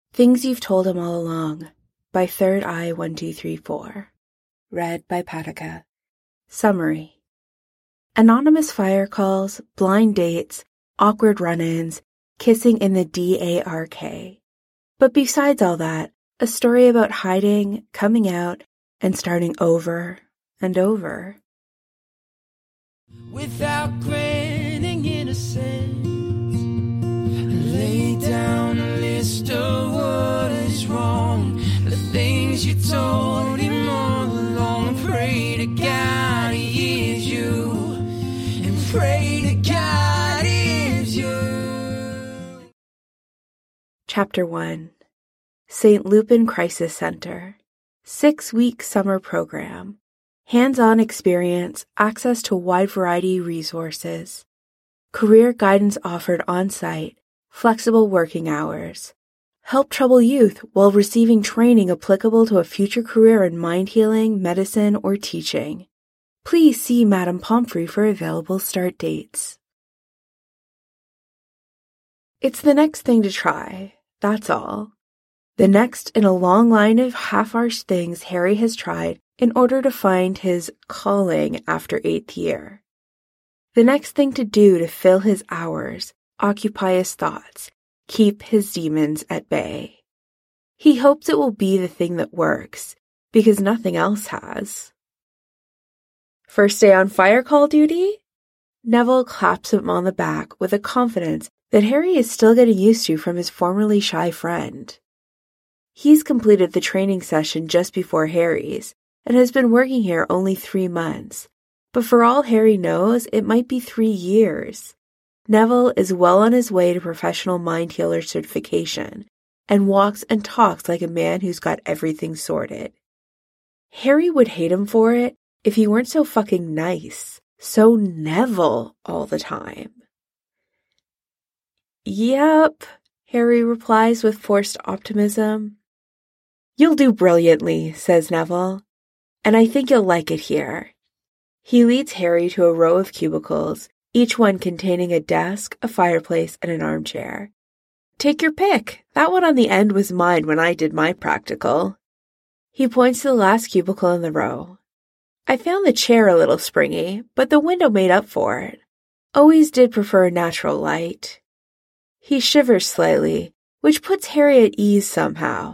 Things You've Told Him All Along by Third Eye 1234. Read by Patika. Summary. Anonymous fire calls, blind dates, awkward run-ins, kissing in the DARK. But besides all that, a story about hiding, coming out, and starting over and over. Without granting innocence, lay down a list of what is wrong, the things you told him all along. Pray to God he hears you, and pray to God he hears you. Chapter 1. St. Lupin Crisis Center. 6-week summer program. Hands-on experience, access to a wide variety of resources. Career guidance offered on-site, flexible working hours. Help troubled youth while receiving training applicable to a future career in mind healing, medicine, or teaching. Please see Madame Pomfrey for available start dates. It's the next thing to try, that's all. The next in a long line of half-arsed things Harry has tried in order to find his calling after 8th year. The next thing to do to fill his hours, occupy his thoughts, keep his demons at bay. He hopes it will be the thing that works, because nothing else has. First day on fire call duty? Neville claps him on the back with a confidence that Harry is still getting used to from his formerly shy friend. He's completed the training session just before Harry's, and has been working here only 3 months. But for all Harry knows, it might be 3 years. Neville is well on his way to professional mind healer certification, and walks and talks like a man who's got everything sorted. Harry would hate him for it if he weren't so fucking nice, so Neville all the time. Yep, Harry replies with forced optimism. You'll do brilliantly, says Neville, and I think you'll like it here. He leads Harry to a row of cubicles, each one containing a desk, a fireplace, and an armchair. Take your pick. That one on the end was mine when I did my practical. He points to the last cubicle in the row. I found the chair a little springy, but the window made up for it. Always did prefer natural light. He shivers slightly, which puts Harry at ease somehow.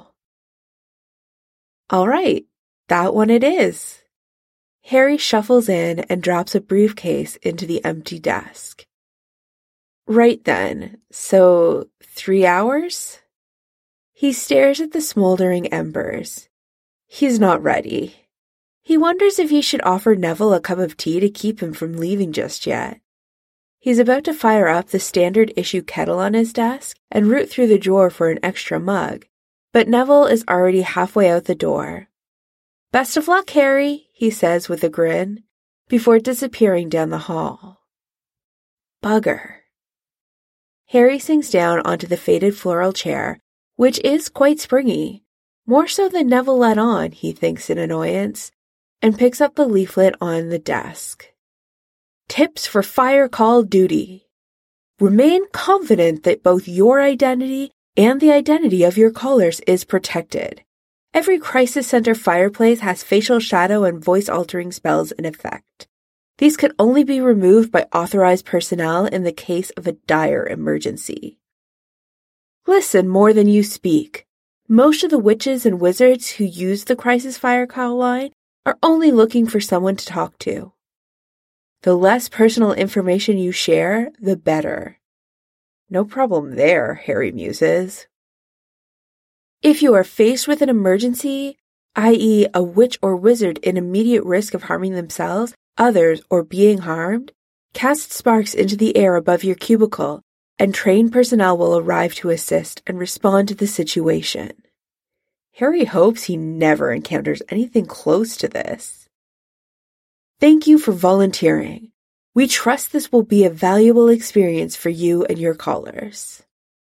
All right, that one it is. Harry shuffles in and drops a briefcase into the empty desk. Right then, so 3 hours? He stares at the smoldering embers. He's not ready. He wonders if he should offer Neville a cup of tea to keep him from leaving just yet. He's about to fire up the standard issue kettle on his desk and root through the drawer for an extra mug, but Neville is already halfway out the door. Best of luck, Harry, he says with a grin, before disappearing down the hall. Bugger. Harry sinks down onto the faded floral chair, which is quite springy, more so than Neville let on, he thinks in annoyance, and picks up the leaflet on the desk. Tips for fire call duty. Remain confident that both your identity and the identity of your callers is protected. Every crisis center fireplace has facial shadow and voice-altering spells in effect. These could only be removed by authorized personnel in the case of a dire emergency. Listen more than you speak. Most of the witches and wizards who use the crisis fire call line are only looking for someone to talk to. The less personal information you share, the better. No problem there, Harry muses. If you are faced with an emergency, i.e. a witch or wizard in immediate risk of harming themselves, others, or being harmed, cast sparks into the air above your cubicle, and trained personnel will arrive to assist and respond to the situation. Harry hopes he never encounters anything close to this. Thank you for volunteering. We trust this will be a valuable experience for you and your callers.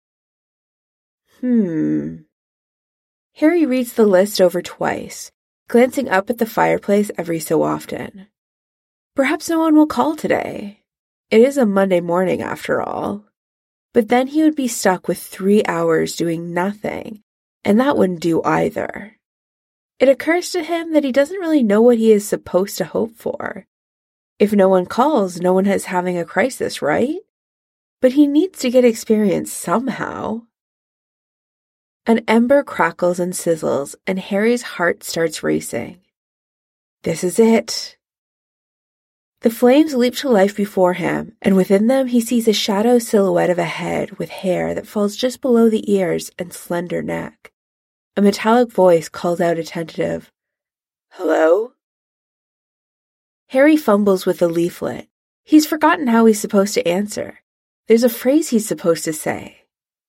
Harry reads the list over twice, glancing up at the fireplace every so often. Perhaps no one will call today. It is a Monday morning after all. But then he would be stuck with 3 hours doing nothing and that wouldn't do either. It occurs to him that he doesn't really know what he is supposed to hope for. If no one calls, no one is having a crisis, right? But he needs to get experience somehow. An ember crackles and sizzles, and Harry's heart starts racing. This is it. The flames leap to life before him, and within them he sees a shadow silhouette of a head with hair that falls just below the ears and slender neck. A metallic voice calls out a tentative, "Hello?" Harry fumbles with the leaflet. He's forgotten how he's supposed to answer. There's a phrase he's supposed to say.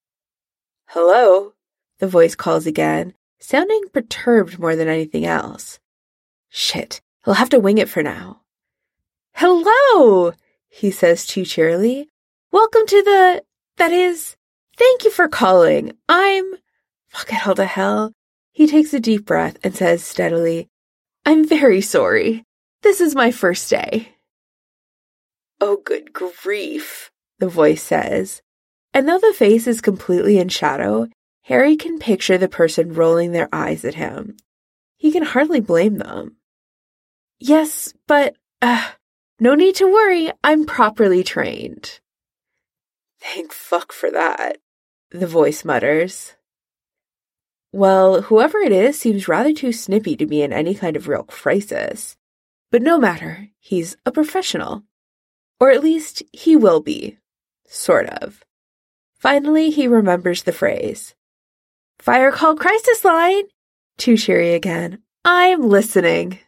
"Hello?" the voice calls again, sounding perturbed more than anything else. Shit, he'll have to wing it for now. "Hello," he says too cheerily. "Welcome to thank you for calling. Fuck it all to hell." He takes a deep breath and says steadily, "I'm very sorry. This is my first day." "Oh, good grief," the voice says. And though the face is completely in shadow, Harry can picture the person rolling their eyes at him. He can hardly blame them. "Yes, but, no need to worry, I'm properly trained." "Thank fuck for that," the voice mutters. Well, whoever it is seems rather too snippy to be in any kind of real crisis. But no matter, he's a professional. Or at least, he will be. Sort of. Finally, he remembers the phrase. "Fire call crisis line!" Too cheery again. "I'm listening."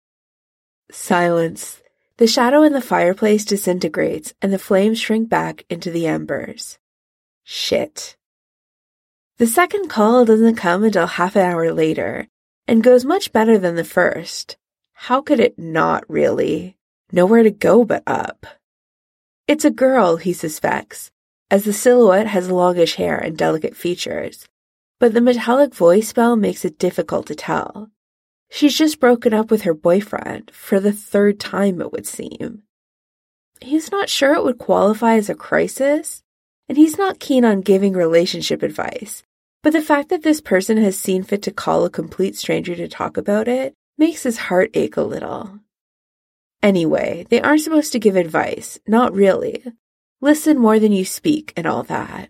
Silence. The shadow in the fireplace disintegrates, and the flames shrink back into the embers. Shit. The second call doesn't come until half an hour later, and goes much better than the first. How could it not, really? Nowhere to go but up. It's a girl, he suspects, as the silhouette has longish hair and delicate features, but the metallic voice spell makes it difficult to tell. She's just broken up with her boyfriend, for the third time it would seem. He's not sure it would qualify as a crisis, and he's not keen on giving relationship advice, but the fact that this person has seen fit to call a complete stranger to talk about it makes his heart ache a little. Anyway, they aren't supposed to give advice, not really. Listen more than you speak and all that.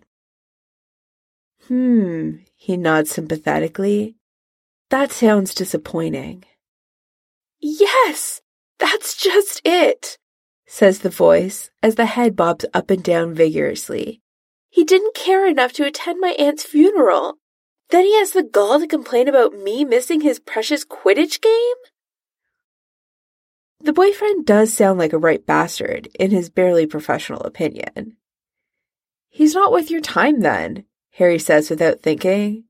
He nods sympathetically. That sounds disappointing. "Yes, that's just it," says the voice as the head bobs up and down vigorously. "He didn't care enough to attend my aunt's funeral. Then he has the gall to complain about me missing his precious Quidditch game?" The boyfriend does sound like a right bastard, in his barely professional opinion. "He's not worth your time, then," Harry says without thinking.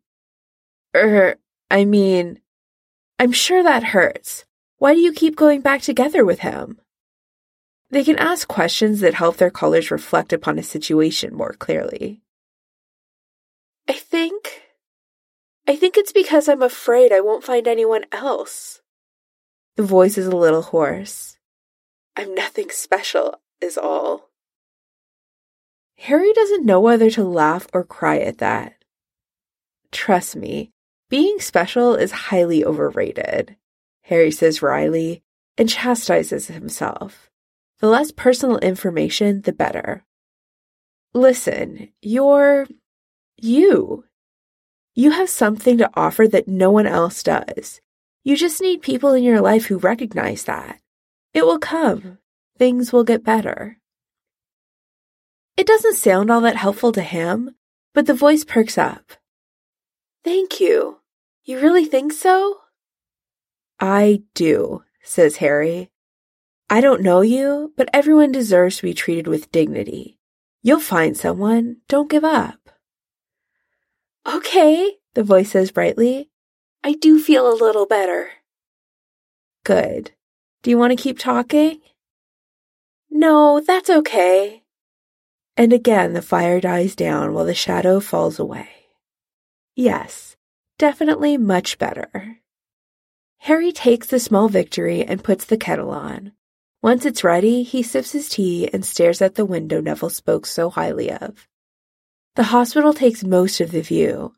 I'm sure that hurts. Why do you keep going back together with him?" They can ask questions that help their colors reflect upon a situation more clearly. I think it's because I'm afraid I won't find anyone else." The voice is a little hoarse. "I'm nothing special, is all." Harry doesn't know whether to laugh or cry at that. Trust me, being special is highly overrated, Harry says wryly, and chastises himself. The less personal information, the better. Listen, you're you. You have something to offer that no one else does. You just need people in your life who recognize that. It will come. Things will get better. It doesn't sound all that helpful to him, but the voice perks up. "Thank you. You really think so?" "I do," says Harry. "I don't know you, but everyone deserves to be treated with dignity. You'll find someone. Don't give up." "Okay," the voice says brightly. "I do feel a little better." "Good. Do you want to keep talking?" "No, that's okay." And again the fire dies down while the shadow falls away. Yes, definitely much better. Harry takes the small victory and puts the kettle on. Once it's ready, he sips his tea and stares at the window Neville spoke so highly of. The hospital takes most of the view,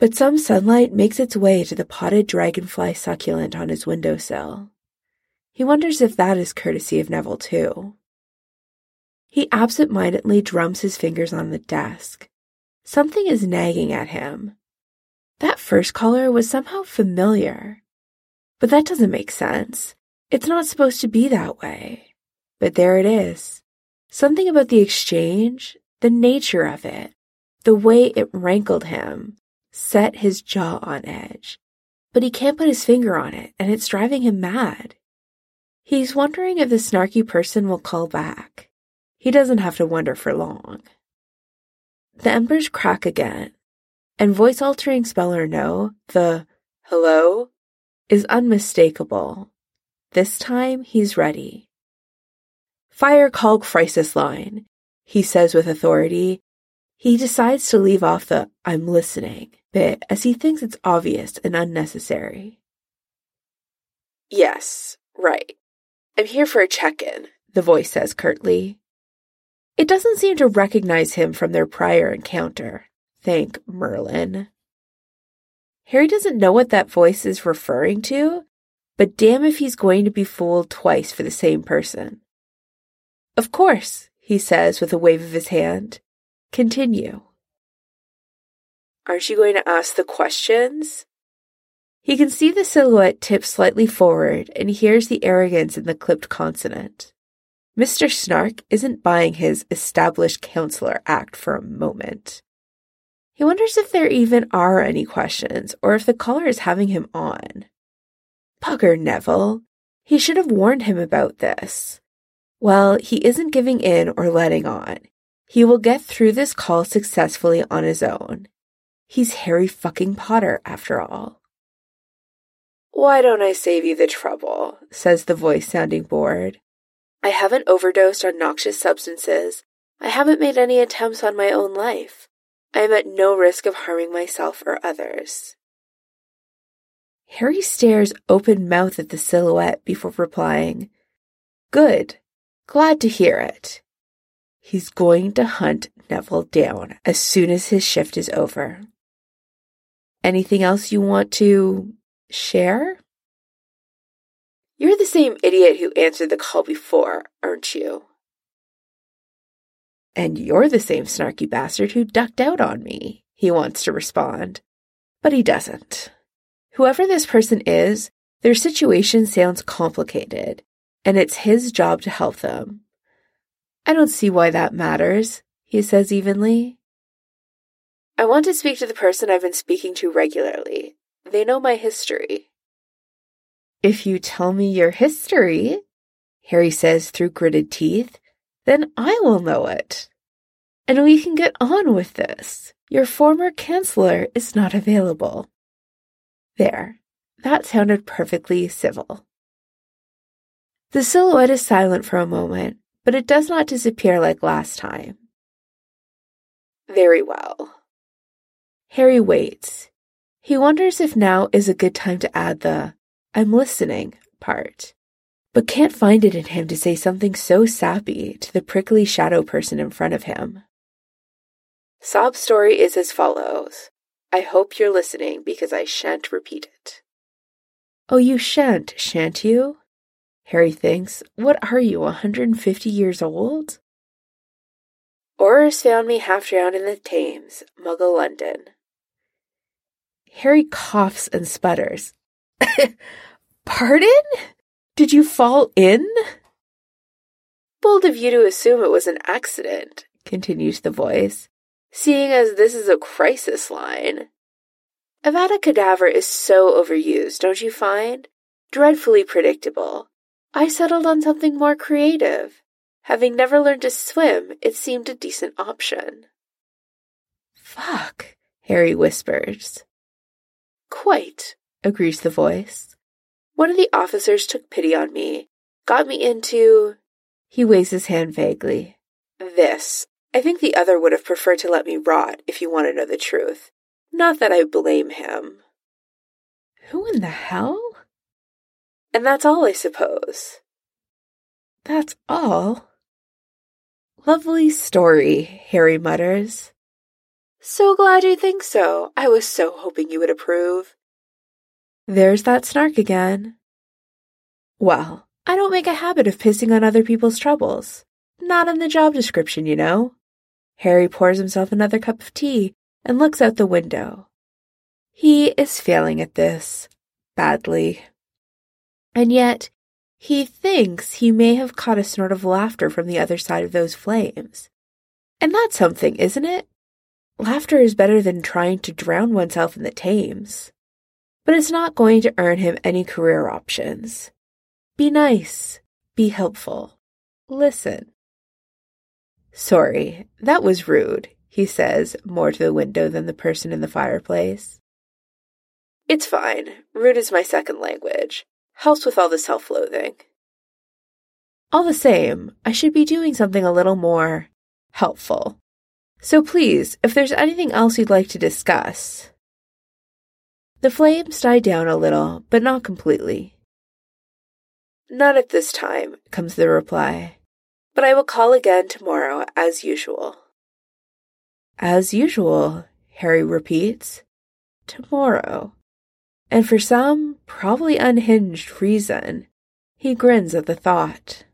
But some sunlight makes its way to the potted dragonfly succulent on his windowsill. He wonders if that is courtesy of Neville too. He absent-mindedly drums his fingers on the desk. Something is nagging at him. That first caller was somehow familiar. But that doesn't make sense. It's not supposed to be that way. But there it is. Something about the exchange, the nature of it, the way it rankled him, set his jaw on edge. But he can't put his finger on it, and it's driving him mad. He's wondering if the snarky person will call back. He doesn't have to wonder for long. The embers crack again, and voice-altering spell or no, the hello is unmistakable. This time, he's ready. Fire call crisis line, he says with authority. He decides to leave off the I'm listening bit as he thinks it's obvious and unnecessary. Yes, right. I'm here for a check-in, the voice says curtly. It doesn't seem to recognize him from their prior encounter. Thank Merlin. Harry doesn't know what that voice is referring to, but damn if he's going to be fooled twice for the same person. Of course, he says with a wave of his hand. Continue. Aren't you going to ask the questions? He can see the silhouette tip slightly forward and hears the arrogance in the clipped consonant. Mr. Snark isn't buying his established counselor act for a moment. He wonders if there even are any questions or if the caller is having him on. Bugger Neville. He should have warned him about this. Well, he isn't giving in or letting on. He will get through this call successfully on his own. He's Harry fucking Potter, after all. Why don't I save you the trouble, says the voice, sounding bored. I haven't overdosed on noxious substances. I haven't made any attempts on my own life. I am at no risk of harming myself or others. Harry stares open-mouthed at the silhouette before replying, Good. Glad to hear it. He's going to hunt Neville down as soon as his shift is over. Anything else you want to share? You're the same idiot who answered the call before, aren't you? And you're the same snarky bastard who ducked out on me, he wants to respond. But he doesn't. Whoever this person is, their situation sounds complicated, and it's his job to help them. I don't see why that matters, he says evenly. I want to speak to the person I've been speaking to regularly. They know my history. If you tell me your history, Harry says through gritted teeth, then I will know it. And we can get on with this. Your former counselor is not available. There, that sounded perfectly civil. The silhouette is silent for a moment, but it does not disappear like last time. Very well. Harry waits. He wonders if now is a good time to add the I'm listening part, but can't find it in him to say something so sappy to the prickly shadow person in front of him. Sob story is as follows. I hope you're listening because I shan't repeat it. Oh, you shan't you? Harry thinks, what are you, 150 years old? Aurors found me half drowned in the Thames, Muggle London. Harry coughs and sputters. Pardon? Did you fall in? Bold of you to assume it was an accident, continues the voice, seeing as this is a crisis line. Avada Kedavra is so overused, don't you find? Dreadfully predictable. I settled on something more creative. Having never learned to swim, it seemed a decent option. Fuck, Harry whispers. Quite, agrees the voice. One of the officers took pity on me, got me into... He waves his hand vaguely. This. I think the other would have preferred to let me rot, if you want to know the truth. Not that I blame him. Who in the hell? And that's all, I suppose. That's all? Lovely story, Harry mutters. So glad you think so. I was so hoping you would approve. There's that snark again. Well, I don't make a habit of pissing on other people's troubles. Not in the job description, you know. Harry pours himself another cup of tea and looks out the window. He is failing at this. Badly. And yet, he thinks he may have caught a snort of laughter from the other side of those flames. And that's something, isn't it? Laughter is better than trying to drown oneself in the Thames. But it's not going to earn him any career options. Be nice. Be helpful. Listen. Sorry, that was rude, he says, more to the window than the person in the fireplace. It's fine. Rude is my second language. Helps with all the self-loathing. All the same, I should be doing something a little more helpful. So please, if there's anything else you'd like to discuss. The flames died down a little, but not completely. Not at this time, comes the reply. But I will call again tomorrow, as usual. As usual, Harry repeats. Tomorrow. And for some, probably unhinged reason, he grins at the thought.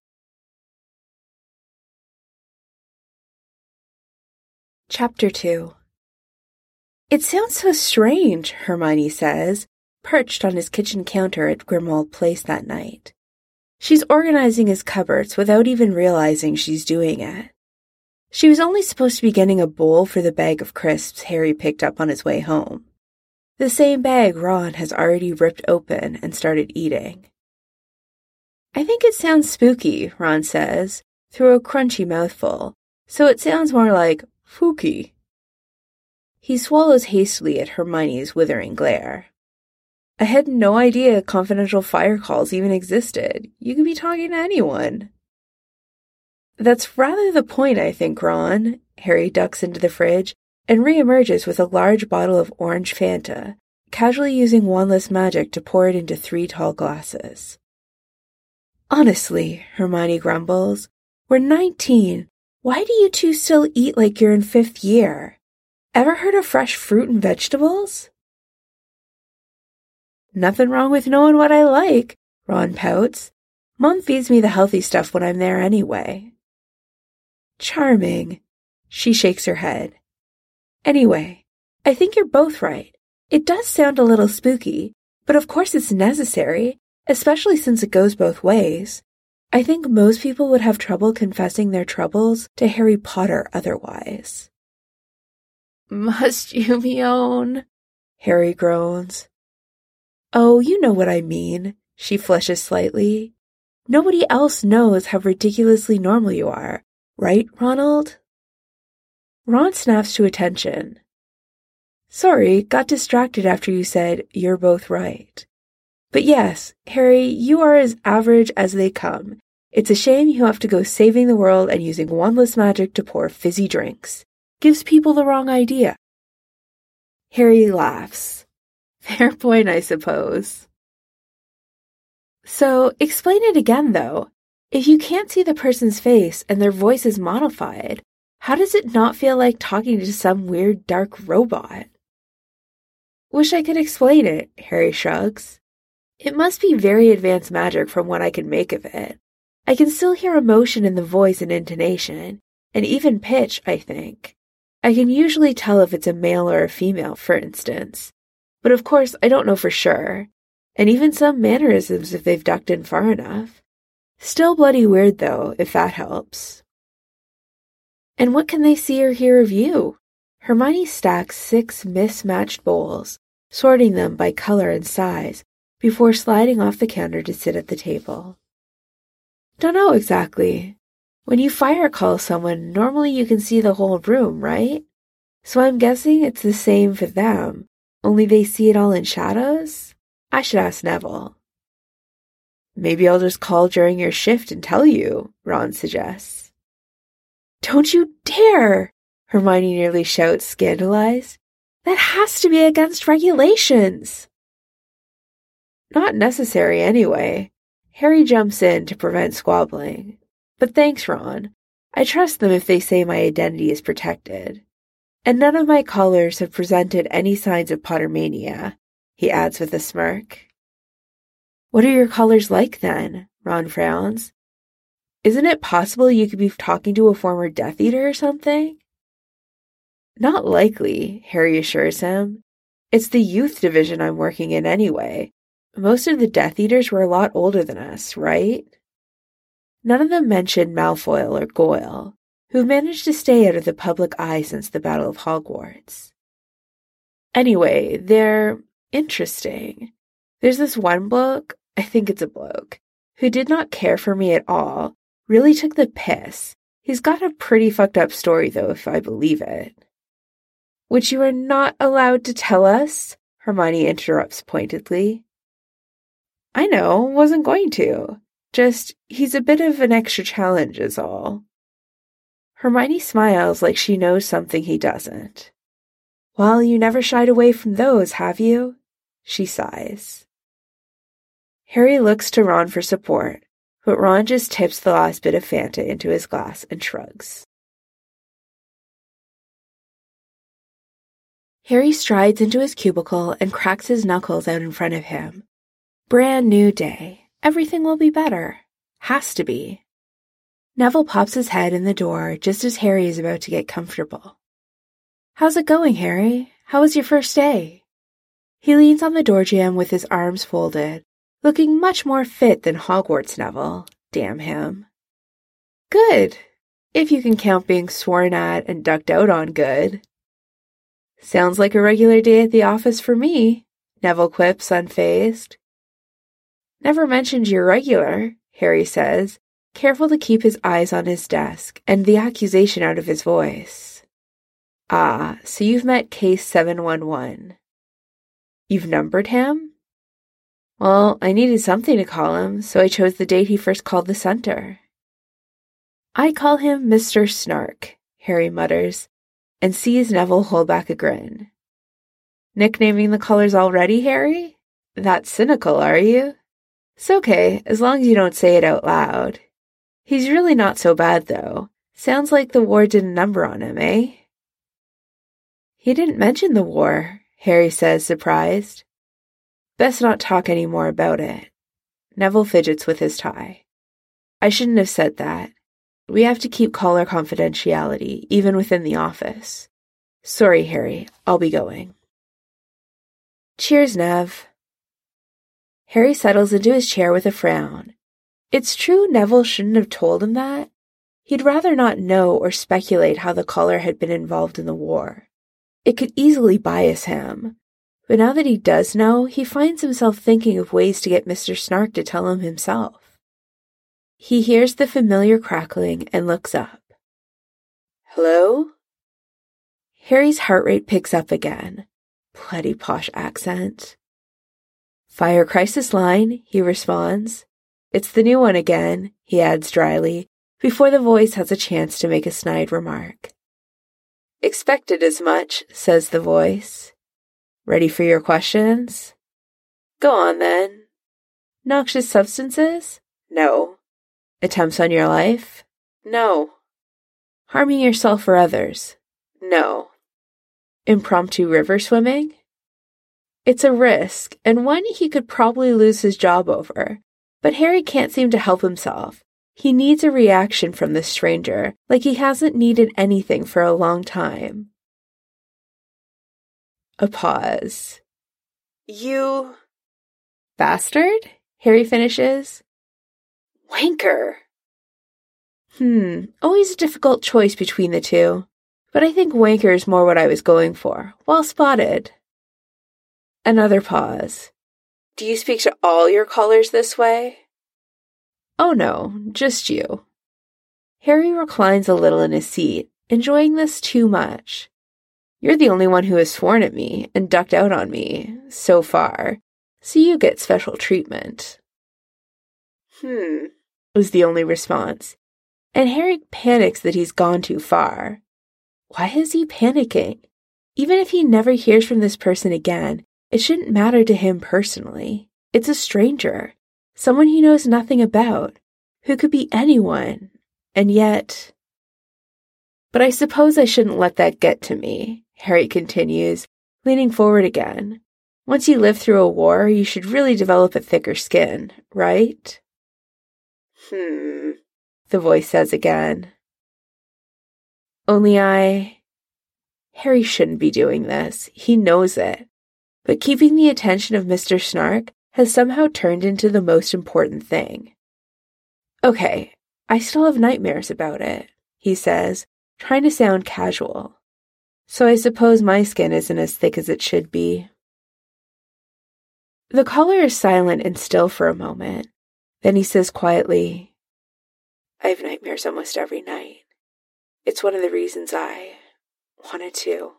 Chapter 2. It sounds so strange, Hermione says, perched on his kitchen counter at Grimmauld Place that night. She's organizing his cupboards without even realizing she's doing it. She was only supposed to be getting a bowl for the bag of crisps Harry picked up on his way home. The same bag Ron has already ripped open and started eating. I think it sounds spooky, Ron says, through a crunchy mouthful, so it sounds more like fooky. He swallows hastily at Hermione's withering glare. I had no idea confidential fire calls even existed. You could be talking to anyone. That's rather the point, I think, Ron. Harry ducks into the fridge and reemerges with a large bottle of orange Fanta, casually using wandless magic to pour it into 3 tall glasses. Honestly, Hermione grumbles, we're 19. Why do you two still eat like you're in 5th year? Ever heard of fresh fruit and vegetables? Nothing wrong with knowing what I like, Ron pouts. Mom feeds me the healthy stuff when I'm there anyway. Charming. She shakes her head. Anyway, I think you're both right. It does sound a little spooky, but of course it's necessary, especially since it goes both ways. I think most people would have trouble confessing their troubles to Harry Potter otherwise. Must you be own? Harry groans. Oh, you know what I mean, she flushes slightly. Nobody else knows how ridiculously normal you are, right, Ronald? Ron snaps to attention. Sorry, got distracted after you said, you're both right. But yes, Harry, you are as average as they come. It's a shame you have to go saving the world and using wandless magic to pour fizzy drinks. Gives people the wrong idea. Harry laughs. Fair point, I suppose. So, explain it again, though. If you can't see the person's face and their voice is modified, how does it not feel like talking to some weird dark robot? Wish I could explain it, Harry shrugs. It must be very advanced magic from what I can make of it. I can still hear emotion in the voice and intonation, and even pitch, I think. I can usually tell if it's a male or a female, for instance. But of course, I don't know for sure. And even some mannerisms if they've ducked in far enough. Still bloody weird, though, if that helps. And what can they see or hear of you? Hermione stacks 6 mismatched bowls, sorting them by color and size, before sliding off the counter to sit at the table. Dunno exactly. When you fire call someone, normally you can see the whole room, right? So I'm guessing it's the same for them, only they see it all in shadows? I should ask Neville. Maybe I'll just call during your shift and tell you, Ron suggests. Don't you dare! Hermione nearly shouts, scandalized. That has to be against regulations. Not necessary anyway. Harry jumps in to prevent squabbling. But thanks, Ron. I trust them if they say my identity is protected. And none of my callers have presented any signs of Pottermania, he adds with a smirk. What are your callers like then? Ron frowns. Isn't it possible you could be talking to a former Death Eater or something? Not likely, Harry assures him. It's the youth division I'm working in anyway. Most of the Death Eaters were a lot older than us, right? None of them mention Malfoy or Goyle, who've managed to stay out of the public eye since the Battle of Hogwarts. Anyway, they're interesting. There's this one bloke, I think it's a bloke, who did not care for me at all, really took the piss. He's got a pretty fucked up story, though, if I believe it. Which you are not allowed to tell us, Hermione interrupts pointedly. I know, wasn't going to. Just, he's a bit of an extra challenge is all. Hermione smiles like she knows something he doesn't. Well, you never shied away from those, have you? She sighs. Harry looks to Ron for support, but Ron just tips the last bit of Fanta into his glass and shrugs. Harry strides into his cubicle and cracks his knuckles out in front of him. Brand new day. Everything will be better. Has to be. Neville pops his head in the door just as Harry is about to get comfortable. How's it going, Harry? How was your first day? He leans on the door jamb with his arms folded, looking much more fit than Hogwarts Neville. Damn him. Good. If you can count being sworn at and ducked out on good. Sounds like a regular day at the office for me, Neville quips, unfazed. Never mentioned you're regular, Harry says, careful to keep his eyes on his desk and the accusation out of his voice. Ah, so you've met Case 711. You've numbered him? Well, I needed something to call him, so I chose the date he first called the center. I call him Mr. Snark, Harry mutters, and sees Neville hold back a grin. Nicknaming the colors already, Harry? That cynical, are you? It's okay, as long as you don't say it out loud. He's really not so bad, though. Sounds like the war did a number on him, eh? He didn't mention the war, Harry says, surprised. Best not talk any more about it. Neville fidgets with his tie. I shouldn't have said that. We have to keep caller confidentiality, even within the office. Sorry, Harry. I'll be going. Cheers, Nev. Harry settles into his chair with a frown. It's true Neville shouldn't have told him that. He'd rather not know or speculate how the caller had been involved in the war. It could easily bias him. But now that he does know, he finds himself thinking of ways to get Mr. Snark to tell him himself. He hears the familiar crackling and looks up. Hello? Harry's heart rate picks up again. Bloody posh accent. Fire crisis line, he responds. It's the new one again, he adds dryly, before the voice has a chance to make a snide remark. Expected as much, says the voice. Ready for your questions? Go on then. Noxious substances? No. Attempts on your life? No. Harming yourself or others? No. Impromptu river swimming? It's a risk, and one he could probably lose his job over. But Harry can't seem to help himself. He needs a reaction from this stranger, like he hasn't needed anything for a long time. A pause. You... Bastard? Harry finishes. Wanker. Always a difficult choice between the two. But I think wanker is more what I was going for. Well spotted. Another pause. Do you speak to all your callers this way? Oh no, just you. Harry reclines a little in his seat, enjoying this too much. You're the only one who has sworn at me and ducked out on me, so far, so you get special treatment. Was the only response, and Harry panics that he's gone too far. Why is he panicking? Even if he never hears from this person again, it shouldn't matter to him personally. It's a stranger, someone he knows nothing about, who could be anyone, and yet... But I suppose I shouldn't let that get to me, Harry continues, leaning forward again. Once you live through a war, you should really develop a thicker skin, right? The voice says again. Only Harry shouldn't be doing this. He knows it. But keeping the attention of Mr. Snark has somehow turned into the most important thing. Okay, I still have nightmares about it, he says, trying to sound casual. So I suppose my skin isn't as thick as it should be. The caller is silent and still for a moment. Then he says quietly, I have nightmares almost every night. It's one of the reasons I wanted to,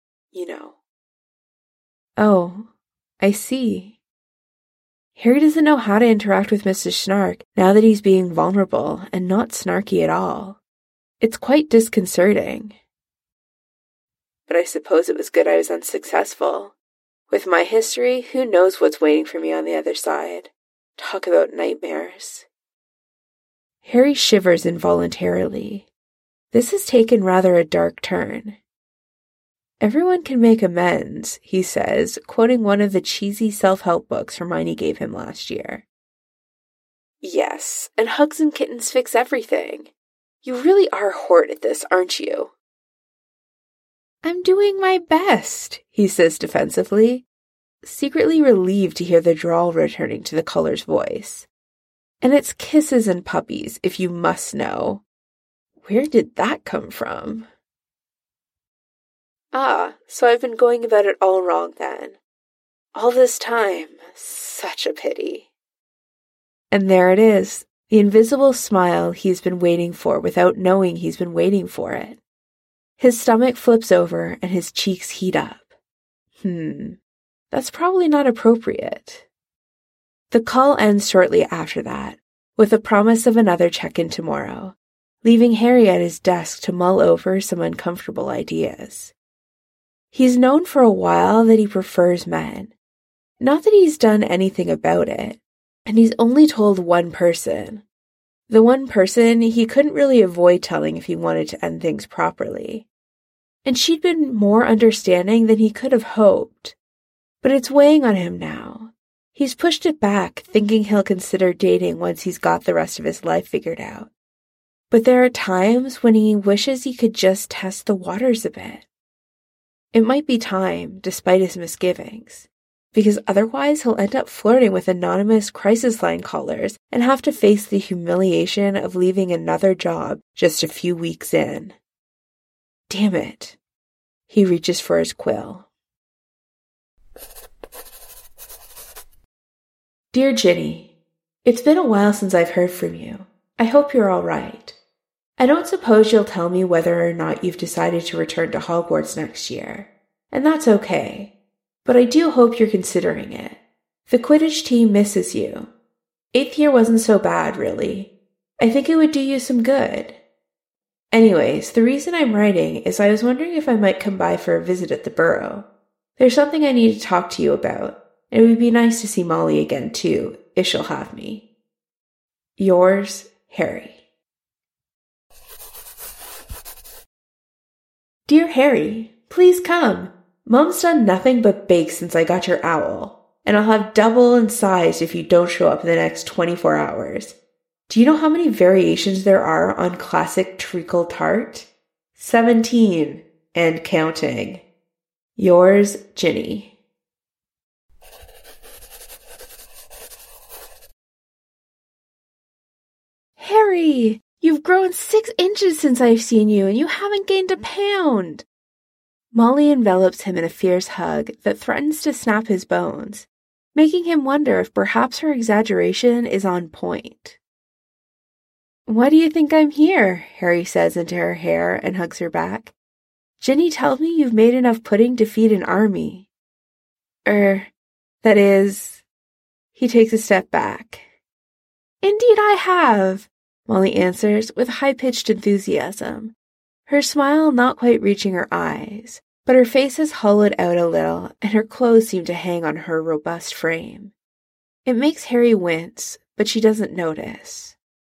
Oh, I see. Harry doesn't know how to interact with Mr. Snark now that he's being vulnerable and not snarky at all. It's quite disconcerting. But I suppose it was good I was unsuccessful. With my history, who knows what's waiting for me on the other side? Talk about nightmares. Harry shivers involuntarily. This has taken rather a dark turn. Everyone can make amends, he says, quoting one of the cheesy self-help books Hermione gave him last year. Yes, and hugs and kittens fix everything. You really are a hoard at this, aren't you? I'm doing my best, he says defensively, secretly relieved to hear the drawl returning to the color's voice. And it's kisses and puppies, if you must know. Where did that come from? Ah, so I've been going about it all wrong then. All this time, such a pity. And there it is, the invisible smile he's been waiting for without knowing he's been waiting for it. His stomach flips over and his cheeks heat up. That's probably not appropriate. The call ends shortly after that, with a promise of another check-in tomorrow, leaving Harry at his desk to mull over some uncomfortable ideas. He's known for a while that he prefers men. Not that he's done anything about it, and he's only told one person. The one person he couldn't really avoid telling if he wanted to end things properly. And she'd been more understanding than he could have hoped. But it's weighing on him now. He's pushed it back, thinking he'll consider dating once he's got the rest of his life figured out. But there are times when he wishes he could just test the waters a bit. It might be time, despite his misgivings, because otherwise he'll end up flirting with anonymous crisis line callers and have to face the humiliation of leaving another job just a few weeks in. Damn it. He reaches for his quill. Dear Ginny, it's been a while since I've heard from you. I hope you're all right. I don't suppose you'll tell me whether or not you've decided to return to Hogwarts next year, and that's okay. But I do hope you're considering it. The Quidditch team misses you. 8th year wasn't so bad, really. I think it would do you some good. Anyways, the reason I'm writing is I was wondering if I might come by for a visit at the Burrow. There's something I need to talk to you about, and it would be nice to see Molly again, too, if she'll have me. Yours, Harry. Dear Harry, please come. Mom's done nothing but bake since I got your owl, and I'll have double in size if you don't show up in the next 24 hours. Do you know how many variations there are on classic treacle tart? 17, and counting. Yours, Ginny. Harry, you've grown 6 inches since I've seen you, and you haven't gained a pound. Molly envelops him in a fierce hug that threatens to snap his bones, making him wonder if perhaps her exaggeration is on point. Why do you think I'm here? Harry says into her hair and hugs her back. Ginny tells me you've made enough pudding to feed an army. That is... He takes a step back. Indeed I have, Molly answers with high-pitched enthusiasm, her smile not quite reaching her eyes, but her face is hollowed out a little and her clothes seem to hang on her robust frame. It makes Harry wince, but she doesn't notice.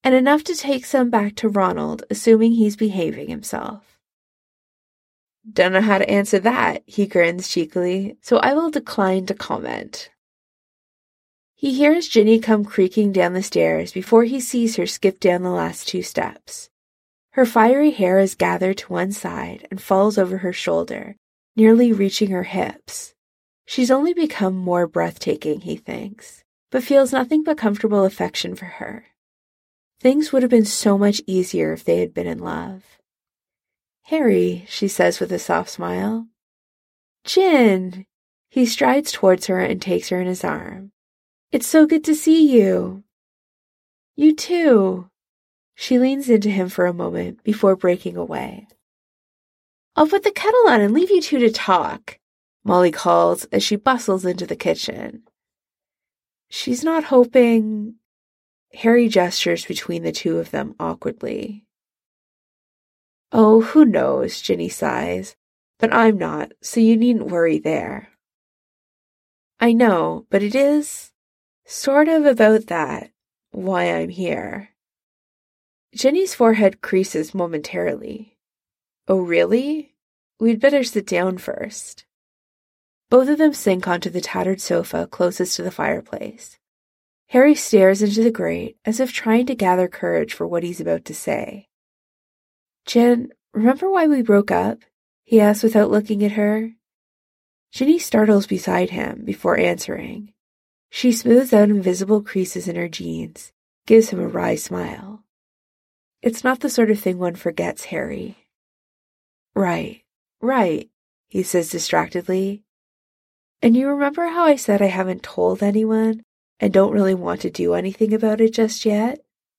and enough to take some back to Ronald, assuming he's behaving himself. Don't know how to answer that, he grins cheekily, so I will decline to comment. He hears Ginny come creaking down the stairs before he sees her skip down the last 2 steps. Her fiery hair is gathered to one side and falls over her shoulder, nearly reaching her hips. She's only become more breathtaking, he thinks, but feels nothing but comfortable affection for her. Things would have been so much easier if they had been in love. Harry, she says with a soft smile. Gin! He strides towards her and takes her in his arm. It's so good to see you. You too. She leans into him for a moment before breaking away. I'll put the kettle on and leave you two to talk, Molly calls as she bustles into the kitchen. She's not hoping... Harry gestures between the two of them awkwardly. Oh, who knows, Ginny sighs, but I'm not, so you needn't worry there. I know, but it is sort of about that, why I'm here. Ginny's forehead creases momentarily. Oh, really? We'd better sit down first. Both of them sink onto the tattered sofa closest to the fireplace. Harry stares into the grate as if trying to gather courage for what he's about to say. Gin, remember why we broke up? He asks without looking at her. Ginny startles beside him before answering. She smooths out invisible creases in her jeans, gives him a wry smile. It's not the sort of thing one forgets, Harry. Right, he says distractedly. And you remember how I said I haven't told anyone and don't really want to do anything about it just yet?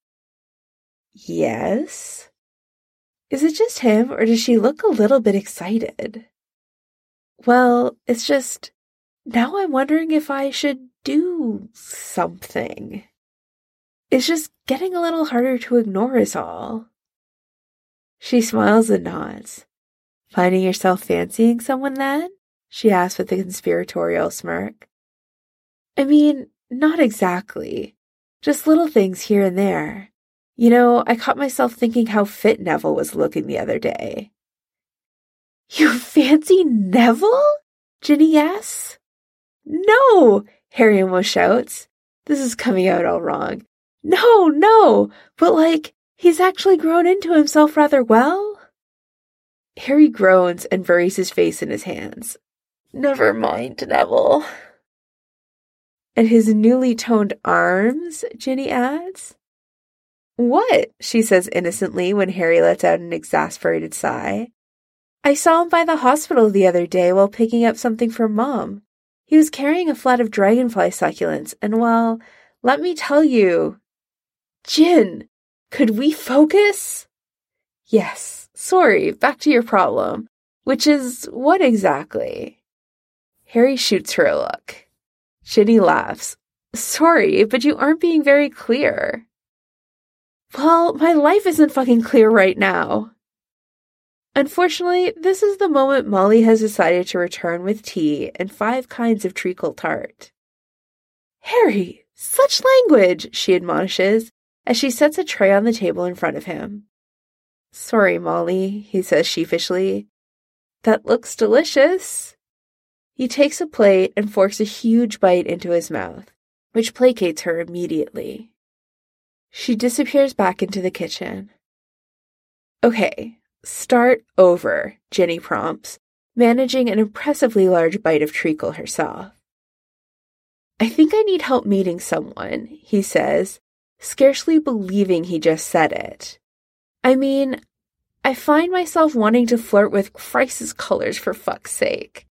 Yes. Is it just him, or does she look a little bit excited? Well, it's just, now I'm wondering if I should do something. It's just getting a little harder to ignore is all. She smiles and nods. Finding yourself fancying someone then? She asks with a conspiratorial smirk. I mean, not exactly. Just little things here and there. You know, I caught myself thinking how fit Neville was looking the other day. You fancy Neville? Ginny asks. No, Harry almost shouts. This is coming out all wrong. No, but he's actually grown into himself rather well. Harry groans and buries his face in his hands. Never mind, Neville. And his newly toned arms, Ginny adds. What? She says innocently when Harry lets out an exasperated sigh. I saw him by the hospital the other day while picking up something for Mom. He was carrying a flat of dragonfly succulents, and well, let me tell you... Gin, could we focus? Yes, sorry, back to your problem. Which is what exactly? Harry shoots her a look. Ginny laughs. Sorry, but you aren't being very clear. Well, my life isn't fucking clear right now. Unfortunately, this is the moment Molly has decided to return with tea and 5 kinds of treacle tart. Harry, such language, she admonishes, as she sets a tray on the table in front of him. Sorry, Molly, he says sheepishly. That looks delicious. He takes a plate and forks a huge bite into his mouth, which placates her immediately. She disappears back into the kitchen. Okay, start over, Ginny prompts, managing an impressively large bite of treacle herself. I think I need help meeting someone, he says, scarcely believing he just said it. I mean, I find myself wanting to flirt with Christ's colors for fuck's sake.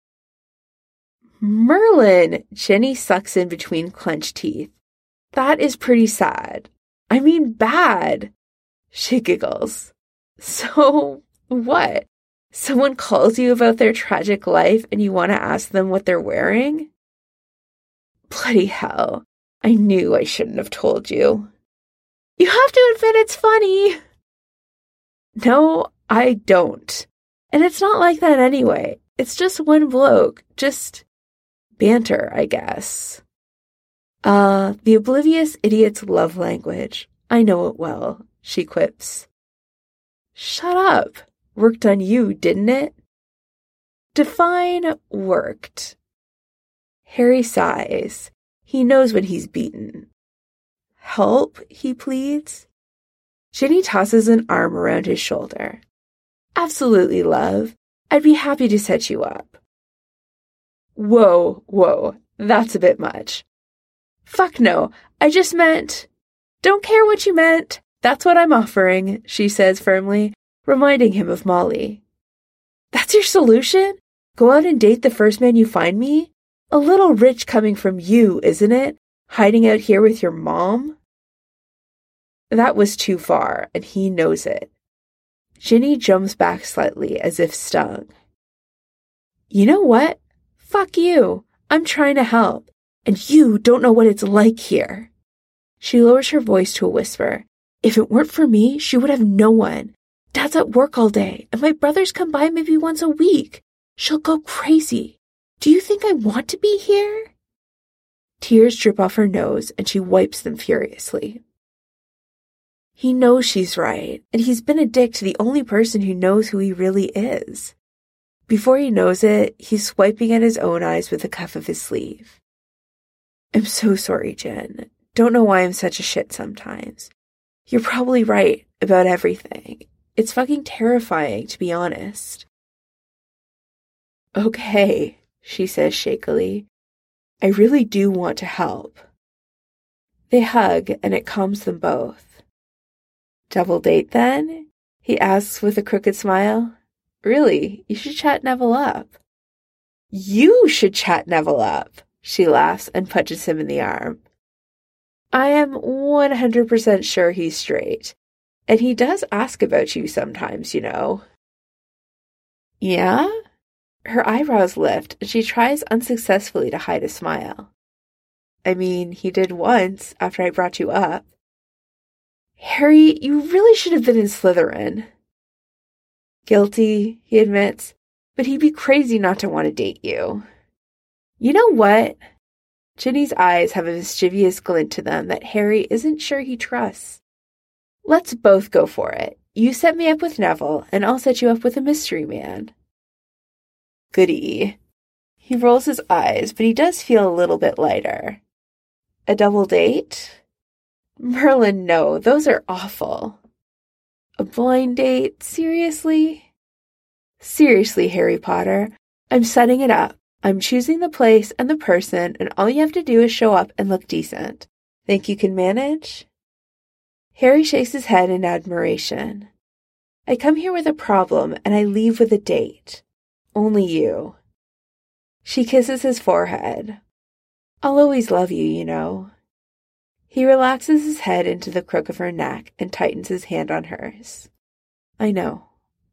Merlin, Ginny sucks in between clenched teeth. That is pretty sad. I mean bad. She giggles. So, what? Someone calls you about their tragic life and you want to ask them what they're wearing? Bloody hell. I knew I shouldn't have told you. You have to admit it's funny. No, I don't. And it's not like that anyway. It's just one bloke. Just banter, I guess. The oblivious idiot's love language. I know it well, she quips. Shut up. Worked on you, didn't it? Define worked. Harry sighs. He knows when he's beaten. Help, he pleads. Ginny tosses an arm around his shoulder. Absolutely, love. I'd be happy to set you up. Whoa, that's a bit much. Fuck no, I just meant... Don't care what you meant. That's what I'm offering, she says firmly, reminding him of Molly. That's your solution? Go out and date the first man you find me? A little rich coming from you, isn't it? Hiding out here with your mom? That was too far, and he knows it. Ginny jumps back slightly as if stung. You know what? Fuck you. I'm trying to help, and you don't know what it's like here. She lowers her voice to a whisper. If it weren't for me, she would have no one. Dad's at work all day, and my brothers come by maybe once a week. She'll go crazy. Do you think I want to be here? Tears drip off her nose, and she wipes them furiously. He knows she's right, and he's been a dick to the only person who knows who he really is. Before he knows it, he's swiping at his own eyes with the cuff of his sleeve. I'm so sorry, Jen. Don't know why I'm such a shit sometimes. You're probably right about everything. It's fucking terrifying, to be honest. Okay, she says shakily. I really do want to help. They hug, and it calms them both. Double date, then? He asks with a crooked smile. Really, you should chat Neville up. You should chat Neville up, she laughs and punches him in the arm. I am 100% sure he's straight, and he does ask about you sometimes, you know. Yeah? Her eyebrows lift, and she tries unsuccessfully to hide a smile. I mean, he did once, after I brought you up. Harry, you really should have been in Slytherin. Guilty, he admits, but he'd be crazy not to want to date you. You know what? Ginny's eyes have a mischievous glint to them that Harry isn't sure he trusts. Let's both go for it. You set me up with Neville, and I'll set you up with a mystery man. Goody. He rolls his eyes, but he does feel a little bit lighter. A double date? Merlin, no, those are awful. A blind date? Seriously? Seriously, Harry Potter. I'm setting it up. I'm choosing the place and the person, and all you have to do is show up and look decent. Think you can manage? Harry shakes his head in admiration. I come here with a problem, and I leave with a date. Only you. She kisses his forehead. I'll always love you, you know. He relaxes his head into the crook of her neck and tightens his hand on hers. I know.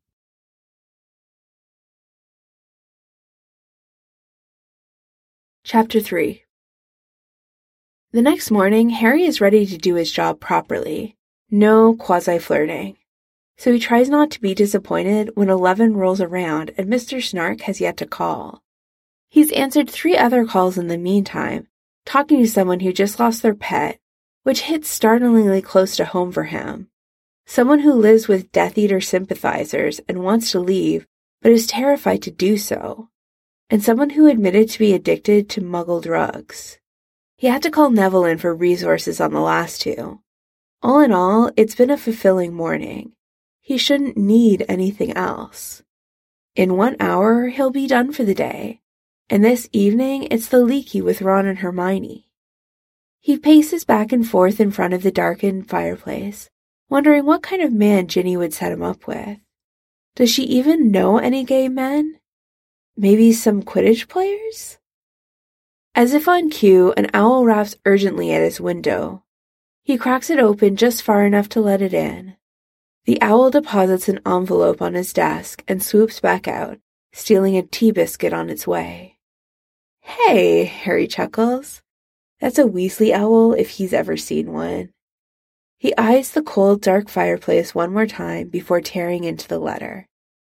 Chapter 3. The next morning, Harry is ready to do his job properly. No quasi-flirting. So he tries not to be disappointed when 11 rolls around and Mr. Snark has yet to call. He's answered 3 other calls in the meantime, talking to someone who just lost their pet, which hits startlingly close to home for him. Someone who lives with Death Eater sympathizers and wants to leave, but is terrified to do so. And someone who admitted to be addicted to Muggle drugs. He had to call Neville in for resources on the last 2. All in all, it's been a fulfilling morning. He shouldn't need anything else. In 1 hour, he'll be done for the day. And this evening, it's the leaky with Ron and Hermione. He paces back and forth in front of the darkened fireplace, wondering what kind of man Ginny would set him up with. Does she even know any gay men? Maybe some Quidditch players? As if on cue, an owl raps urgently at his window. He cracks it open just far enough to let it in. The owl deposits an envelope on his desk and swoops back out, stealing a tea biscuit on its way. Hey, Harry chuckles. That's a Weasley owl if he's ever seen one. He eyes the cold, dark fireplace one more time before tearing into the letter.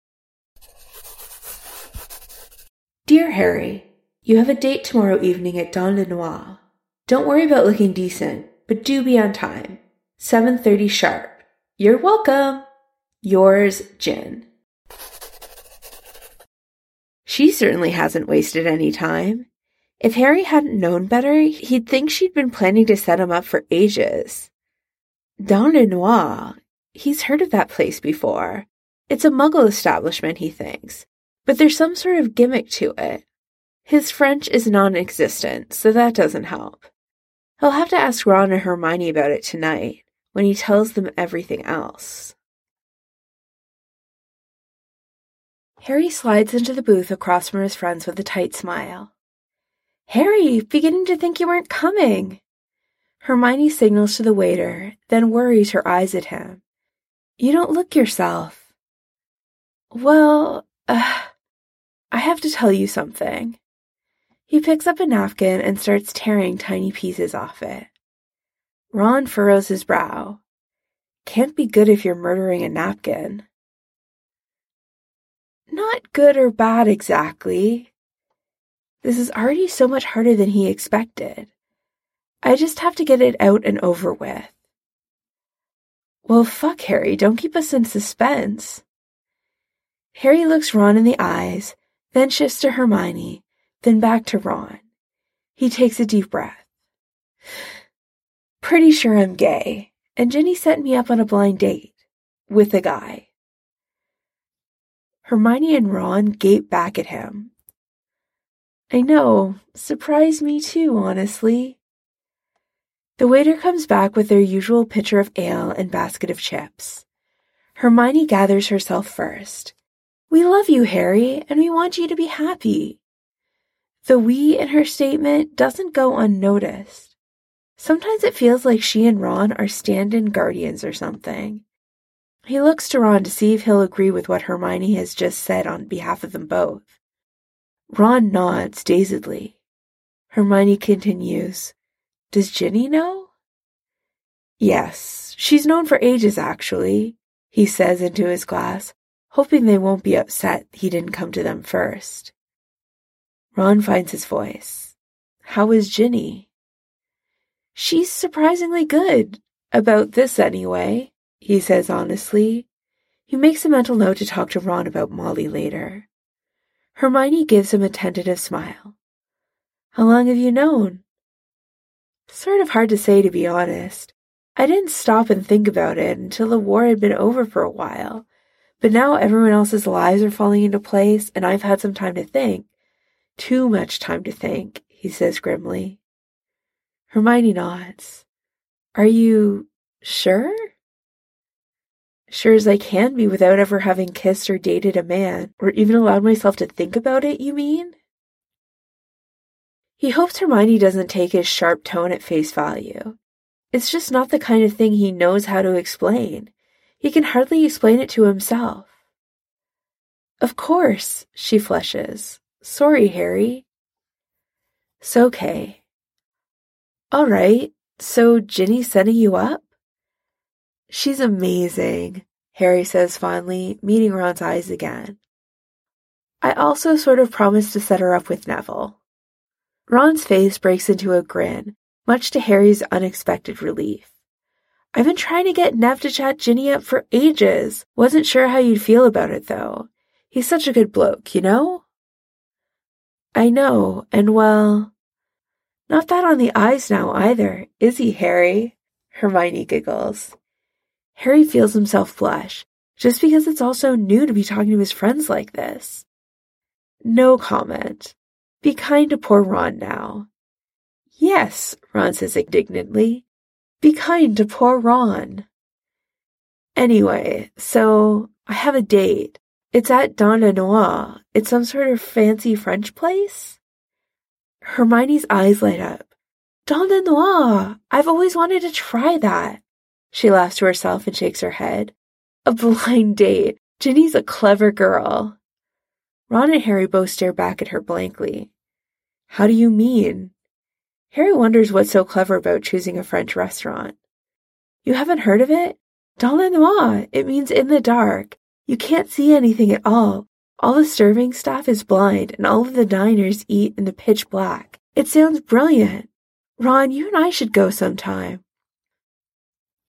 Dear Harry, you have a date tomorrow evening at Don Le Noir. Don't worry about looking decent, but do be on time. 7:30 sharp. You're welcome. Yours, Jin. She certainly hasn't wasted any time. If Harry hadn't known better, he'd think she'd been planning to set him up for ages. Dans le Noir. He's heard of that place before. It's a Muggle establishment, he thinks, but there's some sort of gimmick to it. His French is non-existent, so that doesn't help. He'll have to ask Ron and Hermione about it tonight, when he tells them everything else. Harry slides into the booth across from his friends with a tight smile. Harry, beginning to think you weren't coming. Hermione signals to the waiter, then worries her eyes at him. You don't look yourself. Well, I have to tell you something. He picks up a napkin and starts tearing tiny pieces off it. Ron furrows his brow. Can't be good if you're murdering a napkin. Not good or bad exactly. This is already so much harder than he expected. I just have to get it out and over with. Well, fuck, Harry, don't keep us in suspense. Harry looks Ron in the eyes, then shifts to Hermione, then back to Ron. He takes a deep breath. Pretty sure I'm gay, and Ginny set me up on a blind date. With a guy. Hermione and Ron gape back at him. I know, surprised me too, honestly. The waiter comes back with their usual pitcher of ale and basket of chips. Hermione gathers herself first. We love you, Harry, and we want you to be happy. The we in her statement doesn't go unnoticed. Sometimes it feels like she and Ron are stand-in guardians or something. He looks to Ron to see if he'll agree with what Hermione has just said on behalf of them both. Ron nods dazedly. Hermione continues, Does Ginny know? Yes, she's known for ages, actually, he says into his glass, hoping they won't be upset he didn't come to them first. Ron finds his voice. How is Ginny? She's surprisingly good. About this, anyway, he says honestly. He makes a mental note to talk to Ron about Molly later. Hermione gives him a tentative smile. How long have you known? Sort of hard to say, to be honest. I didn't stop and think about it until the war had been over for a while. But now everyone else's lives are falling into place, and I've had some time to think. Too much time to think, he says grimly. Hermione nods. Are you sure? Sure as I can be without ever having kissed or dated a man, or even allowed myself to think about it, you mean? He hopes Hermione doesn't take his sharp tone at face value. It's just not the kind of thing he knows how to explain. He can hardly explain it to himself. Of course, she flushes. Sorry, Harry. It's okay. All right, so Ginny's setting you up? She's amazing, Harry says fondly, meeting Ron's eyes again. I also sort of promised to set her up with Neville. Ron's face breaks into a grin, much to Harry's unexpected relief. I've been trying to get Nev to chat Ginny up for ages. Wasn't sure how you'd feel about it, though. He's such a good bloke, you know? I know, and well, not that on the eyes now either, is he, Harry? Hermione giggles. Harry feels himself blush, just because it's all so new to be talking to his friends like this. No comment. Be kind to poor Ron now. Yes, Ron says indignantly. Be kind to poor Ron. Anyway, so I have a date. It's at Dans le Noir. It's some sort of fancy French place? Hermione's eyes light up. Dans le Noir! I've always wanted to try that. She laughs to herself and shakes her head. A blind date. Ginny's a clever girl. Ron and Harry both stare back at her blankly. How do you mean? Harry wonders what's so clever about choosing a French restaurant. You haven't heard of it? Dans le Noir. It means in the dark. You can't see anything at all. All the serving staff is blind, and all of the diners eat in the pitch black. It sounds brilliant. Ron, you and I should go sometime.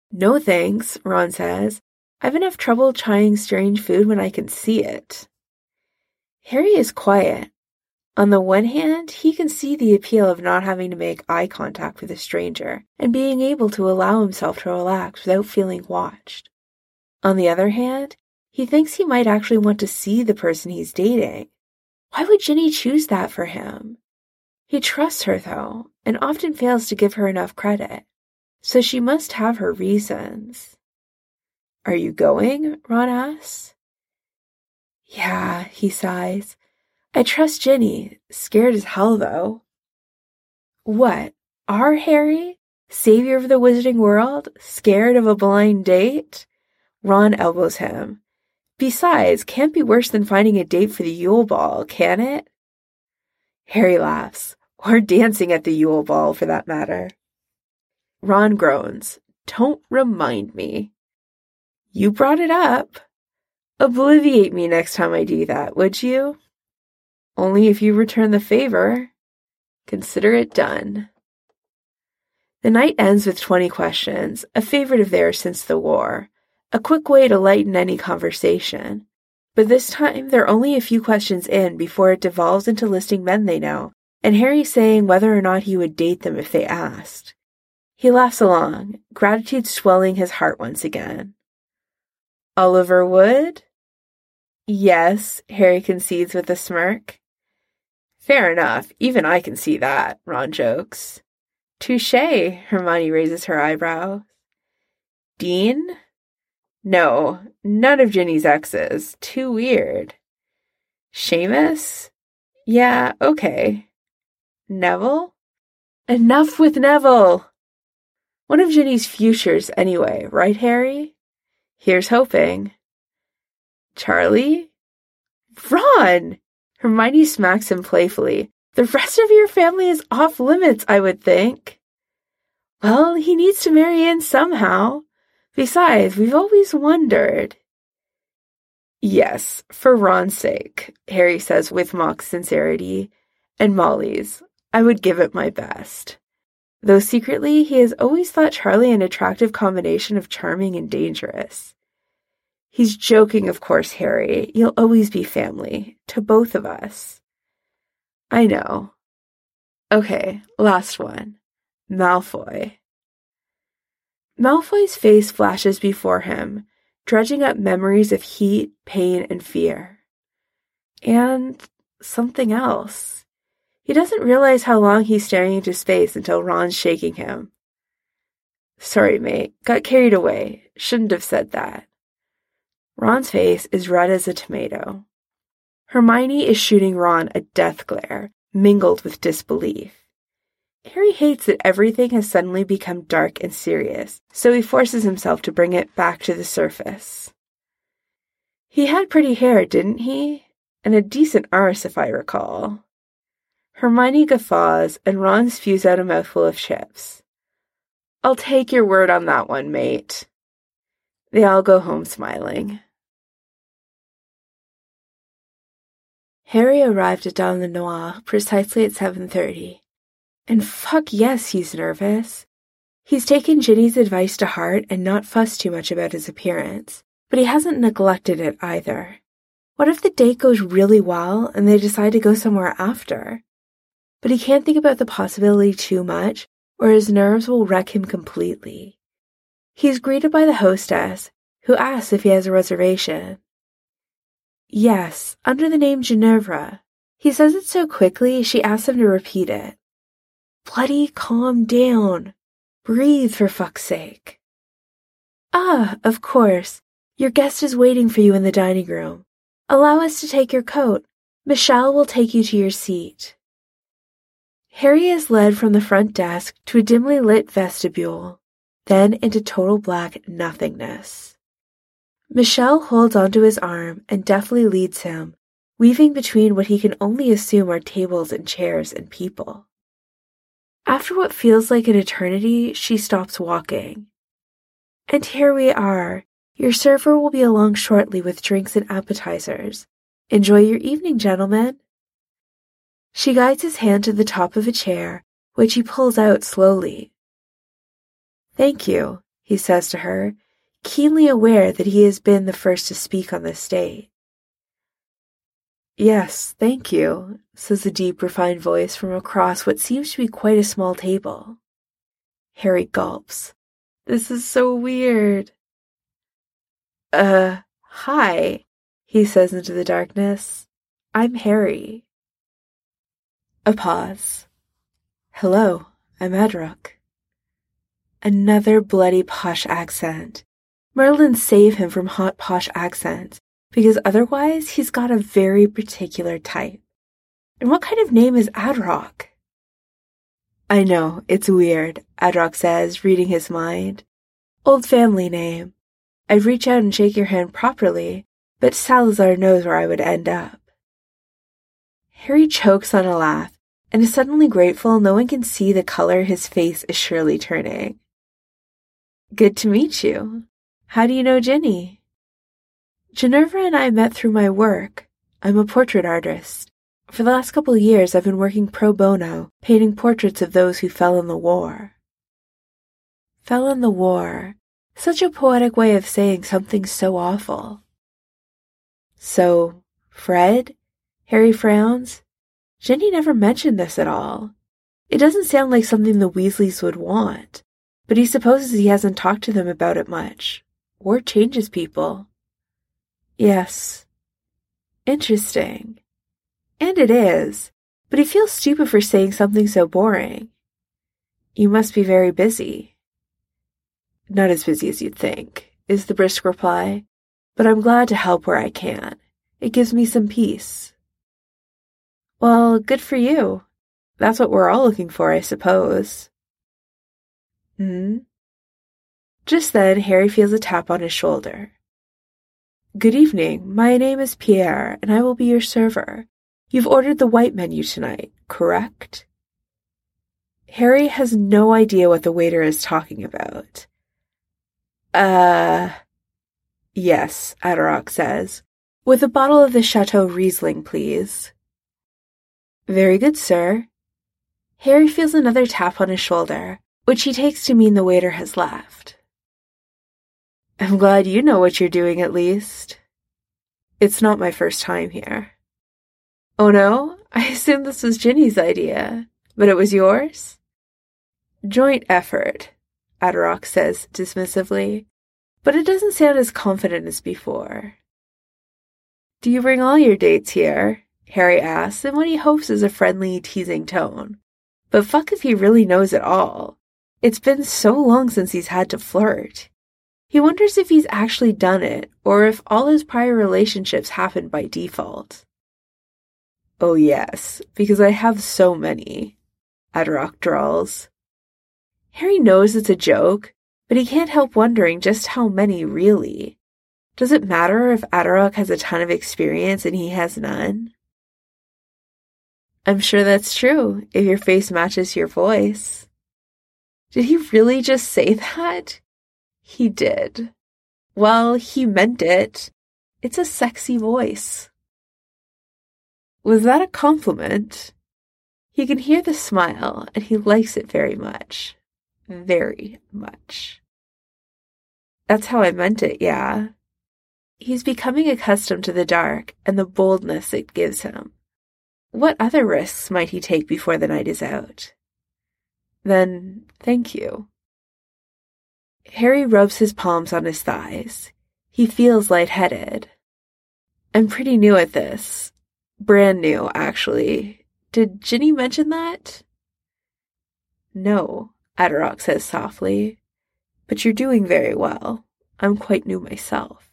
No thanks, Ron says. I've enough trouble trying strange food when I can see it. Harry is quiet. On the one hand, he can see the appeal of not having to make eye contact with a stranger and being able to allow himself to relax without feeling watched. On the other hand, he thinks he might actually want to see the person he's dating. Why would Ginny choose that for him? He trusts her, though, and often fails to give her enough credit, so she must have her reasons. Are you going? Ron asks. Yeah, he sighs. I trust Ginny. Scared as hell, though. What? Our Harry? Savior of the wizarding world? Scared of a blind date? Ron elbows him. Besides, can't be worse than finding a date for the Yule Ball, can it? Harry laughs. Or dancing at the Yule Ball, for that matter. Ron groans. Don't remind me. You brought it up. Obliviate me next time I do that, would you? Only if you return the favor. Consider it done. The night ends with 20 questions, a favorite of theirs since the war, a quick way to lighten any conversation. But this time, they're only a few questions in before it devolves into listing men they know, and Harry saying whether or not he would date them if they asked. He laughs along, gratitude swelling his heart once again. Oliver Wood? Yes, Harry concedes with a smirk. Fair enough, even I can see that, Ron jokes. Touché, Hermione raises her eyebrows. Dean? No, none of Ginny's exes. Too weird. Seamus? Yeah, okay. Neville? Enough with Neville! One of Ginny's futures anyway, right, Harry? Here's hoping. Charlie? Ron! Hermione smacks him playfully. The rest of your family is off limits, I would think. Well, he needs to marry in somehow. Besides, we've always wondered. Yes, for Ron's sake, Harry says with mock sincerity, and Molly's. I would give it my best. Though secretly, he has always thought Charlie an attractive combination of charming and dangerous. He's joking, of course, Harry. You'll always be family, to both of us. I know. Okay, last one. Malfoy. Malfoy's face flashes before him, dredging up memories of heat, pain, and fear. And something else. He doesn't realize how long he's staring into space until Ron's shaking him. Sorry, mate. Got carried away. Shouldn't have said that. Ron's face is red as a tomato. Hermione is shooting Ron a death glare, mingled with disbelief. Harry hates that everything has suddenly become dark and serious, so he forces himself to bring it back to the surface. He had pretty hair, didn't he? And a decent arse, if I recall. Hermione guffaws, and Ron spews out a mouthful of chips. I'll take your word on that one, mate. They all go home smiling. Harry arrived at Dame Le Noir precisely at 7:30. And fuck yes, he's nervous. He's taken Ginny's advice to heart and not fussed too much about his appearance, but he hasn't neglected it either. What if the date goes really well and they decide to go somewhere after? But he can't think about the possibility too much, or his nerves will wreck him completely. He's greeted by the hostess, who asks if he has a reservation. Yes, under the name Ginevra. He says it so quickly, she asks him to repeat it. Bloody calm down. Breathe, for fuck's sake. Ah, of course. Your guest is waiting for you in the dining room. Allow us to take your coat. Michelle will take you to your seat. Harry is led from the front desk to a dimly lit vestibule, then into total black nothingness. Michelle holds onto his arm and deftly leads him, weaving between what he can only assume are tables and chairs and people. After what feels like an eternity, she stops walking. And here we are. Your server will be along shortly with drinks and appetizers. Enjoy your evening, gentlemen. She guides his hand to the top of a chair, which he pulls out slowly. Thank you, he says to her, keenly aware that he has been the first to speak on this date. Yes, thank you, says a deep, refined voice from across what seems to be quite a small table. Harry gulps. This is so weird. Hi, he says into the darkness. I'm Harry. A pause. Hello, I'm Adrock. Another bloody posh accent. Merlin save him from hot posh accents, because otherwise he's got a very particular type. And what kind of name is Adrock? I know, it's weird, Adrock says, reading his mind. Old family name. I'd reach out and shake your hand properly, but Salazar knows where I would end up. Harry chokes on a laugh, and is suddenly grateful no one can see the color his face is surely turning. Good to meet you. How do you know Ginny? Ginevra and I met through my work. I'm a portrait artist. For the last couple of years, I've been working pro bono, painting portraits of those who fell in the war. Fell in the war. Such a poetic way of saying something so awful. So, Fred? Harry frowns. Ginny never mentioned this at all. It doesn't sound like something the Weasleys would want, but he supposes he hasn't talked to them about it much. War changes people. Yes. Interesting. And it is, but he feels stupid for saying something so boring. You must be very busy. Not as busy as you'd think, is the brisk reply, but I'm glad to help where I can. It gives me some peace. Well, good for you. That's what we're all looking for, I suppose. Just then, Harry feels a tap on his shoulder. Good evening. My name is Pierre, and I will be your server. You've ordered the white menu tonight, correct? Harry has no idea what the waiter is talking about. Yes, Adrock says. With a bottle of the Chateau Riesling, please. Very good, sir. Harry feels another tap on his shoulder, which he takes to mean the waiter has left. I'm glad you know what you're doing, at least. It's not my first time here. Oh no? I assumed this was Ginny's idea, but it was yours? Joint effort, Adrock says dismissively, but it doesn't sound as confident as before. Do you bring all your dates here? Harry asks in what he hopes is a friendly, teasing tone. But fuck if he really knows it all. It's been so long since he's had to flirt. He wonders if he's actually done it, or if all his prior relationships happened by default. Oh yes, because I have so many, Adrock drawls. Harry knows it's a joke, but he can't help wondering just how many really. Does it matter if Adrock has a ton of experience and he has none? I'm sure that's true, if your face matches your voice. Did he really just say that? He did. Well, he meant it. It's a sexy voice. Was that a compliment? He can hear the smile, and he likes it very much. Very much. That's how I meant it, yeah. He's becoming accustomed to the dark and the boldness it gives him. What other risks might he take before the night is out? Then, thank you. Harry rubs his palms on his thighs. He feels lightheaded. I'm pretty new at this. Brand new, actually. Did Ginny mention that? No, Adrock says softly. But you're doing very well. I'm quite new myself.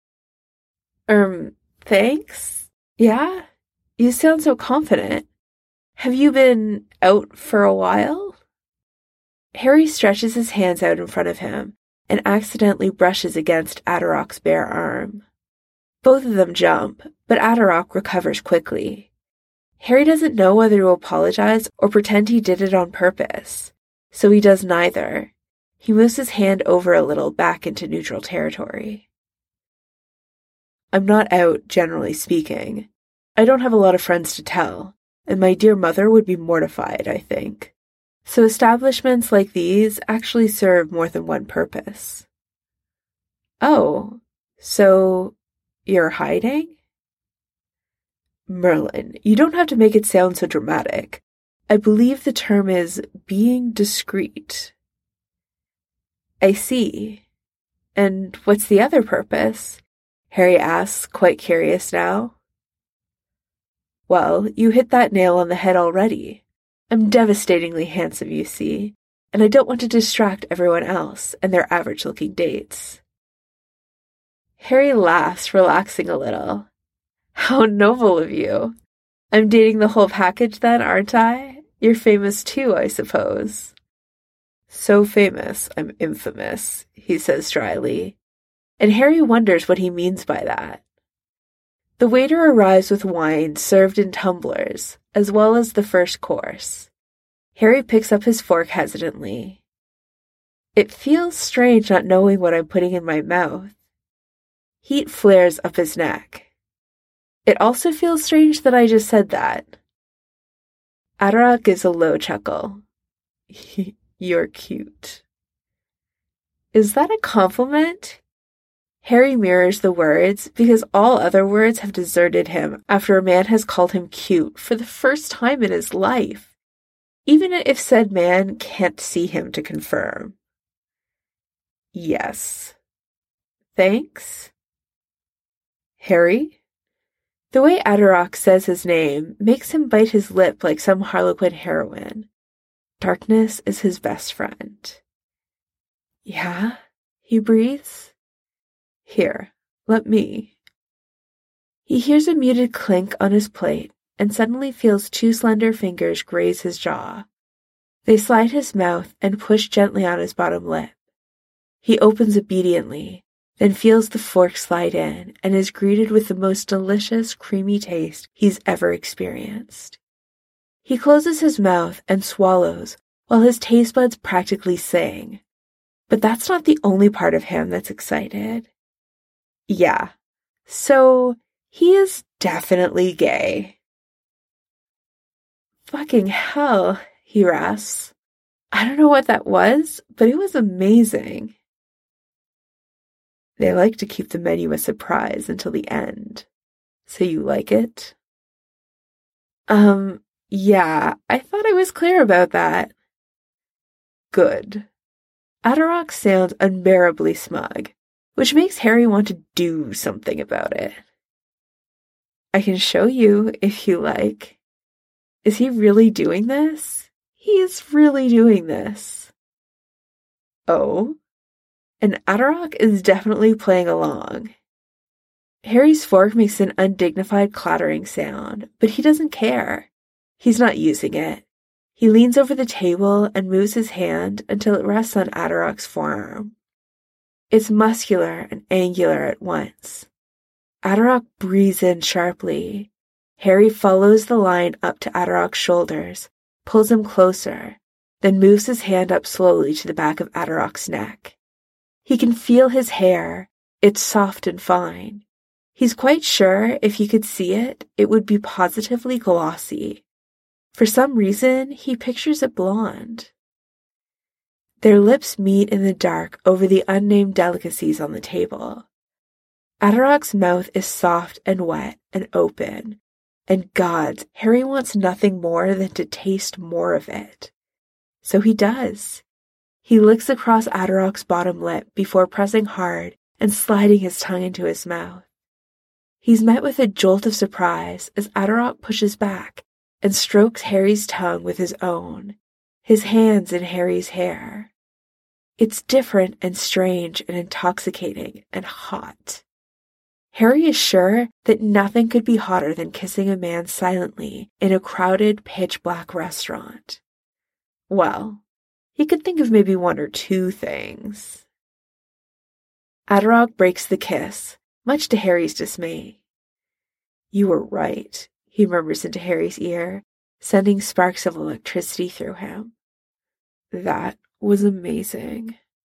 Thanks? Yeah? You sound so confident. Have you been out for a while? Harry stretches his hands out in front of him and accidentally brushes against Adrock's bare arm. Both of them jump, but Adrock recovers quickly. Harry doesn't know whether to apologize or pretend he did it on purpose, so he does neither. He moves his hand over a little back into neutral territory. I'm not out, generally speaking. I don't have a lot of friends to tell, and my dear mother would be mortified, I think. So establishments like these actually serve more than one purpose. Oh, so you're hiding? Merlin, you don't have to make it sound so dramatic. I believe the term is being discreet. I see. And what's the other purpose? Harry asks, quite curious now. Well, you hit that nail on the head already. I'm devastatingly handsome, you see, and I don't want to distract everyone else and their average-looking dates. Harry laughs, relaxing a little. How noble of you. I'm dating the whole package then, aren't I? You're famous too, I suppose. So famous, I'm infamous, he says dryly, and Harry wonders what he means by that. The waiter arrives with wine served in tumblers, as well as the first course. Harry picks up his fork hesitantly. It feels strange not knowing what I'm putting in my mouth. Heat flares up his neck. It also feels strange that I just said that. Atarak gives a low chuckle. You're cute. Is that a compliment? Harry mirrors the words because all other words have deserted him after a man has called him cute for the first time in his life, even if said man can't see him to confirm. Yes. Thanks? Harry? The way Atarak says his name makes him bite his lip like some Harlequin heroine. Darkness is his best friend. Yeah? He breathes. Here, let me. He hears a muted clink on his plate and suddenly feels two slender fingers graze his jaw. They slide his mouth and push gently on his bottom lip. He opens obediently, then feels the fork slide in and is greeted with the most delicious, creamy taste he's ever experienced. He closes his mouth and swallows while his taste buds practically sing. But that's not the only part of him that's excited. Yeah, so he is definitely gay. Fucking hell, he rasps. I don't know what that was, but it was amazing. They like to keep the menu a surprise until the end. So you like it? Yeah, I thought I was clear about that. Good. Atarak sounds unbearably smug, which makes Harry want to do something about it. I can show you if you like. Is he really doing this? He is really doing this. Oh? And Atarak is definitely playing along. Harry's fork makes an undignified clattering sound, but he doesn't care. He's not using it. He leans over the table and moves his hand until it rests on Atarak's forearm. It's muscular and angular at once. Atarak breathes in sharply. Harry follows the line up to Atarak's shoulders, pulls him closer, then moves his hand up slowly to the back of Atarak's neck. He can feel his hair. It's soft and fine. He's quite sure if he could see it, it would be positively glossy. For some reason, he pictures it blonde. Their lips meet in the dark over the unnamed delicacies on the table. Atarak's mouth is soft and wet and open, and gods, Harry wants nothing more than to taste more of it. So he does. He licks across Atarak's bottom lip before pressing hard and sliding his tongue into his mouth. He's met with a jolt of surprise as Atarak pushes back and strokes Harry's tongue with his own, his hands in Harry's hair. It's different and strange and intoxicating and hot. Harry is sure that nothing could be hotter than kissing a man silently in a crowded, pitch-black restaurant. Well, he could think of maybe one or two things. Atarak breaks the kiss, much to Harry's dismay. You were right, he murmurs into Harry's ear, sending sparks of electricity through him. That was amazing.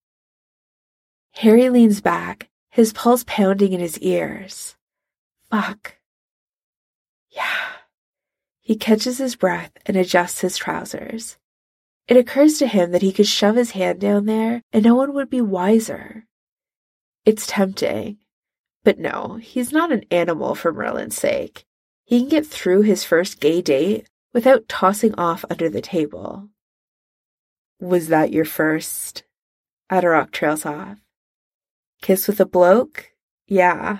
Harry leans back, his pulse pounding in his ears. Fuck. Yeah. He catches his breath and adjusts his trousers. It occurs to him that he could shove his hand down there and no one would be wiser. It's tempting. But no, he's not an animal for Merlin's sake. He can get through his first gay date without tossing off under the table. Was that your first? Atarak trails off. Kiss with a bloke? Yeah.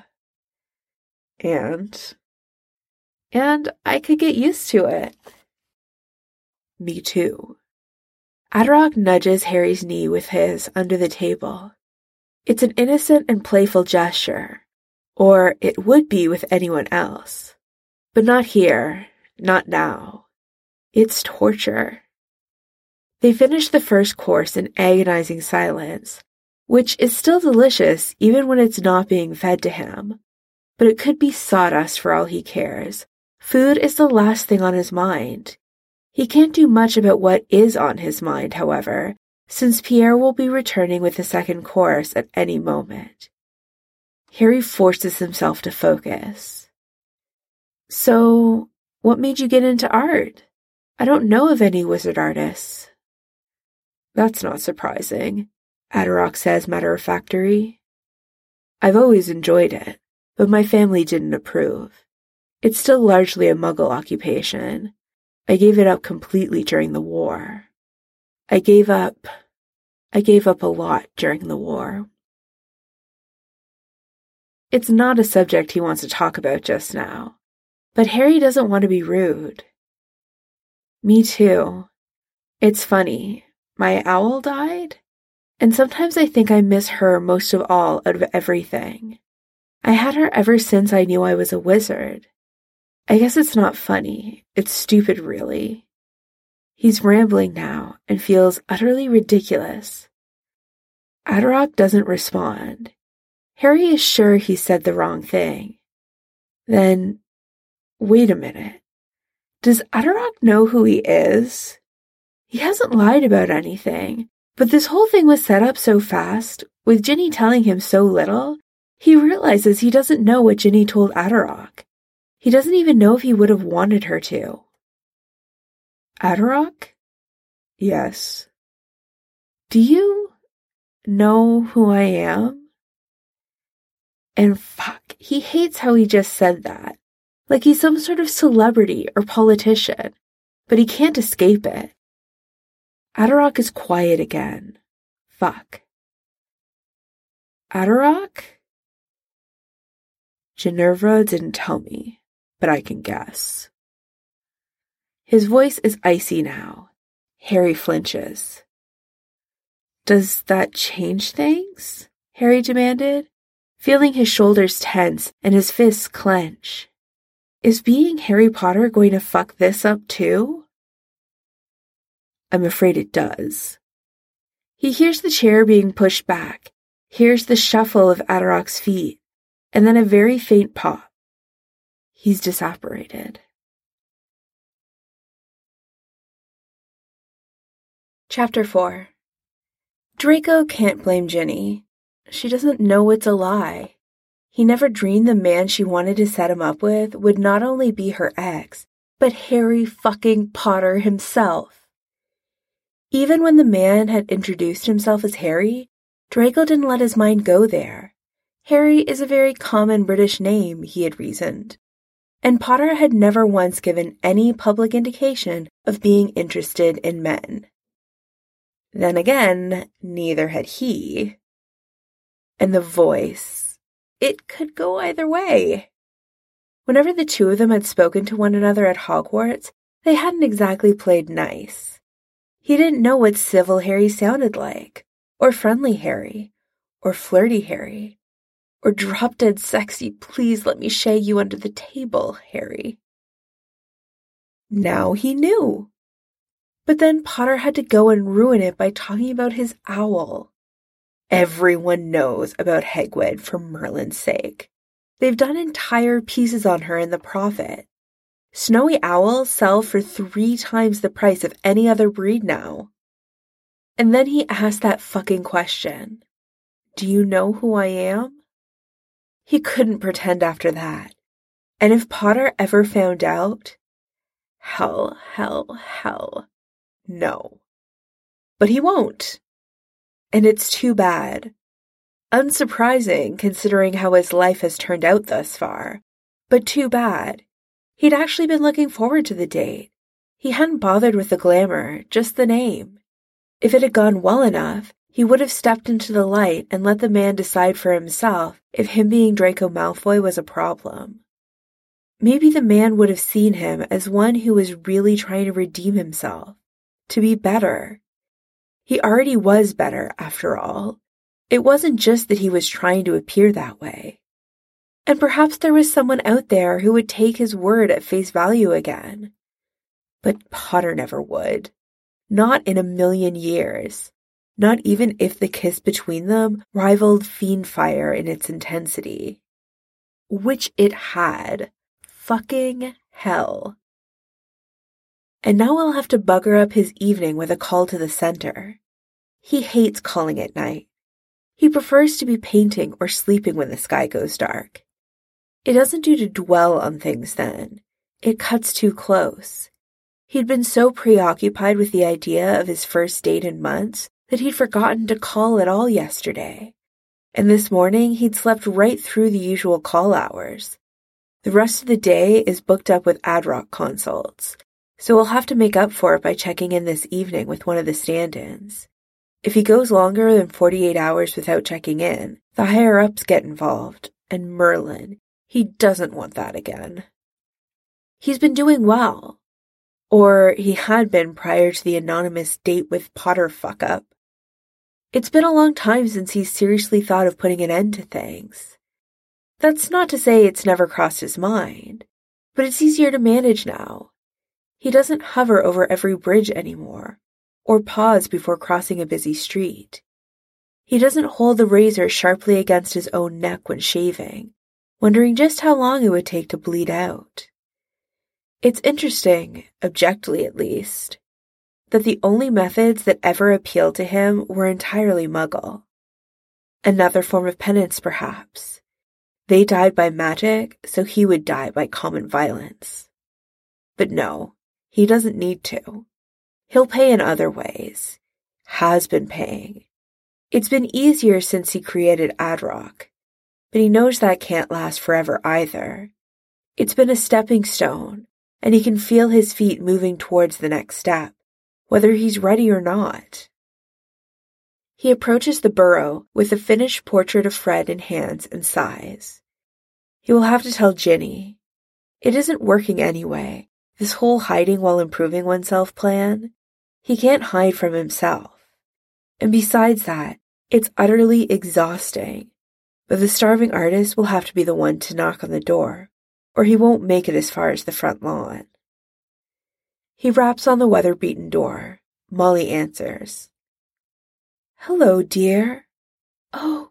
And I could get used to it. Me too. Atarak nudges Harry's knee with his under the table. It's an innocent and playful gesture, or it would be with anyone else. But not here, not now. It's torture. They finish the first course in agonizing silence, which is still delicious even when it's not being fed to him. But it could be sawdust for all he cares. Food is the last thing on his mind. He can't do much about what is on his mind, however, since Pierre will be returning with the second course at any moment. Harry forces himself to focus. So, what made you get into art? I don't know of any wizard artists. That's not surprising, Atarak says matter-of-factory. I've always enjoyed it, but my family didn't approve. It's still largely a Muggle occupation. I gave it up completely during the war. I gave up a lot during the war. It's not a subject he wants to talk about just now, but Harry doesn't want to be rude. Me too. It's funny. My owl died, and sometimes I think I miss her most of all out of everything. I had her ever since I knew I was a wizard. I guess it's not funny. It's stupid, really. He's rambling now and feels utterly ridiculous. Atarak doesn't respond. Harry is sure he said the wrong thing. Then, wait a minute. Does Atarak know who he is? He hasn't lied about anything, but this whole thing was set up so fast, with Ginny telling him so little, he realizes he doesn't know what Ginny told Atarak. He doesn't even know if he would have wanted her to. Atarak? Yes. Do you know who I am? And fuck, he hates how he just said that. Like he's some sort of celebrity or politician, but he can't escape it. Atarak is quiet again. Fuck. Atarak? Ginevra didn't tell me, but I can guess. His voice is icy now. Harry flinches. Does that change things? Harry demanded, feeling his shoulders tense and his fists clench. Is being Harry Potter going to fuck this up too? I'm afraid it does. He hears the chair being pushed back, hears the shuffle of Atarak's feet, and then a very faint pop. He's disapparated. Chapter 4. Draco can't blame Ginny. She doesn't know it's a lie. He never dreamed the man she wanted to set him up with would not only be her ex, but Harry fucking Potter himself. Even when the man had introduced himself as Harry, Draco didn't let his mind go there. Harry is a very common British name, he had reasoned, and Potter had never once given any public indication of being interested in men. Then again, neither had he. And the voice, it could go either way. Whenever the two of them had spoken to one another at Hogwarts, they hadn't exactly played nice. He didn't know what civil Harry sounded like, or friendly Harry, or flirty Harry, or drop-dead sexy, please let me shag you under the table, Harry. Now he knew. But then Potter had to go and ruin it by talking about his owl. Everyone knows about Hagrid for Merlin's sake. They've done entire pieces on her in The Prophet. Snowy owls sell for 3 times the price of any other breed now. And then he asked that fucking question. Do you know who I am? He couldn't pretend after that. And if Potter ever found out, hell, no. But he won't. And it's too bad. Unsurprising considering how his life has turned out thus far, but too bad. He'd actually been looking forward to the date. He hadn't bothered with the glamour, just the name. If it had gone well enough, he would have stepped into the light and let the man decide for himself if him being Draco Malfoy was a problem. Maybe the man would have seen him as one who was really trying to redeem himself, to be better. He already was better, after all. It wasn't just that he was trying to appear that way. And perhaps there was someone out there who would take his word at face value again. But Potter never would. Not in a million years. Not even if the kiss between them rivaled Fiendfire in its intensity. Which it had. Fucking hell. And now I'll have to bugger up his evening with a call to the center. He hates calling at night. He prefers to be painting or sleeping when the sky goes dark. It doesn't do to dwell on things then. It cuts too close. He'd been so preoccupied with the idea of his first date in months that he'd forgotten to call at all yesterday. And this morning he'd slept right through the usual call hours. The rest of the day is booked up with Adrock consults, so we'll have to make up for it by checking in this evening with one of the stand-ins. If he goes longer than 48 hours without checking in, the higher-ups get involved, and Merlin, he doesn't want that again. He's been doing well. Or he had been prior to the anonymous date with Potter fuck-up. It's been a long time since he's seriously thought of putting an end to things. That's not to say it's never crossed his mind, but it's easier to manage now. He doesn't hover over every bridge anymore, or pause before crossing a busy street. He doesn't hold the razor sharply against his own neck when shaving, wondering just how long it would take to bleed out. It's interesting, objectively at least, that the only methods that ever appealed to him were entirely Muggle. Another form of penance, perhaps. They died by magic, so he would die by common violence. But no, he doesn't need to. He'll pay in other ways. Has been paying. It's been easier since he created Adrock, but he knows that can't last forever either. It's been a stepping stone, and he can feel his feet moving towards the next step, whether he's ready or not. He approaches the burrow with a finished portrait of Fred in hands and sighs. He will have to tell Ginny. It isn't working anyway, this whole hiding while improving oneself plan. He can't hide from himself. And besides that, it's utterly exhausting. But the starving artist will have to be the one to knock on the door, or he won't make it as far as the front lawn. He raps on the weather-beaten door. Molly answers. "Hello, dear." "Oh."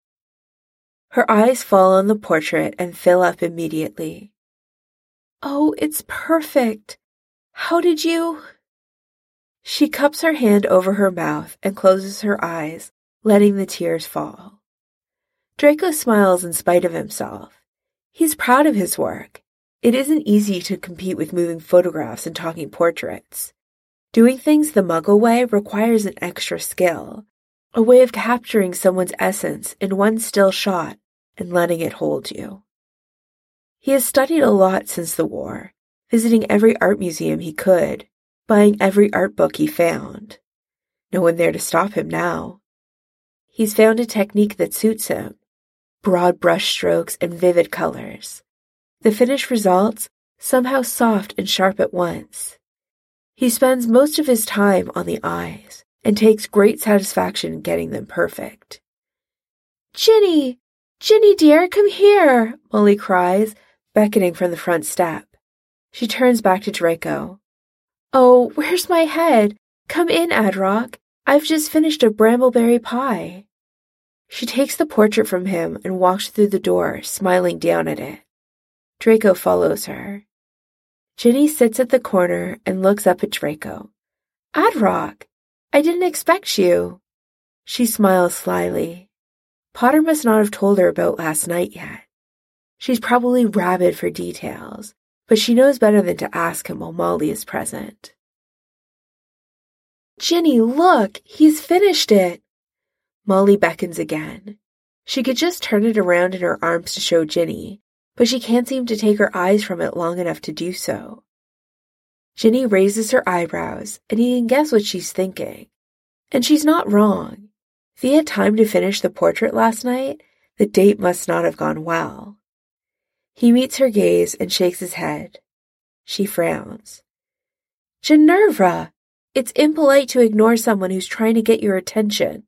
Her eyes fall on the portrait and fill up immediately. "Oh, it's perfect. How did you—" She cups her hand over her mouth and closes her eyes, letting the tears fall. Draco smiles in spite of himself. He's proud of his work. It isn't easy to compete with moving photographs and talking portraits. Doing things the Muggle way requires an extra skill, a way of capturing someone's essence in one still shot and letting it hold you. He has studied a lot since the war, visiting every art museum he could, buying every art book he found. No one there to stop him now. He's found a technique that suits him. Broad brush strokes and vivid colors. The finished results, somehow soft and sharp at once. He spends most of his time on the eyes and takes great satisfaction in getting them perfect. "Ginny! Ginny dear, come here!" Molly cries, beckoning from the front step. She turns back to Draco. "Oh, where's my head? Come in, Adrock. I've just finished a brambleberry pie." She takes the portrait from him and walks through the door, smiling down at it. Draco follows her. Ginny sits at the corner and looks up at Draco. "Adrock, I didn't expect you." She smiles slyly. Potter must not have told her about last night yet. She's probably rabid for details, but she knows better than to ask him while Molly is present. Ginny, look, he's finished it. Molly beckons again. She could just turn it around in her arms to show Ginny, but she can't seem to take her eyes from it long enough to do so. Ginny raises her eyebrows, and he can guess what she's thinking. And she's not wrong. If he had time to finish the portrait last night, the date must not have gone well. He meets her gaze and shakes his head. She frowns. Ginevra! It's impolite to ignore someone who's trying to get your attention.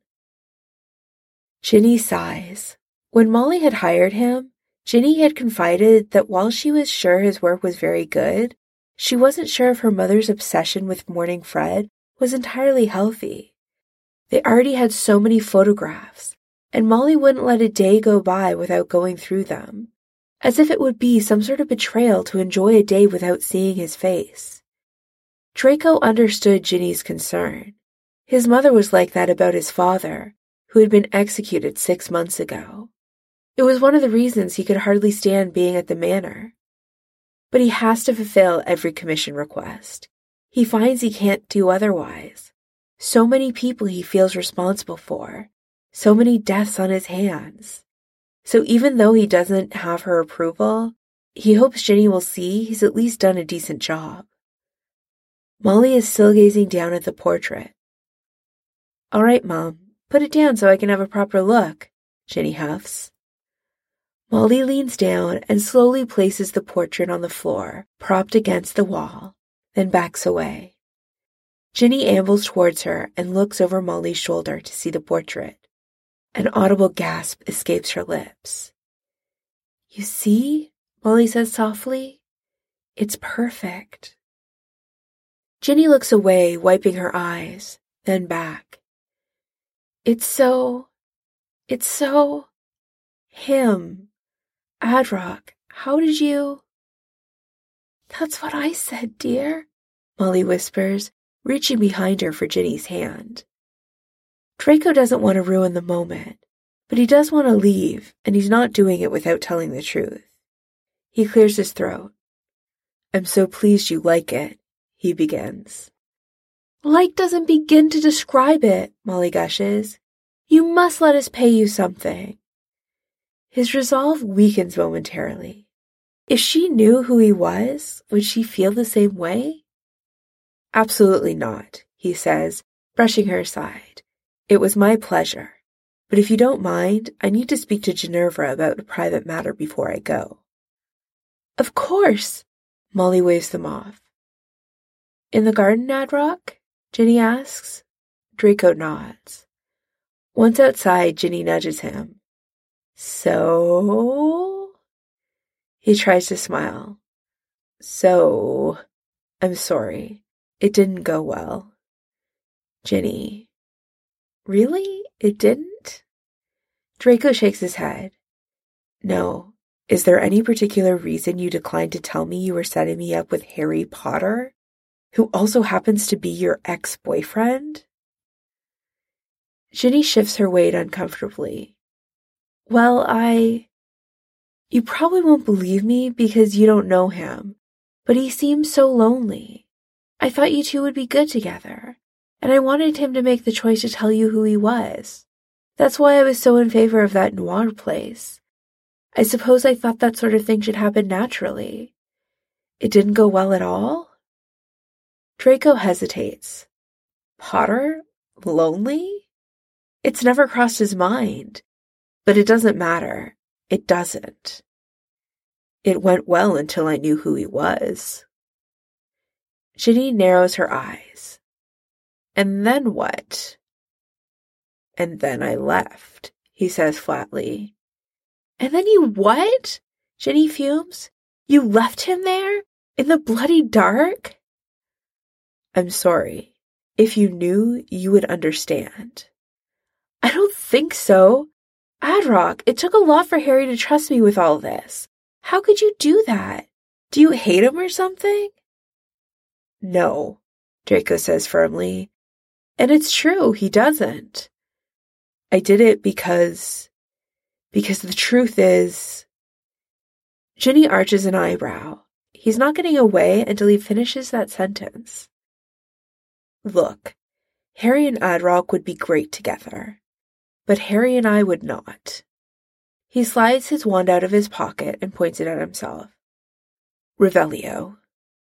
Ginny sighs. When Molly had hired him, Ginny had confided that while she was sure his work was very good, she wasn't sure if her mother's obsession with mourning Fred was entirely healthy. They already had so many photographs, and Molly wouldn't let a day go by without going through them, as if it would be some sort of betrayal to enjoy a day without seeing his face. Draco understood Ginny's concern. His mother was like that about his father, who had been executed 6 months ago. It was one of the reasons he could hardly stand being at the manor. But he has to fulfill every commission request. He finds he can't do otherwise. So many people he feels responsible for. So many deaths on his hands. So even though he doesn't have her approval, he hopes Ginny will see he's at least done a decent job. Molly is still gazing down at the portrait. All right, Mom, put it down so I can have a proper look, Ginny huffs. Molly leans down and slowly places the portrait on the floor, propped against the wall, then backs away. Ginny ambles towards her and looks over Molly's shoulder to see the portrait. An audible gasp escapes her lips. You see, Molly says softly, it's perfect. Ginny looks away, wiping her eyes, then back. It's so him. Adrock, how did you? That's what I said, dear, Molly whispers, reaching behind her for Ginny's hand. Draco doesn't want to ruin the moment, but he does want to leave, and he's not doing it without telling the truth. He clears his throat. I'm so pleased you like it, he begins. Like doesn't begin to describe it, Molly gushes. You must let us pay you something. His resolve weakens momentarily. If she knew who he was, would she feel the same way? Absolutely not, he says, brushing her aside. It was my pleasure. But if you don't mind, I need to speak to Ginevra about a private matter before I go. Of course, Molly waves them off. In the garden, Adrock? Ginny asks. Draco nods. Once outside, Ginny nudges him. So? He tries to smile. So, I'm sorry. It didn't go well. Ginny. Really? It didn't? Draco shakes his head. No. Is there any particular reason you declined to tell me you were setting me up with Harry Potter, who also happens to be your ex-boyfriend? Ginny shifts her weight uncomfortably. Well, You probably won't believe me because you don't know him, but he seems so lonely. I thought you two would be good together, and I wanted him to make the choice to tell you who he was. That's why I was so in favor of that noir place. I suppose I thought that sort of thing should happen naturally. It didn't go well at all? Draco hesitates. Potter? Lonely? It's never crossed his mind. But it doesn't matter. It doesn't. It went well until I knew who he was. Ginny narrows her eyes. And then what? And then I left, he says flatly. And then you what? Ginny fumes. You left him there? In the bloody dark? I'm sorry. If you knew, you would understand. I don't think so. Adrock, it took a lot for Harry to trust me with all this. How could you do that? Do you hate him or something? No, Draco says firmly. And it's true, he doesn't. I did it because the truth is... Ginny arches an eyebrow. He's not getting away until he finishes that sentence. Look, Harry and Adrock would be great together, but Harry and I would not. He slides his wand out of his pocket and points it at himself. Revelio.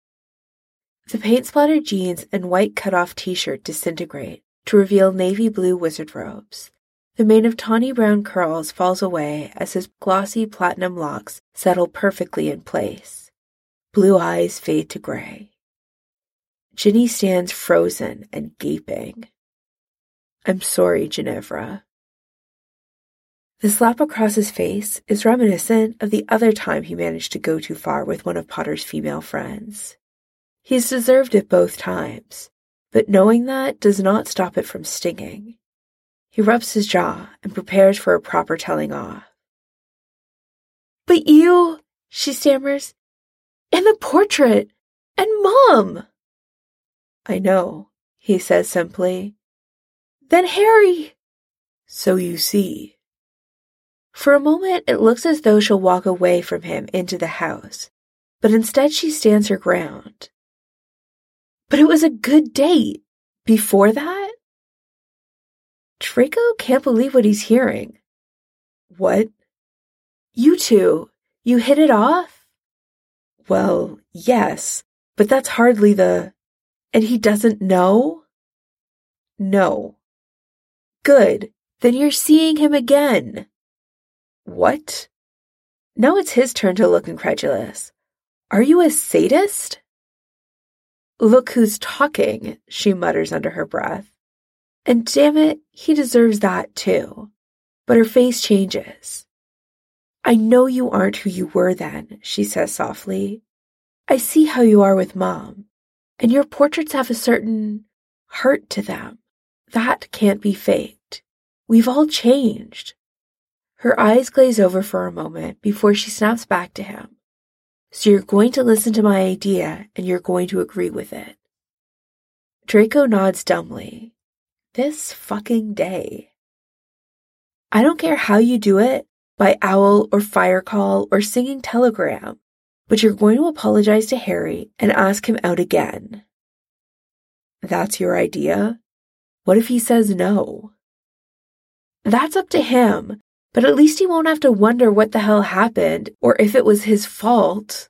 The paint-splattered jeans and white cut-off t-shirt disintegrate to reveal navy blue wizard robes. The mane of tawny brown curls falls away as his glossy platinum locks settle perfectly in place. Blue eyes fade to gray. Ginny stands frozen and gaping. I'm sorry, Ginevra. The slap across his face is reminiscent of the other time he managed to go too far with one of Potter's female friends. He's deserved it both times, but knowing that does not stop it from stinging. He rubs his jaw and prepares for a proper telling off. But you, she stammers, and the portrait, and Mom. I know, he says simply. Then Harry. So you see. For a moment, it looks as though she'll walk away from him into the house, but instead she stands her ground. But it was a good date. Before that? Draco can't believe what he's hearing. What? You two, you hit it off? Well, yes, but that's hardly the... And he doesn't know? No. Good, then you're seeing him again. What? Now it's his turn to look incredulous. Are you a sadist? Look who's talking, she mutters under her breath. And damn it, he deserves that too. But her face changes. I know you aren't who you were then, she says softly. I see how you are with Mom, and your portraits have a certain hurt to them. That can't be faked. We've all changed. Her eyes glaze over for a moment before she snaps back to him. So you're going to listen to my idea and you're going to agree with it. Draco nods dumbly. This fucking day. I don't care how you do it, by owl or fire call or singing telegram, but you're going to apologize to Harry and ask him out again. That's your idea? What if he says no? That's up to him. But at least he won't have to wonder what the hell happened or if it was his fault.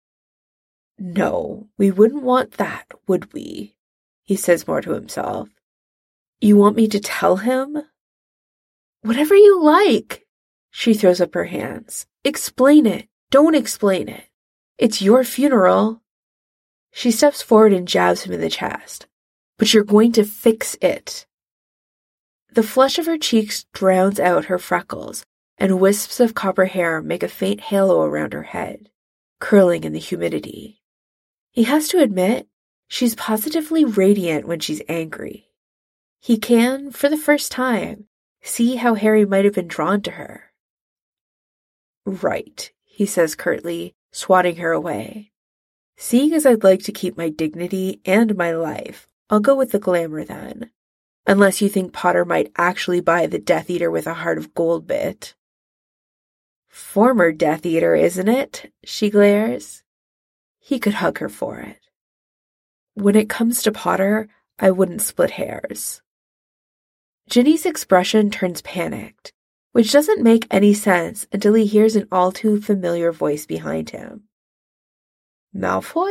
No, we wouldn't want that, would we? He says more to himself. You want me to tell him? Whatever you like. She throws up her hands. Explain it. Don't explain it. It's your funeral. She steps forward and jabs him in the chest. But you're going to fix it. The flush of her cheeks drowns out her freckles, and wisps of copper hair make a faint halo around her head, curling in the humidity. He has to admit, she's positively radiant when she's angry. He can, for the first time, see how Harry might have been drawn to her. Right, he says curtly, swatting her away. Seeing as I'd like to keep my dignity and my life, I'll go with the glamour then. Unless you think Potter might actually buy the Death Eater with a heart of gold bit. Former Death Eater, isn't it? She glares. He could hug her for it. When it comes to Potter, I wouldn't split hairs. Ginny's expression turns panicked, which doesn't make any sense until he hears an all too familiar voice behind him. Malfoy?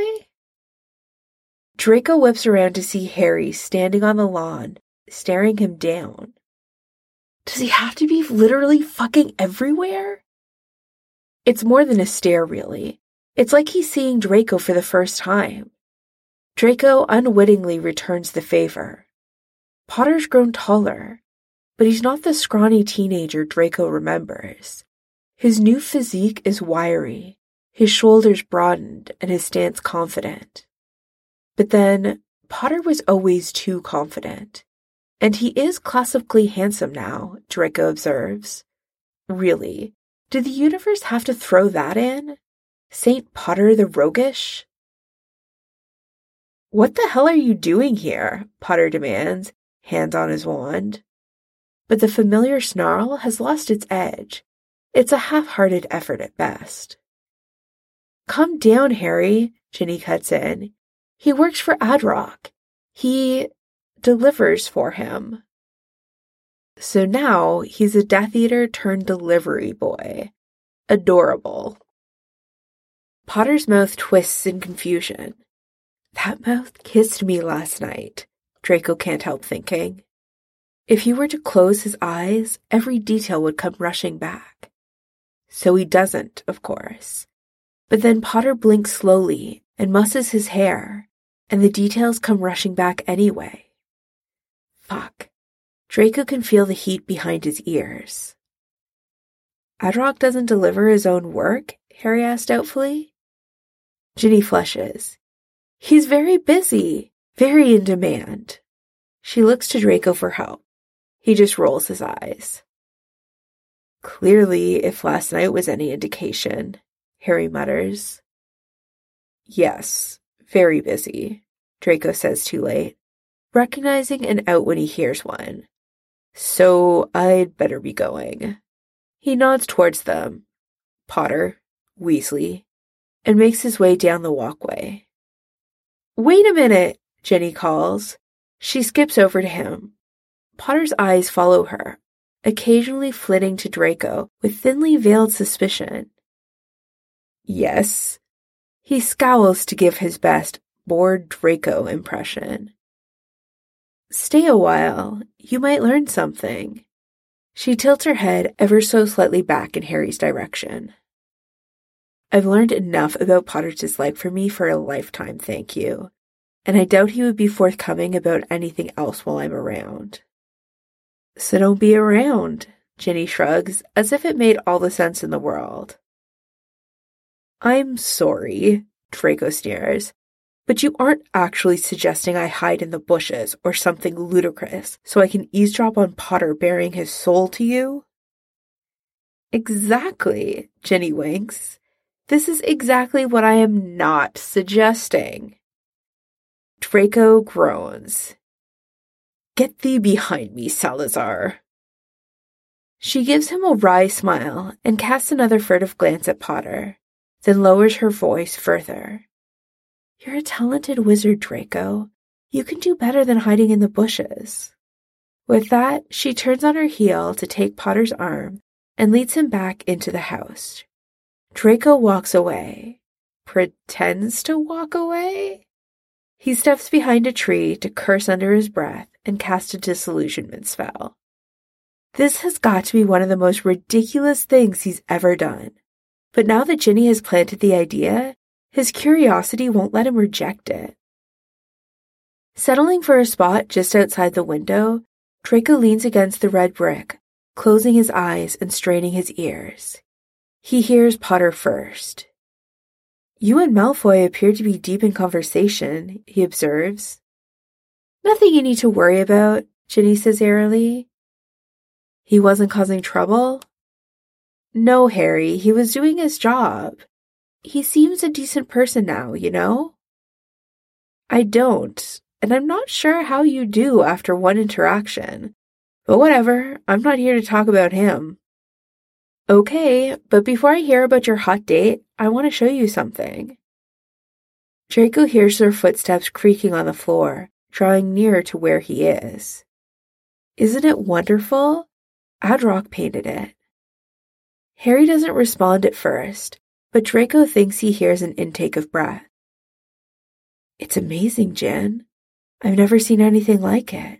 Draco whips around to see Harry standing on the lawn, staring him down. Does he have to be literally fucking everywhere? It's more than a stare, really. It's like he's seeing Draco for the first time. Draco unwittingly returns the favor. Potter's grown taller, but he's not the scrawny teenager Draco remembers. His new physique is wiry, his shoulders broadened, and his stance confident. But then, Potter was always too confident. And he is classically handsome now, Draco observes. Really, did the universe have to throw that in? Saint Potter the Roguish? What the hell are you doing here? Potter demands, hands on his wand. But the familiar snarl has lost its edge. It's a half-hearted effort at best. Calm down, Harry, Ginny cuts in. He works for Adrock. He delivers for him. So now he's a Death Eater turned delivery boy. Adorable. Potter's mouth twists in confusion. That mouth kissed me last night, Draco can't help thinking. If he were to close his eyes, every detail would come rushing back. So he doesn't, of course. But then Potter blinks slowly and musses his hair, and the details come rushing back anyway. Fuck. Draco can feel the heat behind his ears. Adrock doesn't deliver his own work? Harry asked doubtfully. Ginny flushes. He's very busy, very in demand. She looks to Draco for help. He just rolls his eyes. Clearly, if last night was any indication, Harry mutters. Yes, very busy, Draco says too late, recognizing an out when he hears one. So I'd better be going. He nods towards them, Potter, Weasley, and makes his way down the walkway. Wait a minute, Ginny calls. She skips over to him. Potter's eyes follow her, occasionally flitting to Draco with thinly veiled suspicion. Yes. He scowls to give his best bored Draco impression. Stay a while. You might learn something. She tilts her head ever so slightly back in Harry's direction. I've learned enough about Potter's dislike for me for a lifetime, thank you. And I doubt he would be forthcoming about anything else while I'm around. So don't be around, Ginny shrugs, as if it made all the sense in the world. I'm sorry, Draco sneers, but you aren't actually suggesting I hide in the bushes or something ludicrous so I can eavesdrop on Potter bearing his soul to you? Exactly, Ginny winks. This is exactly what I am not suggesting. Draco groans. Get thee behind me, Salazar. She gives him a wry smile and casts another furtive glance at Potter, then lowers her voice further. You're a talented wizard, Draco. You can do better than hiding in the bushes. With that, she turns on her heel to take Potter's arm and leads him back into the house. Draco walks away. Pretends to walk away? He steps behind a tree to curse under his breath and cast a disillusionment spell. This has got to be one of the most ridiculous things he's ever done. But now that Ginny has planted the idea, his curiosity won't let him reject it. Settling for a spot just outside the window, Draco leans against the red brick, closing his eyes and straining his ears. He hears Potter first. You and Malfoy appear to be deep in conversation, he observes. Nothing you need to worry about, Ginny says airily. He wasn't causing trouble? No, Harry, he was doing his job. He seems a decent person now, you know? I don't, and I'm not sure how you do after one interaction. But whatever, I'm not here to talk about him. Okay, but before I hear about your hot date, I want to show you something. Draco hears their footsteps creaking on the floor, drawing nearer to where he is. Isn't it wonderful? Adrock painted it. Harry doesn't respond at first, but Draco thinks he hears an intake of breath. It's amazing, Jen. I've never seen anything like it.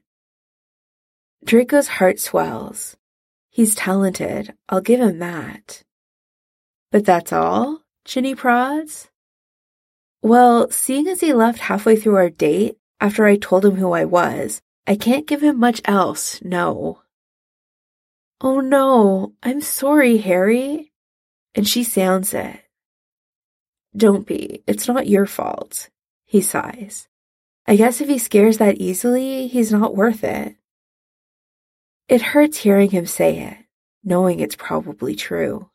Draco's heart swells. He's talented, I'll give him that. But that's all? Ginny prods. Well, seeing as he left halfway through our date, after I told him who I was, I can't give him much else, no. Oh no, I'm sorry, Harry. And she sounds it. Don't be, it's not your fault, he sighs. I guess if he scares that easily, he's not worth it. It hurts hearing him say it, knowing it's probably true.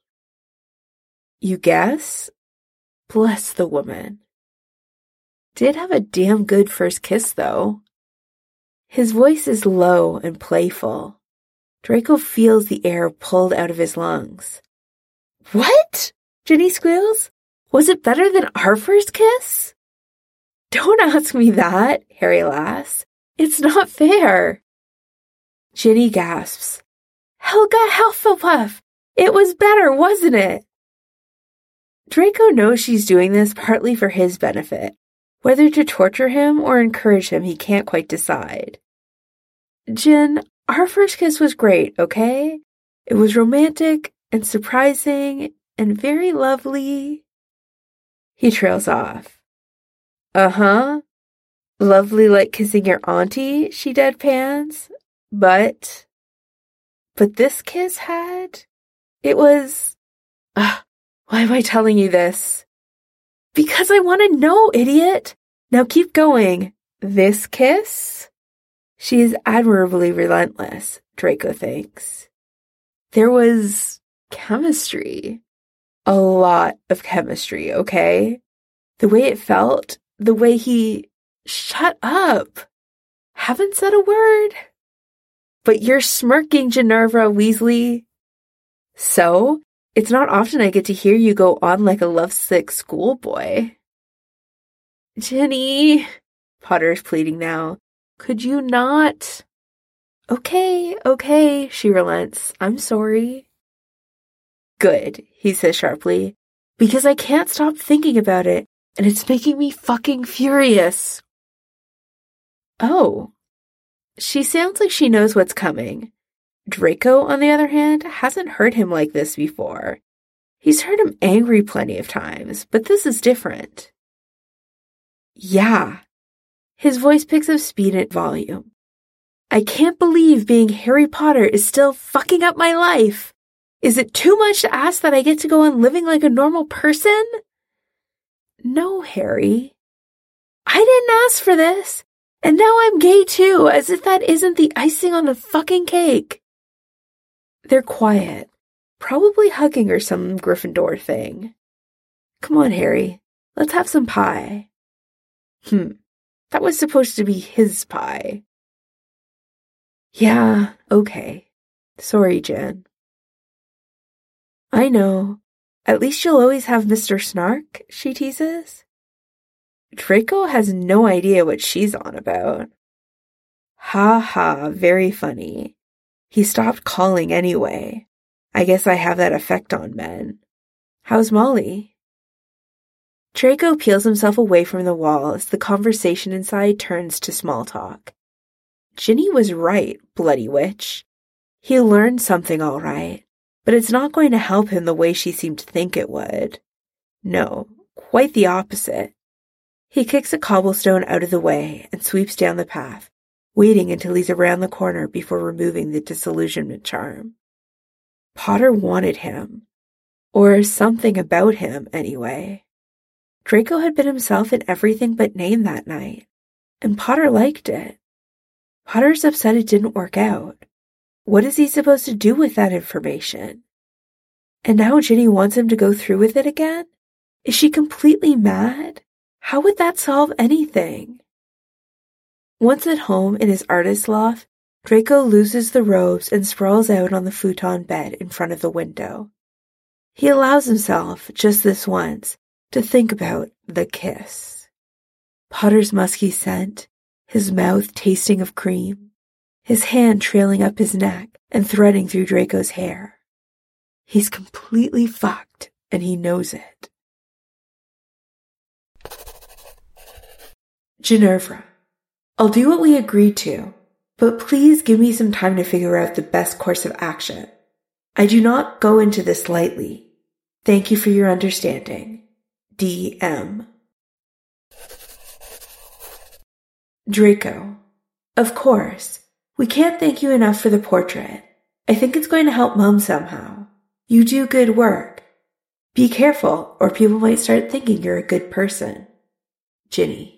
You guess? Bless the woman. Did have a damn good first kiss, though. His voice is low and playful. Draco feels the air pulled out of his lungs. What? Ginny squeals. Was it better than our first kiss? Don't ask me that, Harry laughs. It's not fair. Ginny gasps. Helga Hufflepuff! It was better, wasn't it? Draco knows she's doing this partly for his benefit. Whether to torture him or encourage him, he can't quite decide. Gin, our first kiss was great, okay? It was romantic and surprising and very lovely. He trails off. Uh-huh. Lovely like kissing your auntie, she deadpans. But this kiss had? It was... why am I telling you this? Because I want to know, idiot. Now keep going. This kiss? She is admirably relentless, Draco thinks. There was chemistry. A lot of chemistry, okay? The way it felt, the way he... Shut up. Haven't said a word. But you're smirking, Ginevra Weasley. So, it's not often I get to hear you go on like a lovesick schoolboy. Ginny, Potter's pleading now. Could you not? Okay, she relents. I'm sorry. Good, he says sharply, because I can't stop thinking about it, and it's making me fucking furious. Oh. She sounds like she knows what's coming. Draco, on the other hand, hasn't heard him like this before. He's heard him angry plenty of times, but this is different. Yeah. His voice picks up speed and volume. I can't believe being Harry Potter is still fucking up my life. Is it too much to ask that I get to go on living like a normal person? No, Harry. I didn't ask for this. And now I'm gay too, as if that isn't the icing on the fucking cake. They're quiet, probably hugging or some Gryffindor thing. Come on, Harry, let's have some pie. That was supposed to be his pie. Yeah, okay. Sorry, Jen. I know. At least you'll always have Mr. Snark, she teases. Draco has no idea what she's on about. Ha ha, very funny. He stopped calling anyway. I guess I have that effect on men. How's Molly? Draco peels himself away from the wall as the conversation inside turns to small talk. Ginny was right, bloody witch. He learned something all right, but it's not going to help him the way she seemed to think it would. No, quite the opposite. He kicks a cobblestone out of the way and sweeps down the path, waiting until he's around the corner before removing the disillusionment charm. Potter wanted him. Or something about him, anyway. Draco had been himself in everything but name that night, and Potter liked it. Potter's upset it didn't work out. What is he supposed to do with that information? And now Ginny wants him to go through with it again? Is she completely mad? How would that solve anything? Once at home in his artist loft, Draco loses the robes and sprawls out on the futon bed in front of the window. He allows himself, just this once, to think about the kiss. Potter's musky scent, his mouth tasting of cream, his hand trailing up his neck and threading through Draco's hair. He's completely fucked, and he knows it. Ginevra, I'll do what we agreed to, but please give me some time to figure out the best course of action. I do not go into this lightly. Thank you for your understanding. D.M. Draco, of course. We can't thank you enough for the portrait. I think it's going to help Mum somehow. You do good work. Be careful, or people might start thinking you're a good person. Ginny.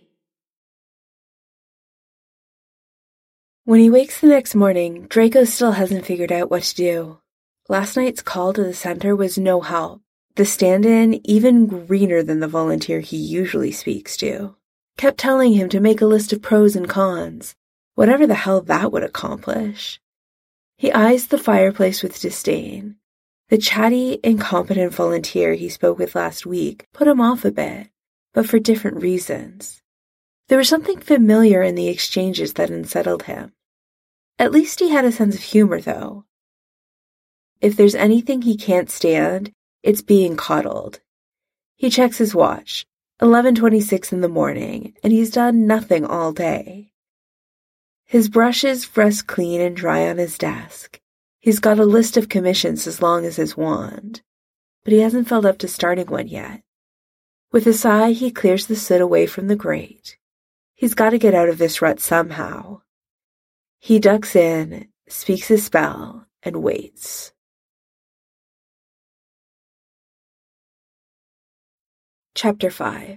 When he wakes the next morning, Draco still hasn't figured out what to do. Last night's call to the center was no help. The stand-in, even greener than the volunteer he usually speaks to, kept telling him to make a list of pros and cons, whatever the hell that would accomplish. He eyes the fireplace with disdain. The chatty, incompetent volunteer he spoke with last week put him off a bit, but for different reasons. There was something familiar in the exchanges that unsettled him. At least he had a sense of humor, though. If there's anything he can't stand, it's being coddled. He checks his watch, 11:26 in the morning, and he's done nothing all day. His brushes rest clean and dry on his desk. He's got a list of commissions as long as his wand, but he hasn't felt up to starting one yet. With a sigh, he clears the soot away from the grate. He's got to get out of this rut somehow. He ducks in, speaks his spell, and waits. Chapter 5.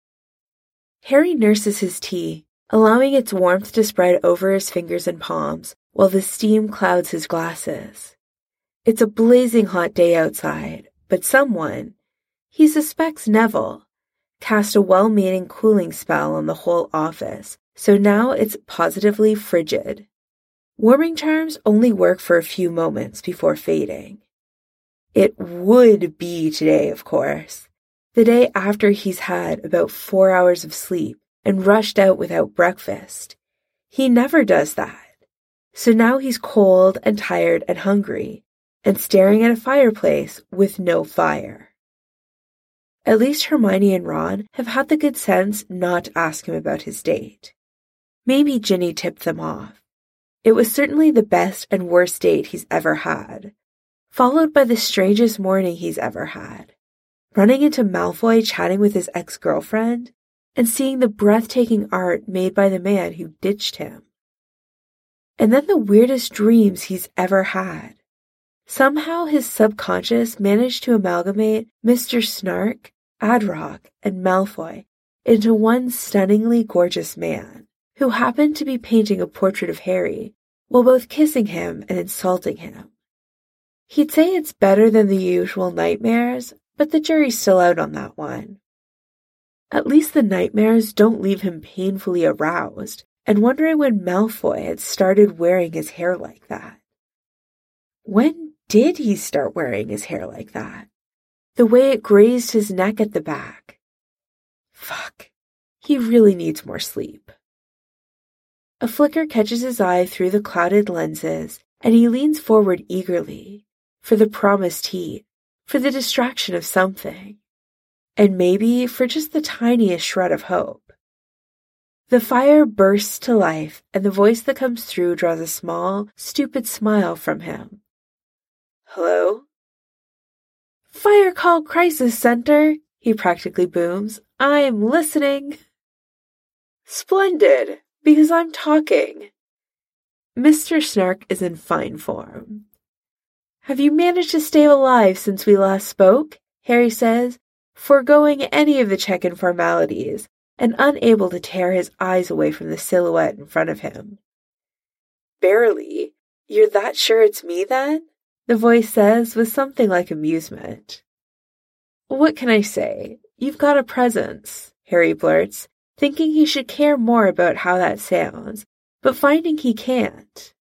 Harry nurses his tea, allowing its warmth to spread over his fingers and palms while the steam clouds his glasses. It's a blazing hot day outside, but someone, he suspects Neville, cast a well-meaning cooling spell on the whole office, so now it's positively frigid. Warming charms only work for a few moments before fading. It would be today, of course, the day after he's had about 4 hours of sleep and rushed out without breakfast. He never does that. So now he's cold and tired and hungry, and staring at a fireplace with no fire. At least Hermione and Ron have had the good sense not to ask him about his date. Maybe Ginny tipped them off. It was certainly the best and worst date he's ever had, followed by the strangest morning he's ever had. Running into Malfoy chatting with his ex-girlfriend, and seeing the breathtaking art made by the man who ditched him. And then the weirdest dreams he's ever had. Somehow his subconscious managed to amalgamate Mr. Snark, Adrock, and Malfoy into one stunningly gorgeous man, who happened to be painting a portrait of Harry while both kissing him and insulting him. He'd say it's better than the usual nightmares, but the jury's still out on that one. At least the nightmares don't leave him painfully aroused and wondering when Malfoy had started wearing his hair like that. When did he start wearing his hair like that? The way it grazed his neck at the back. Fuck. He really needs more sleep. A flicker catches his eye through the clouded lenses, and he leans forward eagerly, for the promised heat, for the distraction of something, and maybe for just the tiniest shred of hope. The fire bursts to life, and the voice that comes through draws a small, stupid smile from him. Hello? Fire Call Crisis Center, he practically booms. I'm listening. Splendid, because I'm talking. Mr. Snark is in fine form. Have you managed to stay alive since we last spoke? Harry says, foregoing any of the check-in formalities and unable to tear his eyes away from the silhouette in front of him. Barely. You're that sure it's me, then? The voice says with something like amusement. What can I say? You've got a presence, Harry blurts, thinking he should care more about how that sounds, but finding he can't.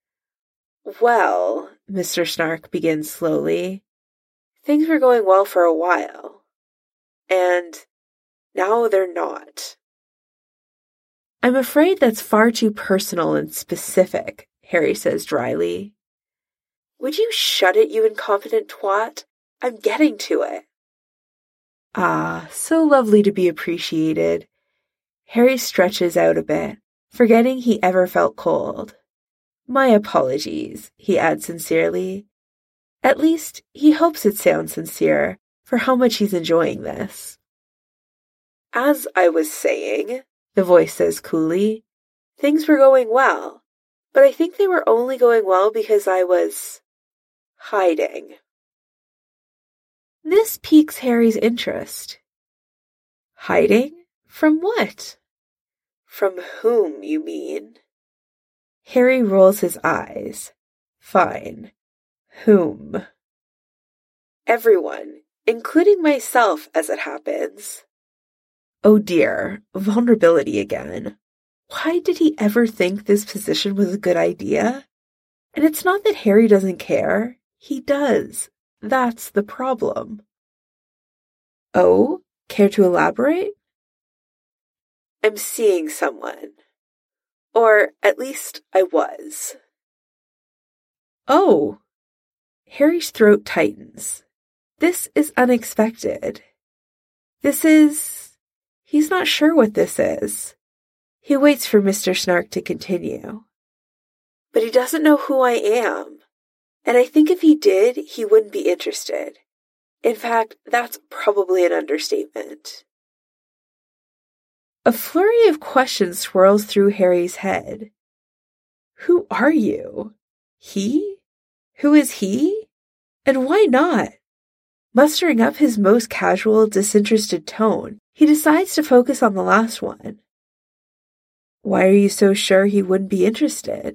Well, Mr. Snark begins slowly, things were going well for a while. And now they're not. I'm afraid that's far too personal and specific, Harry says dryly. Would you shut it, you incompetent twat? I'm getting to it. Ah, so lovely to be appreciated. Harry stretches out a bit, forgetting he ever felt cold. My apologies, he adds sincerely. At least, he hopes it sounds sincere for how much he's enjoying this. As I was saying, the voice says coolly, things were going well, but I think they were only going well because I was hiding. This piques Harry's interest. Hiding? From what? From whom, you mean? Harry rolls his eyes. Fine. Whom? Everyone, including myself, as it happens. Oh dear, vulnerability again. Why did he ever think this position was a good idea? And it's not that Harry doesn't care. He does. That's the problem. Oh, care to elaborate? I'm seeing someone. Or at least I was. Oh. Harry's throat tightens. This is unexpected. He's not sure what this is. He waits for Mr. Snark to continue. But he doesn't know who I am. And I think if he did, he wouldn't be interested. In fact, that's probably an understatement. A flurry of questions swirls through Harry's head. Who are you? He? Who is he? And why not? Mustering up his most casual, disinterested tone, he decides to focus on the last one. Why are you so sure he wouldn't be interested?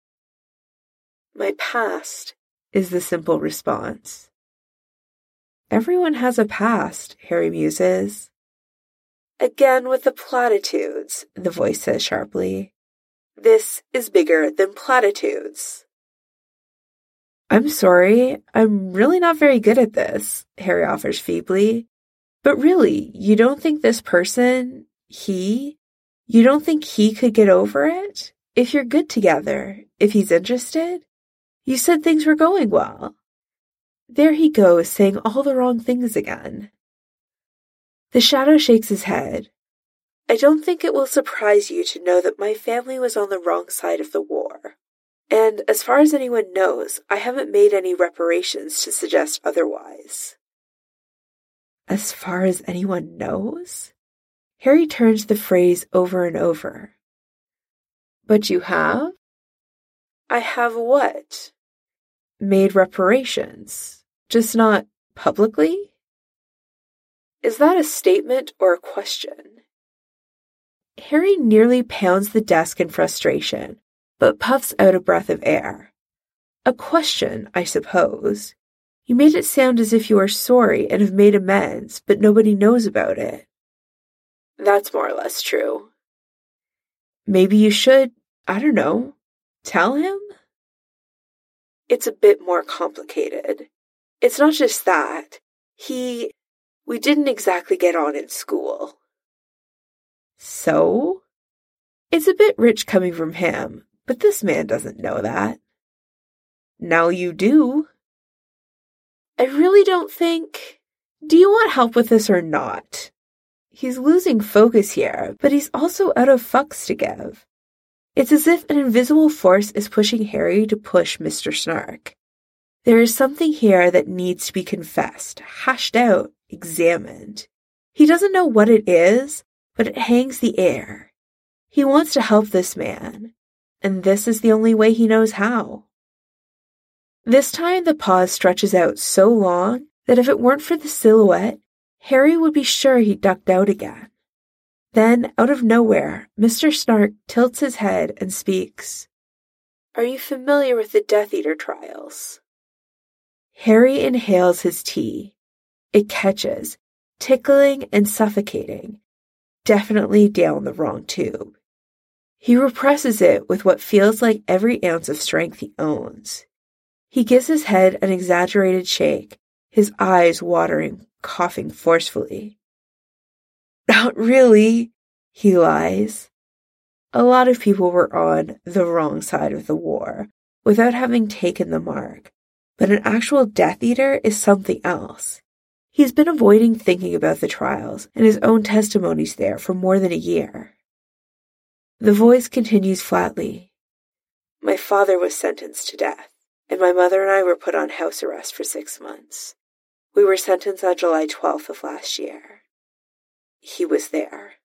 My past, is the simple response. Everyone has a past, Harry muses. Again with the platitudes, the voice says sharply. This is bigger than platitudes. I'm sorry, I'm really not very good at this, Harry offers feebly. But really, you don't think this person, you don't think he could get over it? If you're good together, if he's interested? You said things were going well. There he goes, saying all the wrong things again. The shadow shakes his head. I don't think it will surprise you to know that my family was on the wrong side of the war. And as far as anyone knows, I haven't made any reparations to suggest otherwise. As far as anyone knows? Harry turns the phrase over and over. But you have? I have what? Made reparations. Just not publicly? Is that a statement or a question? Harry nearly pounds the desk in frustration, but puffs out a breath of air. A question, I suppose. You made it sound as if you are sorry and have made amends, but nobody knows about it. That's more or less true. Maybe you should, I don't know, tell him? It's a bit more complicated. It's not just that. We didn't exactly get on in school. So? It's a bit rich coming from him, but this man doesn't know that. Now you do. I really don't think... Do you want help with this or not? He's losing focus here, but he's also out of fucks to give. It's as if an invisible force is pushing Harry to push Mr. Snark. There is something here that needs to be confessed, hashed out, examined. He doesn't know what it is, but it hangs the air. He wants to help this man, and this is the only way he knows how. This time the pause stretches out so long that if it weren't for the silhouette, Harry would be sure he ducked out again. Then, out of nowhere, Mr. Snark tilts his head and speaks. Are you familiar with the Death Eater trials? Harry inhales his tea. It catches, tickling and suffocating, definitely down the wrong tube. He represses it with what feels like every ounce of strength he owns. He gives his head an exaggerated shake, his eyes watering, coughing forcefully. Not really, he lies. A lot of people were on the wrong side of the war, without having taken the mark, but an actual Death Eater is something else. He's been avoiding thinking about the trials and his own testimonies there for more than a year. The voice continues flatly. My father was sentenced to death, and my mother and I were put on house arrest for 6 months. We were sentenced on July 12th of last year. He was there.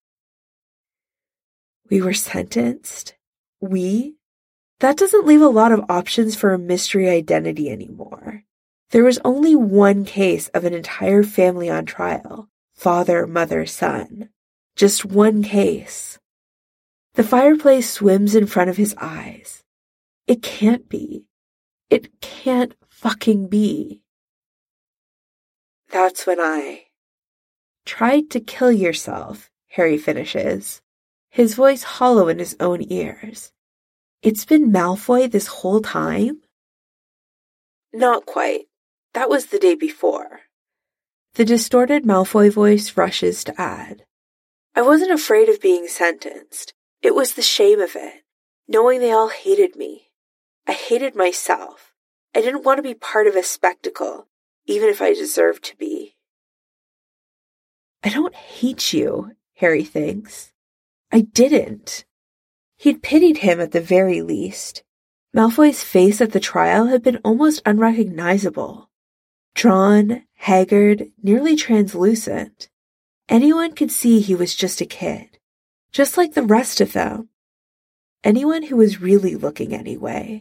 We were sentenced? We? That doesn't leave a lot of options for a mystery identity anymore. There was only one case of an entire family on trial. Father, mother, son. Just one case. The fireplace swims in front of his eyes. It can't be. It can't fucking be. That's when I tried to kill yourself, Harry finishes, his voice hollow in his own ears. It's been Malfoy this whole time? Not quite. That was the day before. The distorted Malfoy voice rushes to add. I wasn't afraid of being sentenced. It was the shame of it, knowing they all hated me. I hated myself. I didn't want to be part of a spectacle, even if I deserved to be. I don't hate you, Harry thinks. I didn't. He'd pitied him at the very least. Malfoy's face at the trial had been almost unrecognizable. Drawn, haggard, nearly translucent. Anyone could see he was just a kid, just like the rest of them. Anyone who was really looking anyway.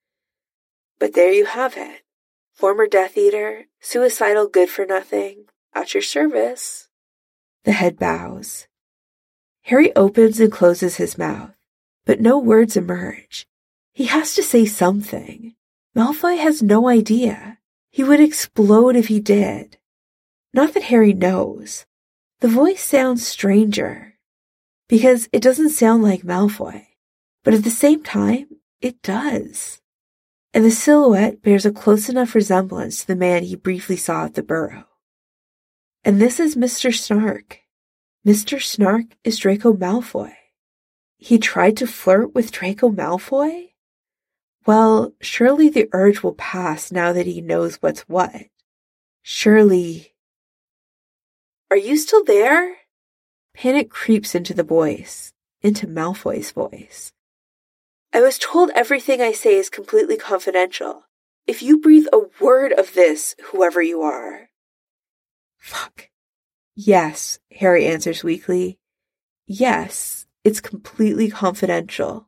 But there you have it. Former Death Eater, suicidal good-for-nothing, at your service. The head bows. Harry opens and closes his mouth, but no words emerge. He has to say something. Malfoy has no idea. He would explode if he did. Not that Harry knows. The voice sounds stranger, because it doesn't sound like Malfoy, but at the same time, it does. And the silhouette bears a close enough resemblance to the man he briefly saw at the Burrow. And this is Mr. Snark. Mr. Snark is Draco Malfoy. He tried to flirt with Draco Malfoy? Well, surely the urge will pass now that he knows what's what. Surely... Are you still there? Panic creeps into the voice, into Malfoy's voice. I was told everything I say is completely confidential. If you breathe a word of this, whoever you are. Fuck. Yes, Harry answers weakly. Yes, it's completely confidential.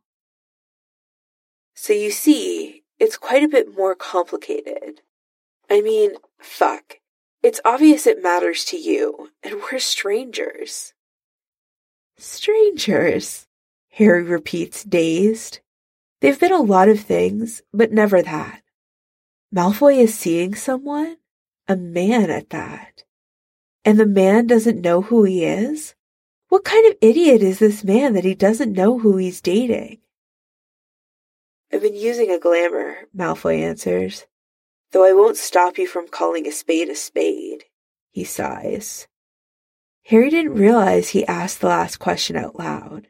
So you see, it's quite a bit more complicated. I mean, fuck. It's obvious it matters to you, and we're strangers. Strangers, Harry repeats, dazed. They've been a lot of things, but never that. Malfoy is seeing someone? A man at that. And the man doesn't know who he is? What kind of idiot is this man that he doesn't know who he's dating? I've been using a glamour, Malfoy answers. Though I won't stop you from calling a spade, he sighs. Harry didn't realize he asked the last question out loud.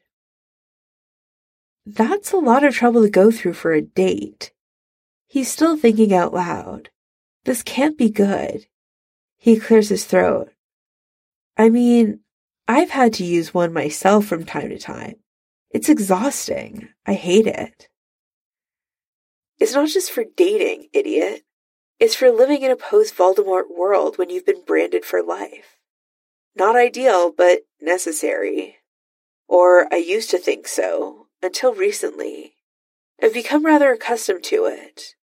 That's a lot of trouble to go through for a date. He's still thinking out loud. This can't be good. He clears his throat. I mean, I've had to use one myself from time to time. It's exhausting. I hate it. It's not just for dating, idiot. It's for living in a post-Voldemort world when you've been branded for life. Not ideal, but necessary. Or I used to think so, until recently. I've become rather accustomed to it.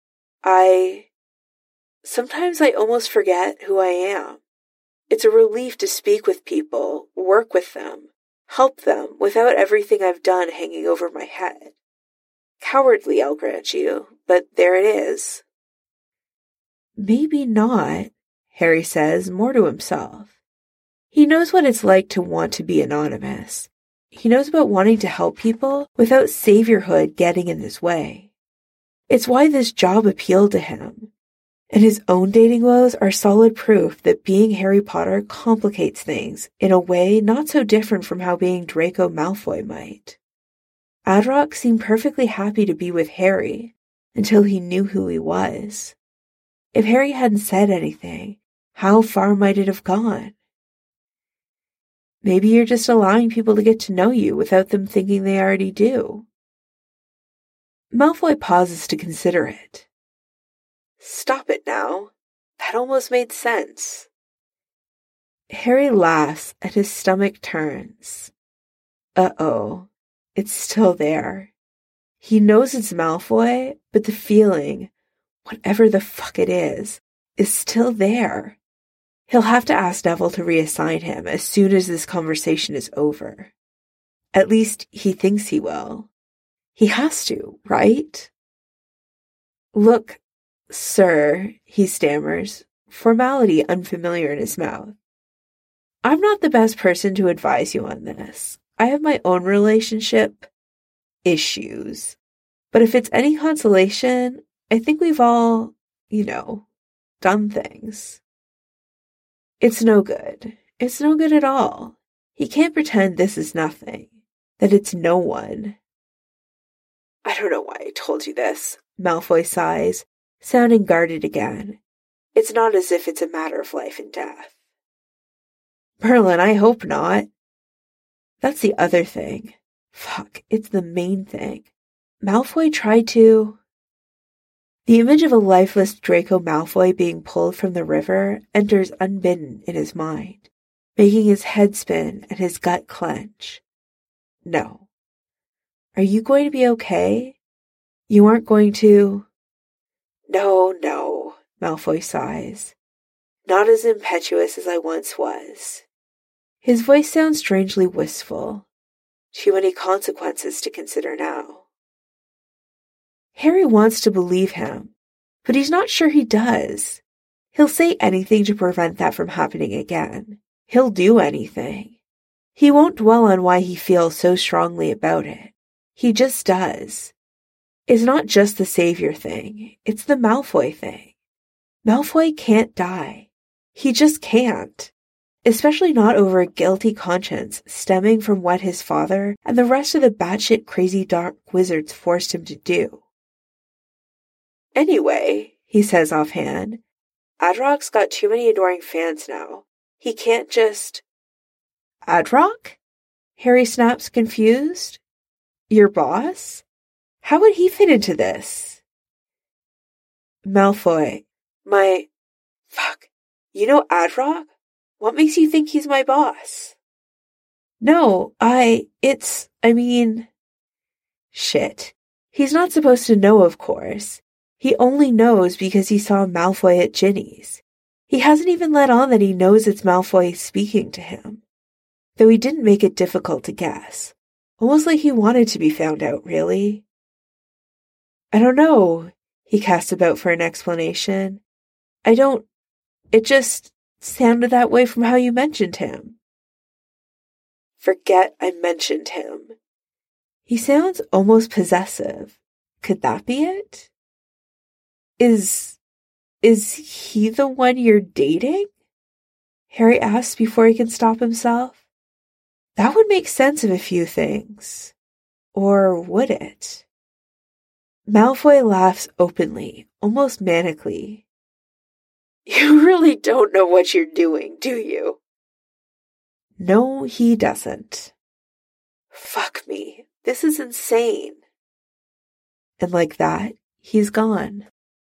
Sometimes I almost forget who I am. It's a relief to speak with people, work with them, help them without everything I've done hanging over my head. Cowardly, I'll grant you, but there it is. Maybe not, Harry says, more to himself. He knows what it's like to want to be anonymous. He knows about wanting to help people without saviorhood getting in his way. It's why this job appealed to him. And his own dating woes are solid proof that being Harry Potter complicates things in a way not so different from how being Draco Malfoy might. Adrock seemed perfectly happy to be with Harry until he knew who he was. If Harry hadn't said anything, how far might it have gone? Maybe you're just allowing people to get to know you without them thinking they already do. Malfoy pauses to consider it. Stop it now. That almost made sense. Harry laughs and his stomach turns. Uh-oh. It's still there. He knows it's Malfoy, but the feeling, whatever the fuck it is still there. He'll have to ask Neville to reassign him as soon as this conversation is over. At least he thinks he will. He has to, right? Look, sir, he stammers, formality unfamiliar in his mouth. I'm not the best person to advise you on this. I have my own relationship issues. But if it's any consolation, I think we've all, done things. It's no good. It's no good at all. He can't pretend this is nothing, that it's no one. I don't know why I told you this, Malfoy sighs, sounding guarded again. It's not as if it's a matter of life and death. Merlin, I hope not. That's the other thing. Fuck, it's the main thing. Malfoy tried to... The image of a lifeless Draco Malfoy being pulled from the river enters unbidden in his mind, making his head spin and his gut clench. No. Are you going to be okay? You aren't going to... No, Malfoy sighs. Not as impetuous as I once was. His voice sounds strangely wistful. Too many consequences to consider now. Harry wants to believe him, but he's not sure he does. He'll say anything to prevent that from happening again. He'll do anything. He won't dwell on why he feels so strongly about it. He just does. It's not just the savior thing, it's the Malfoy thing. Malfoy can't die. He just can't. Especially not over a guilty conscience stemming from what his father and the rest of the batshit crazy dark wizards forced him to do. Anyway, he says offhand, Adroc's got too many adoring fans now. He can't just... Adroc? Harry snaps, confused. Your boss? How would he fit into this? Malfoy, Fuck. You know Adroc? What makes you think he's my boss? No, Shit. He's not supposed to know, of course. He only knows because he saw Malfoy at Ginny's. He hasn't even let on that he knows it's Malfoy speaking to him. Though he didn't make it difficult to guess. Almost like he wanted to be found out, really. I don't know. He cast about for an explanation. It just sounded that way from how you mentioned him. Forget I mentioned him. He sounds almost possessive. Could that be it? Is he the one you're dating? Harry asks before he can stop himself. That would make sense of a few things. Or would it? Malfoy laughs openly, almost manically. You really don't know what you're doing, do you? No, he doesn't. Fuck me. This is insane. And like that, he's gone.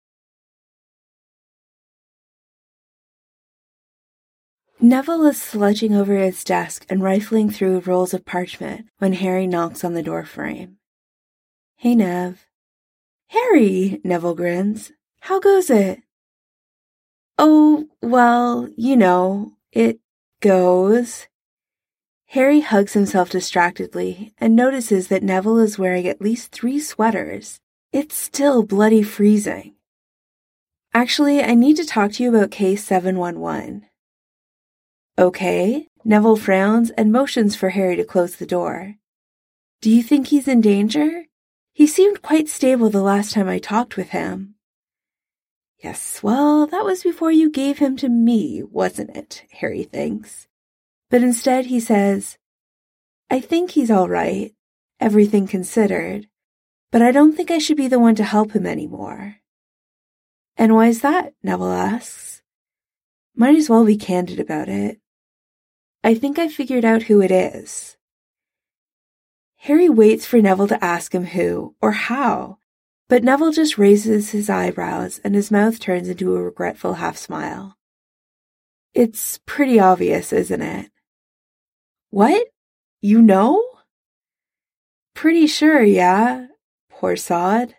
Neville is sludging over his desk and rifling through rolls of parchment when Harry knocks on the doorframe. Hey, Nev. Harry, Neville grins. How goes it? Oh, well, it goes. Harry hugs himself distractedly and notices that Neville is wearing at least 3 sweaters. It's still bloody freezing. Actually, I need to talk to you about case 711. Okay, Neville frowns and motions for Harry to close the door. Do you think he's in danger? He seemed quite stable the last time I talked with him. Yes, well, that was before you gave him to me, wasn't it? Harry thinks. But instead he says, I think he's all right, everything considered, but I don't think I should be the one to help him anymore. And why's that? Neville asks. Might as well be candid about it. I think I figured out who it is. Harry waits for Neville to ask him who or how, but Neville just raises his eyebrows and his mouth turns into a regretful half-smile. It's pretty obvious, isn't it? What? You know? Pretty sure, yeah. Poor sod.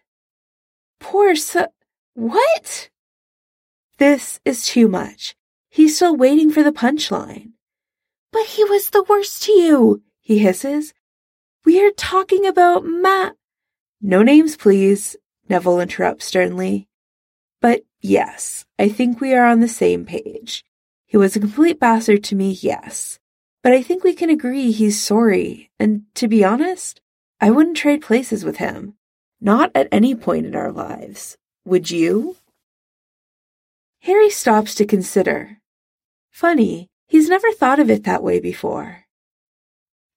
What? This is too much. He's still waiting for the punchline. But he was the worst to you, he hisses. We are talking about No names, please, Neville interrupts sternly. But yes, I think we are on the same page. He was a complete bastard to me, yes. But I think we can agree he's sorry, and to be honest, I wouldn't trade places with him. Not at any point in our lives. Would you? Harry stops to consider. Funny, he's never thought of it that way before.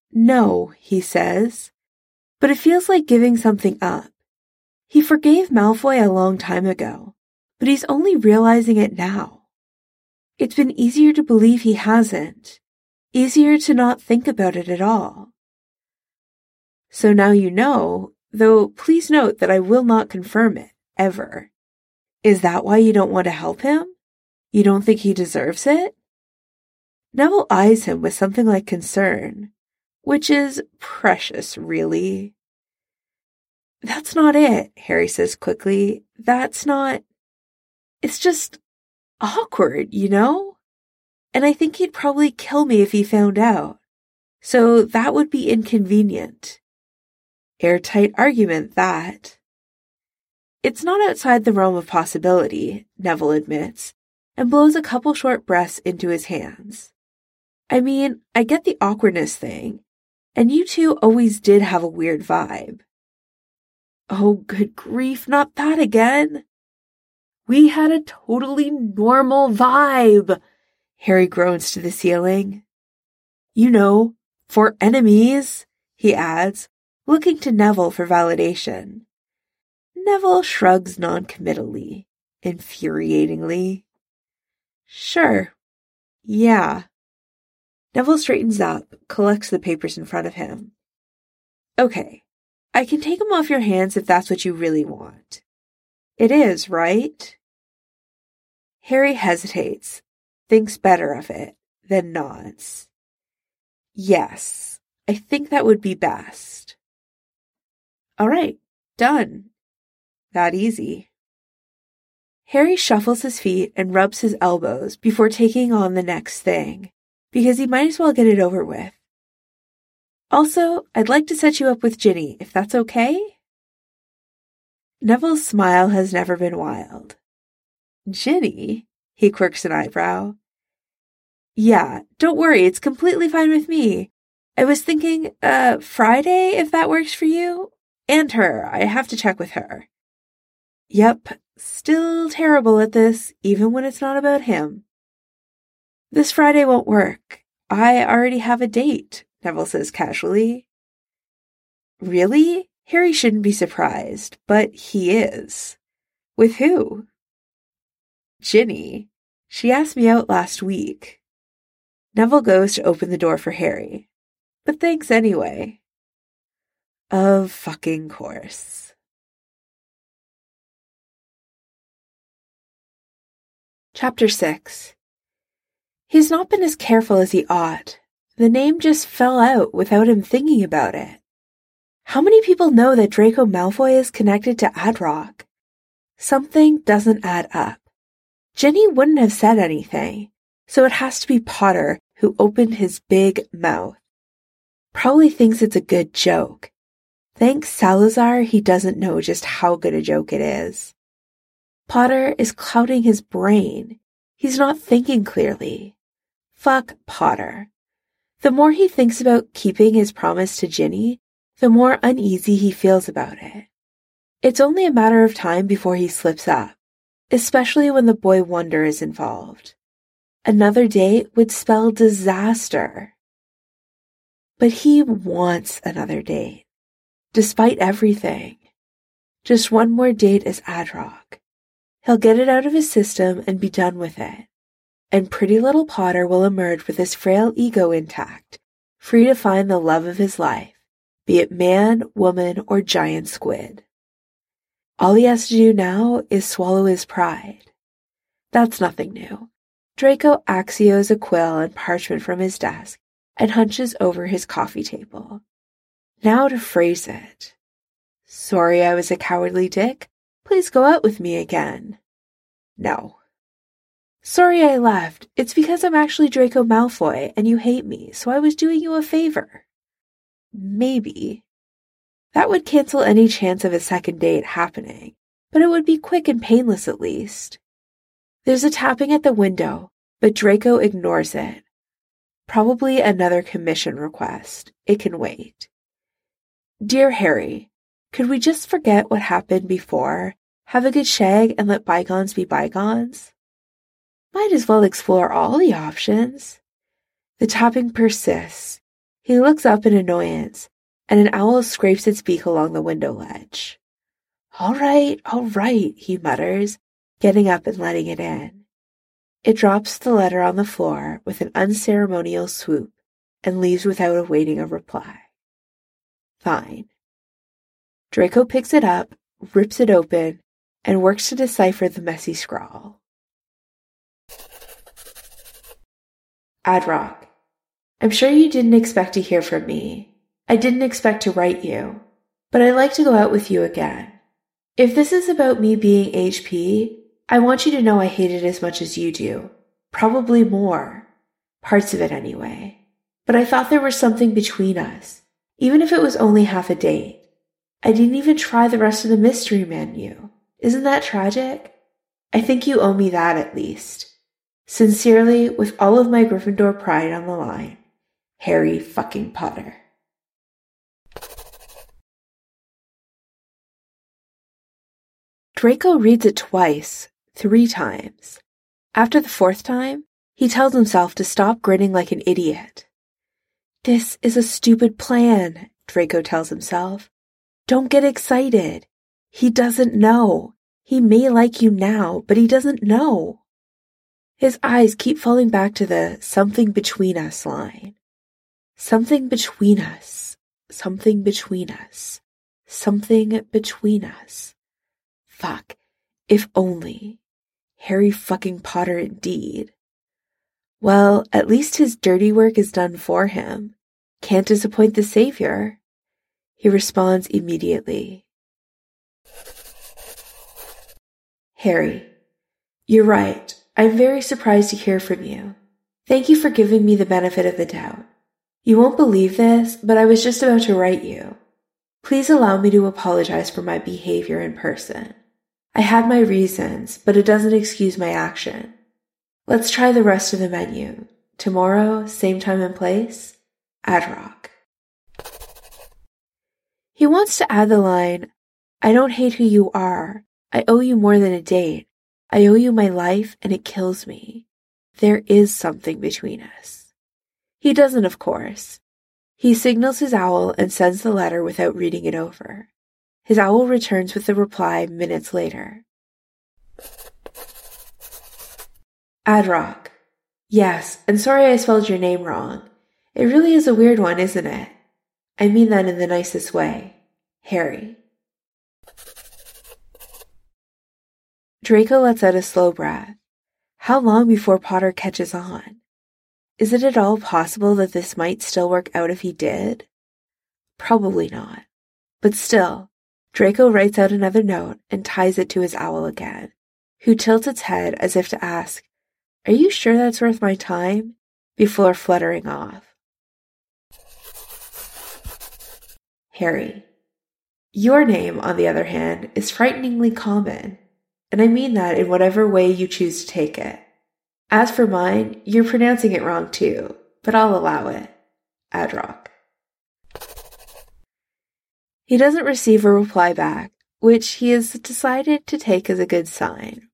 No, he says, but it feels like giving something up. He forgave Malfoy a long time ago, but he's only realizing it now. It's been easier to believe he hasn't, easier to not think about it at all. So now you know, though please note that I will not confirm it, ever. Is that why you don't want to help him? You don't think he deserves it? Neville eyes him with something like concern, which is precious, really. That's not it, Harry says quickly. It's just awkward, you know? And I think he'd probably kill me if he found out. So that would be inconvenient. Airtight argument, that. It's not outside the realm of possibility, Neville admits, and blows a couple short breaths into his hands. I mean, I get the awkwardness thing, and you two always did have a weird vibe. Oh, good grief, not that again. We had a totally normal vibe, Harry groans to the ceiling. You know, for enemies, he adds, looking to Neville for validation. Neville shrugs noncommittally, infuriatingly. Sure. Yeah. Neville straightens up, collects the papers in front of him. Okay, I can take them off your hands if that's what you really want. It is, right? Harry hesitates, thinks better of it, then nods. Yes, I think that would be best. All right, done. That easy. Harry shuffles his feet and rubs his elbows before taking on the next thing, because he might as well get it over with. Also, I'd like to set you up with Ginny, if that's okay? Neville's smile has never been wild. Ginny? He quirks an eyebrow. Yeah, don't worry, it's completely fine with me. I was thinking, Friday, if that works for you? And her, I have to check with her. Yep, still terrible at this, even when it's not about him. This Friday won't work. I already have a date, Neville says casually. Really? Harry shouldn't be surprised, but he is. With who? Ginny. She asked me out last week. Neville goes to open the door for Harry, but thanks anyway. Of fucking course. Chapter 6. He's not been as careful as he ought. The name just fell out without him thinking about it. How many people know that Draco Malfoy is connected to Adrock? Something doesn't add up. Ginny wouldn't have said anything, so it has to be Potter who opened his big mouth. Probably thinks it's a good joke. Thanks Salazar, he doesn't know just how good a joke it is. Potter is clouding his brain. He's not thinking clearly. Fuck Potter. The more he thinks about keeping his promise to Ginny, the more uneasy he feels about it. It's only a matter of time before he slips up, especially when the boy wonder is involved. Another date would spell disaster. But he wants another date, despite everything. Just one more date as Adrock. He'll get it out of his system and be done with it. And pretty little Potter will emerge with his frail ego intact, free to find the love of his life, be it man, woman, or giant squid. All he has to do now is swallow his pride. That's nothing new. Draco axios a quill and parchment from his desk and hunches over his coffee table. Now to phrase it. Sorry I was a cowardly dick. Please go out with me again. No. Sorry I left. It's because I'm actually Draco Malfoy and you hate me, so I was doing you a favor. Maybe. That would cancel any chance of a second date happening, but it would be quick and painless at least. There's a tapping at the window, but Draco ignores it. Probably another commission request. It can wait. Dear Harry, could we just forget what happened before, have a good shag, and let bygones be bygones? Might as well explore all the options. The tapping persists. He looks up in annoyance, and an owl scrapes its beak along the window ledge. All right, he mutters, getting up and letting it in. It drops the letter on the floor with an unceremonial swoop and leaves without awaiting a reply. Fine. Draco picks it up, rips it open, and works to decipher the messy scrawl. Adrock, I'm sure you didn't expect to hear from me. I didn't expect to write you, but I'd like to go out with you again. If this is about me being HP, I want you to know I hate it as much as you do. Probably more. Parts of it anyway. But I thought there was something between us, even if it was only half a date. I didn't even try the rest of the mystery menu. Isn't that tragic? I think you owe me that at least. Sincerely, with all of my Gryffindor pride on the line, Harry fucking Potter. Draco reads it twice, 3 times. After the 4th time, he tells himself to stop grinning like an idiot. This is a stupid plan, Draco tells himself. Don't get excited. He doesn't know. He may like you now, but he doesn't know. His eyes keep falling back to the something between us line. Something between us. Something between us. Something between us. Fuck. If only. Harry fucking Potter indeed. Well, at least his dirty work is done for him. Can't disappoint the savior. He responds immediately. Harry, you're right. I'm very surprised to hear from you. Thank you for giving me the benefit of the doubt. You won't believe this, but I was just about to write you. Please allow me to apologize for my behavior in person. I had my reasons, but it doesn't excuse my action. Let's try the rest of the menu. Tomorrow, same time and place, Adrock. He wants to add the line, I don't hate who you are. I owe you more than a date. I owe you my life, and it kills me. There is something between us. He doesn't, of course. He signals his owl and sends the letter without reading it over. His owl returns with the reply minutes later. Adrock. Yes, and sorry I spelled your name wrong. It really is a weird one, isn't it? I mean that in the nicest way. Harry. Draco lets out a slow breath. How long before Potter catches on? Is it at all possible that this might still work out if he did? Probably not. But still, Draco writes out another note and ties it to his owl again, who tilts its head as if to ask, Are you sure that's worth my time? Before fluttering off. Harry. Your name, on the other hand, is frighteningly common, and I mean that in whatever way you choose to take it. As for mine, you're pronouncing it wrong too, but I'll allow it. Adrock. He doesn't receive a reply back, which he has decided to take as a good sign.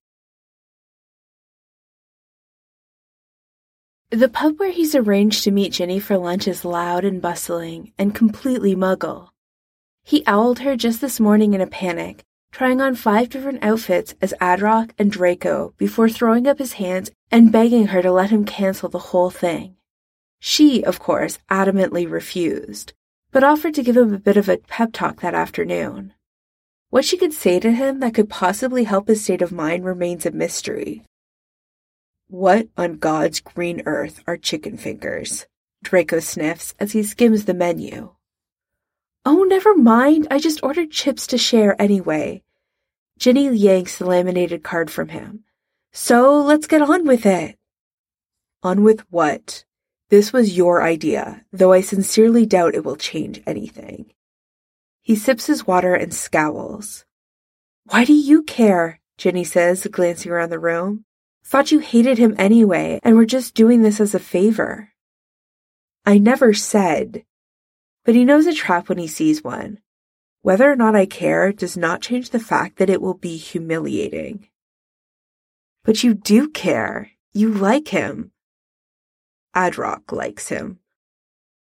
The pub where he's arranged to meet Ginny for lunch is loud and bustling and completely muggle. He owled her just this morning in a panic, trying on 5 different outfits as Adrock and Draco before throwing up his hands and begging her to let him cancel the whole thing. She, of course, adamantly refused, but offered to give him a bit of a pep talk that afternoon. What she could say to him that could possibly help his state of mind remains a mystery. What on God's green earth are chicken fingers? Draco sniffs as he skims the menu. Oh, never mind. I just ordered chips to share anyway. Ginny yanks the laminated card from him. So let's get on with it. On with what? This was your idea, though I sincerely doubt it will change anything. He sips his water and scowls. Why do you care? Ginny says, glancing around the room. Thought you hated him anyway, and were just doing this as a favor. I never said. But he knows a trap when he sees one. Whether or not I care does not change the fact that it will be humiliating. But you do care. You like him. Adrock likes him.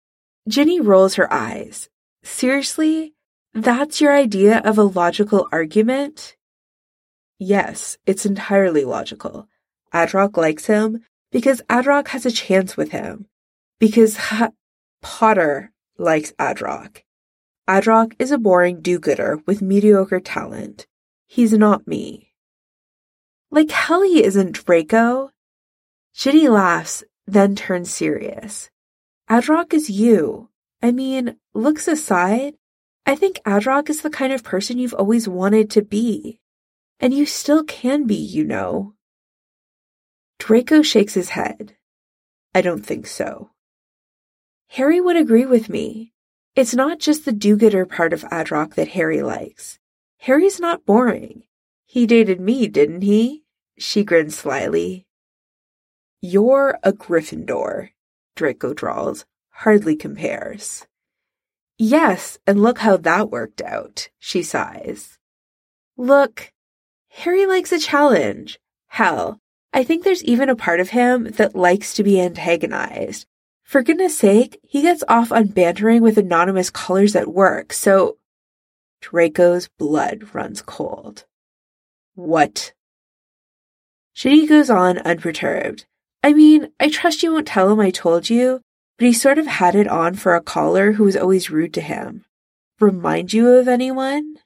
Ginny rolls her eyes. Seriously? That's your idea of a logical argument? Yes, it's entirely logical. Adrock likes him because Adrock has a chance with him. Because Potter likes Adrock. Adrock is a boring do-gooder with mediocre talent. He's not me. Like hell he isn't, Draco. Ginny laughs, then turns serious. Adrock is you. I mean, looks aside, I think Adrock is the kind of person you've always wanted to be. And you still can be, you know. Draco shakes his head. I don't think so. Harry would agree with me. It's not just the do-gooder part of Adrock that Harry likes. Harry's not boring. He dated me, didn't he? She grinned slyly. You're a Gryffindor, Draco drawls. Hardly compares. Yes, and look how that worked out, she sighs. Look, Harry likes a challenge. Hell, I think there's even a part of him that likes to be antagonized. For goodness sake, he gets off on bantering with anonymous callers at work, so... Draco's blood runs cold. What? Ginny goes on unperturbed. I mean, I trust you won't tell him I told you, but he sort of had it on for a caller who was always rude to him. Remind you of anyone?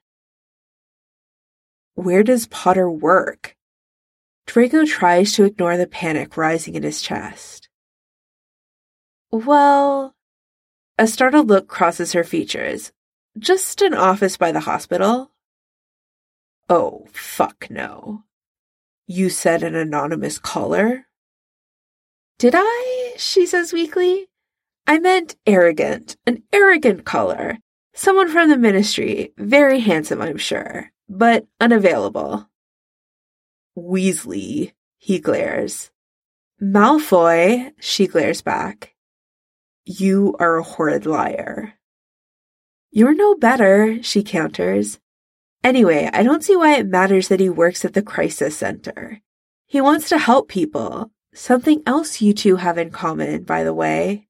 Where does Potter work? Draco tries to ignore the panic rising in his chest. Well, a startled look crosses her features. Just an office by the hospital. Oh, fuck no. You said an anonymous caller? Did I? She says weakly. I meant arrogant. An arrogant caller. Someone from the ministry. Very handsome, I'm sure. But unavailable. Weasley, he glares. Malfoy, she glares back. You are a horrid liar. You're no better, she counters. Anyway, I don't see why it matters that he works at the crisis center. He wants to help people. Something else you two have in common, by the way.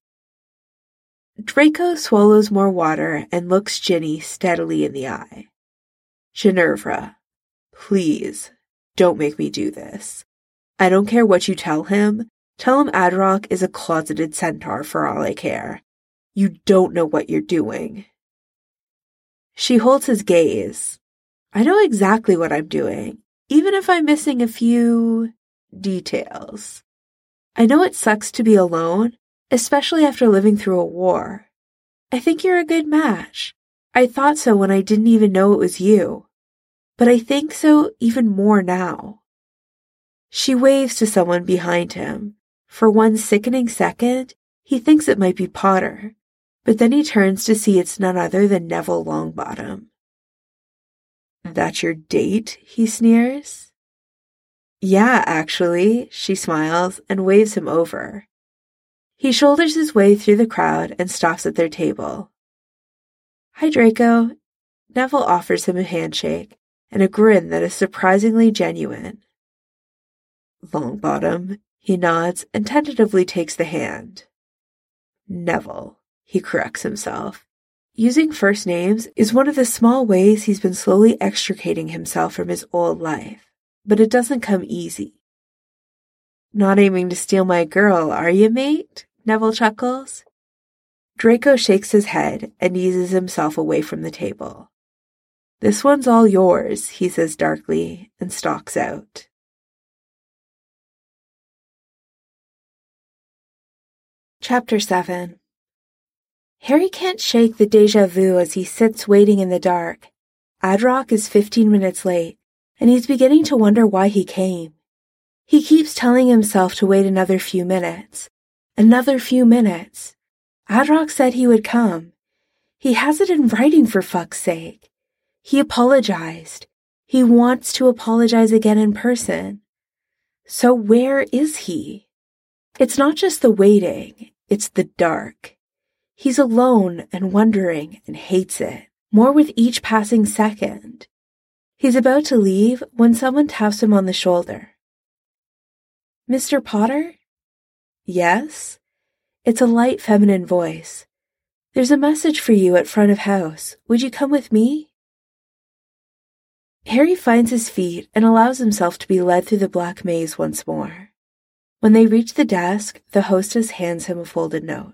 Draco swallows more water and looks Ginny steadily in the eye. Ginevra, please, don't make me do this. I don't care what you tell him. Tell him Adrock is a closeted centaur for all I care. You don't know what you're doing. She holds his gaze. I know exactly what I'm doing, even if I'm missing a few details. I know it sucks to be alone, especially after living through a war. I think you're a good match. I thought so when I didn't even know it was you. But I think so even more now. She waves to someone behind him. For one sickening second, he thinks it might be Potter, but then he turns to see it's none other than Neville Longbottom. That's your date? He sneers. Yeah, actually, she smiles and waves him over. He shoulders his way through the crowd and stops at their table. Hi, Draco. Neville offers him a handshake and a grin that is surprisingly genuine. Longbottom, he nods and tentatively takes the hand. Neville, he corrects himself. Using first names is one of the small ways he's been slowly extricating himself from his old life, but it doesn't come easy. Not aiming to steal my girl, are you, mate? Neville chuckles. Draco shakes his head and eases himself away from the table. This one's all yours, he says darkly, and stalks out. Chapter 7. Harry can't shake the déjà vu as he sits waiting in the dark. Adrock is 15 minutes late, and he's beginning to wonder why he came. He keeps telling himself to wait another few minutes. Another few minutes. Adrock said he would come. He has it in writing, for fuck's sake. He apologized. He wants to apologize again in person. So where is he? It's not just the waiting, it's the dark. He's alone and wondering and hates it, more with each passing second. He's about to leave when someone taps him on the shoulder. Mr. Potter? Yes? It's a light feminine voice. There's a message for you at front of house. Would you come with me? Harry finds his feet and allows himself to be led through the black maze once more. When they reach the desk, the hostess hands him a folded note.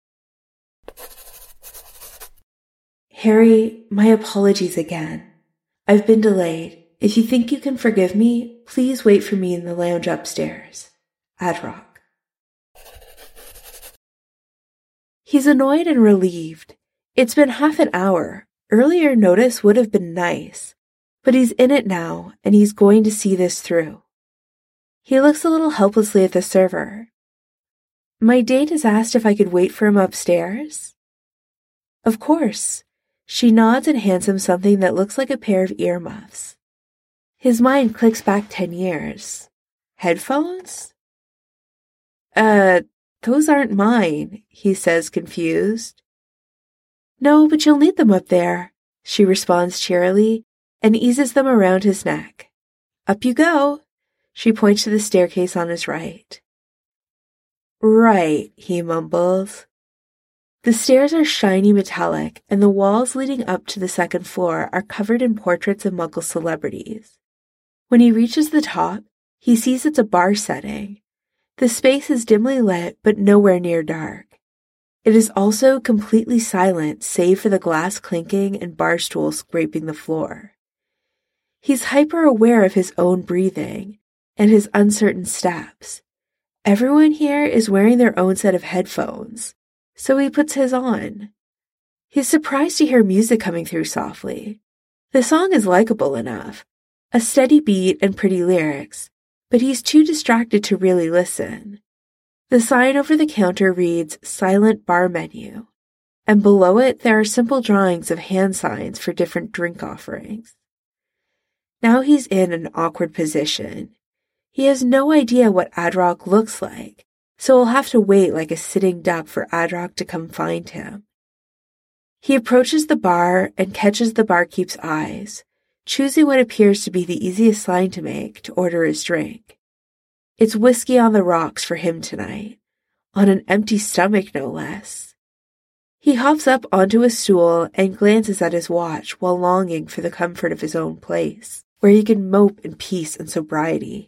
Harry, my apologies again. I've been delayed. If you think you can forgive me, please wait for me in the lounge upstairs. Adrock. He's annoyed and relieved. It's been half an hour. Earlier notice would have been nice. But he's in it now, and he's going to see this through. He looks a little helplessly at the server. My date has asked if I could wait for him upstairs? Of course. She nods and hands him something that looks like a pair of earmuffs. His mind clicks back 10 years. Headphones? Those aren't mine, he says, confused. No, but you'll need them up there, she responds cheerily, and eases them around his neck. Up you go. She points to the staircase on his right. Right, he mumbles. The stairs are shiny metallic, and the walls leading up to the second floor are covered in portraits of Muggle celebrities. When he reaches the top, he sees it's a bar setting. The space is dimly lit, but nowhere near dark. It is also completely silent, save for the glass clinking and bar stools scraping the floor. He's hyper-aware of his own breathing and his uncertain steps. Everyone here is wearing their own set of headphones, so he puts his on. He's surprised to hear music coming through softly. The song is likable enough, a steady beat and pretty lyrics, but he's too distracted to really listen. The sign over the counter reads Silent Bar Menu, and below it there are simple drawings of hand signs for different drink offerings. Now he's in an awkward position. He has no idea what Adrock looks like, so he'll have to wait like a sitting duck for Adrock to come find him. He approaches the bar and catches the barkeep's eyes, choosing what appears to be the easiest sign to make to order his drink. It's whiskey on the rocks for him tonight, on an empty stomach no less. He hops up onto a stool and glances at his watch while longing for the comfort of his own place, where he can mope in peace and sobriety.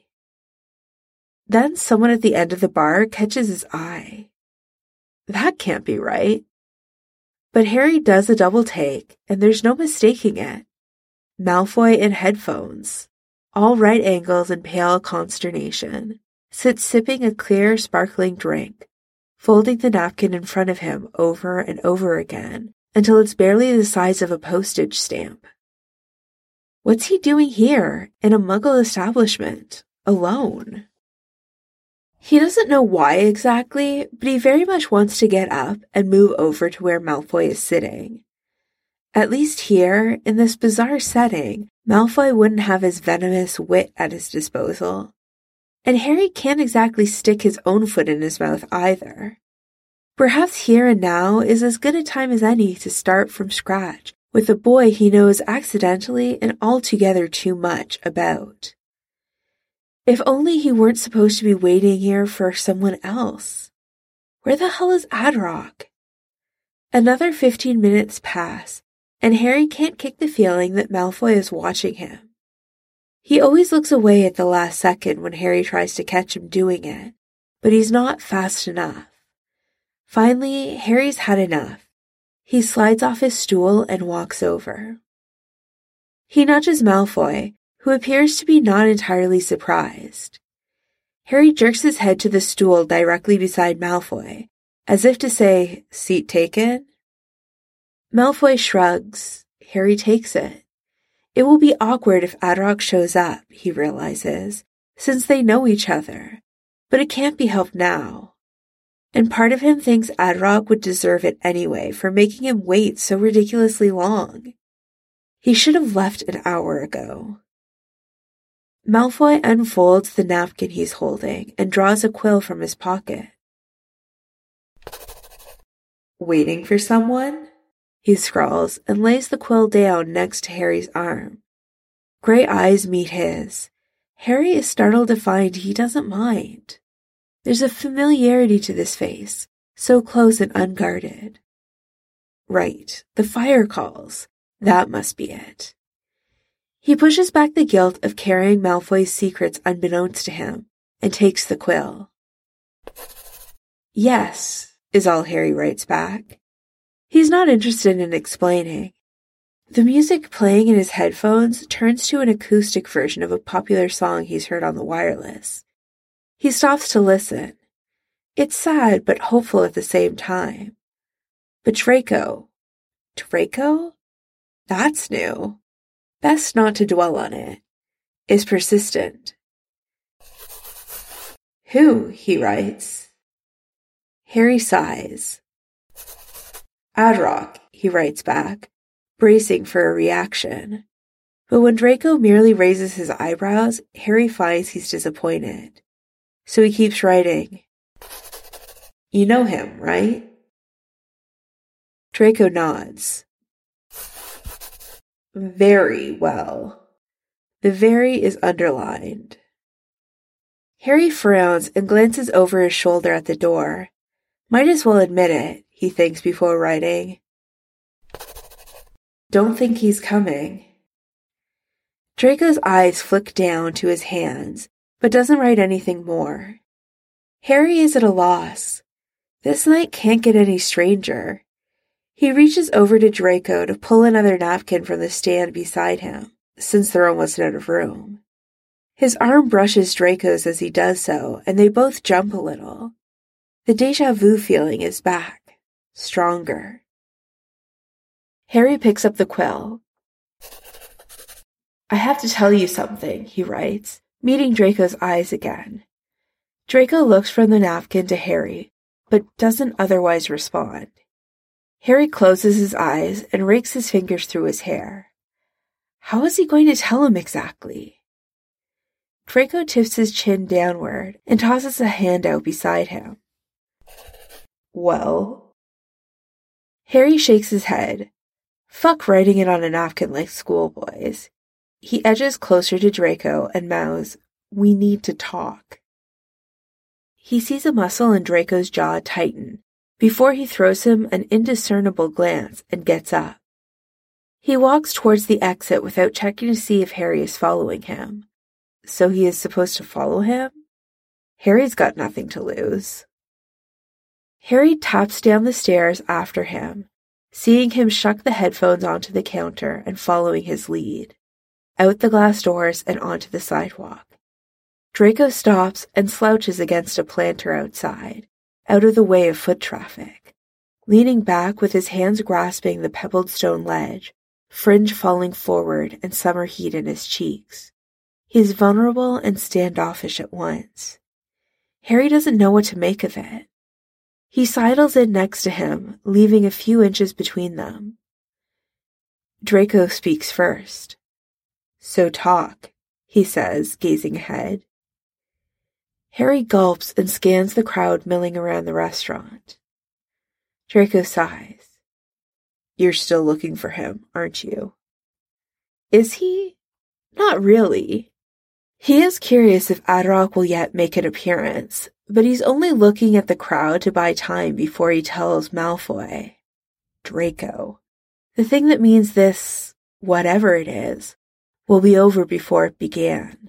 Then someone at the end of the bar catches his eye. That can't be right. But Harry does a double take, and there's no mistaking it. Malfoy in headphones, all right angles and pale consternation, sits sipping a clear, sparkling drink, folding the napkin in front of him over and over again until it's barely the size of a postage stamp. What's he doing here, in a Muggle establishment, alone? He doesn't know why exactly, but he very much wants to get up and move over to where Malfoy is sitting. At least here, in this bizarre setting, Malfoy wouldn't have his venomous wit at his disposal. And Harry can't exactly stick his own foot in his mouth either. Perhaps here and now is as good a time as any to start from scratch with a boy he knows accidentally and altogether too much about. If only he weren't supposed to be waiting here for someone else. Where the hell is Adrock? Another 15 minutes pass, and Harry can't kick the feeling that Malfoy is watching him. He always looks away at the last second when Harry tries to catch him doing it, but he's not fast enough. Finally, Harry's had enough. He slides off his stool and walks over. He nudges Malfoy, who appears to be not entirely surprised. Harry jerks his head to the stool directly beside Malfoy, as if to say, "Seat taken?" Malfoy shrugs. Harry takes it. It will be awkward if Adrock shows up, he realizes, since they know each other, but it can't be helped now. And part of him thinks Adrock would deserve it anyway for making him wait so ridiculously long. He should have left an hour ago. Malfoy unfolds the napkin he's holding and draws a quill from his pocket. Waiting for someone? He scrawls and lays the quill down next to Harry's arm. Gray eyes meet his. Harry is startled to find he doesn't mind. There's a familiarity to this face, so close and unguarded. Right, the fire calls. That must be it. He pushes back the guilt of carrying Malfoy's secrets unbeknownst to him and takes the quill. Yes, is all Harry writes back. He's not interested in explaining. The music playing in his headphones turns to an acoustic version of a popular song he's heard on the wireless. He stops to listen. It's sad but hopeful at the same time. But Draco? That's new. Best not to dwell on it. Is persistent. Who? He writes. Harry sighs. Adrock, he writes back, bracing for a reaction. But when Draco merely raises his eyebrows, Harry finds he's disappointed. So he keeps writing. You know him, right? Draco nods. Very well. The very is underlined. Harry frowns and glances over his shoulder at the door. Might as well admit it, he thinks before writing. Don't think he's coming. Draco's eyes flick down to his hands, but doesn't write anything more. Harry is at a loss. This night can't get any stranger. He reaches over to Draco to pull another napkin from the stand beside him, since they're almost out of room. His arm brushes Draco's as he does so, and they both jump a little. The déjà vu feeling is back, stronger. Harry picks up the quill. I have to tell you something, he writes, meeting Draco's eyes again. Draco looks from the napkin to Harry, but doesn't otherwise respond. Harry closes his eyes and rakes his fingers through his hair. How is he going to tell him exactly? Draco tips his chin downward and tosses a hand out beside him. Well? Harry shakes his head. Fuck writing it on a napkin like schoolboys. He edges closer to Draco and mouths, We need to talk. He sees a muscle in Draco's jaw tighten before he throws him an indiscernible glance and gets up. He walks towards the exit without checking to see if Harry is following him. So he is supposed to follow him? Harry's got nothing to lose. Harry taps down the stairs after him, seeing him shuck the headphones onto the counter and following his lead, out the glass doors and onto the sidewalk. Draco stops and slouches against a planter outside, out of the way of foot traffic, leaning back with his hands grasping the pebbled stone ledge, fringe falling forward and summer heat in his cheeks. He's vulnerable and standoffish at once. Harry doesn't know what to make of it. He sidles in next to him, leaving a few inches between them. Draco speaks first. So talk, he says, gazing ahead. Harry gulps and scans the crowd milling around the restaurant. Draco sighs. You're still looking for him, aren't you? Is he? Not really. He is curious if Adrock will yet make an appearance, but he's only looking at the crowd to buy time before he tells Malfoy. Draco. The thing that means this, whatever it is, will be over before it began.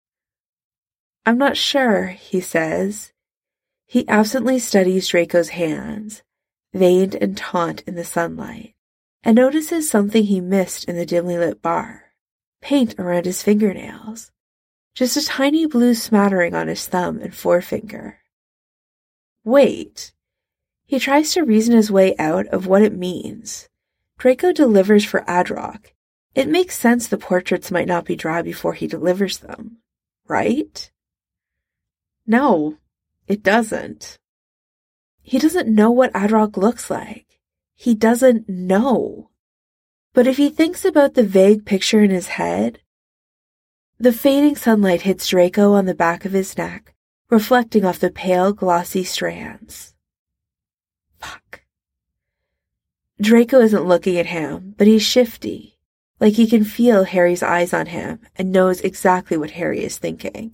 I'm not sure, he says. He absently studies Draco's hands, veined and taut in the sunlight, and notices something he missed in the dimly lit bar. Paint around his fingernails. Just a tiny blue smattering on his thumb and forefinger. Wait. He tries to reason his way out of what it means. Draco delivers for Adrock. It makes sense the portraits might not be dry before he delivers them, right? No, it doesn't. He doesn't know what Adrock looks like. He doesn't know. But if he thinks about the vague picture in his head, the fading sunlight hits Draco on the back of his neck, reflecting off the pale, glossy strands. Fuck. Draco isn't looking at him, but he's shifty, like he can feel Harry's eyes on him and knows exactly what Harry is thinking.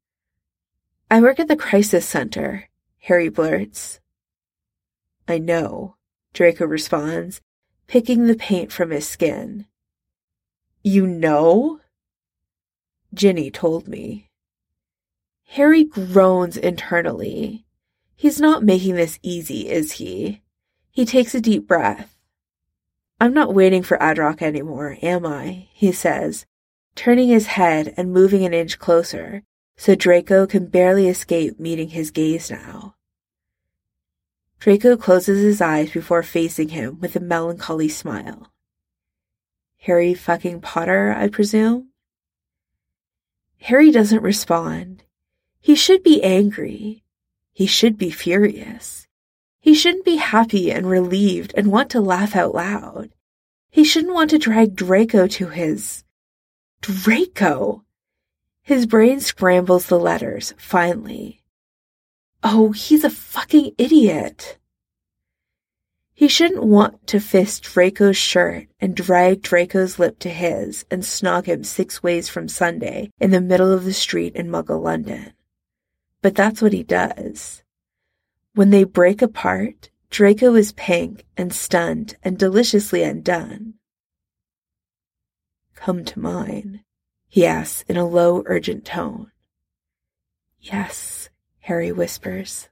I work at the crisis center, Harry blurts. I know, Draco responds, picking the paint from his skin. You know? Ginny told me. Harry groans internally. He's not making this easy, is he? He takes a deep breath. I'm not waiting for Adrock anymore, am I? He says, turning his head and moving an inch closer, so Draco can barely escape meeting his gaze now. Draco closes his eyes before facing him with a melancholy smile. Harry fucking Potter, I presume? Harry doesn't respond. He should be angry. He should be furious. He shouldn't be happy and relieved and want to laugh out loud. He shouldn't want to drag Draco to his... Draco! His brain scrambles the letters, finally. Oh, he's a fucking idiot. He shouldn't want to fist Draco's shirt and drag Draco's lip to his and snog him 6 ways from Sunday in the middle of the street in Muggle London. But that's what he does. When they break apart, Draco is pink and stunned and deliciously undone. Come to mine, he asks in a low, urgent tone. Yes, Harry whispers.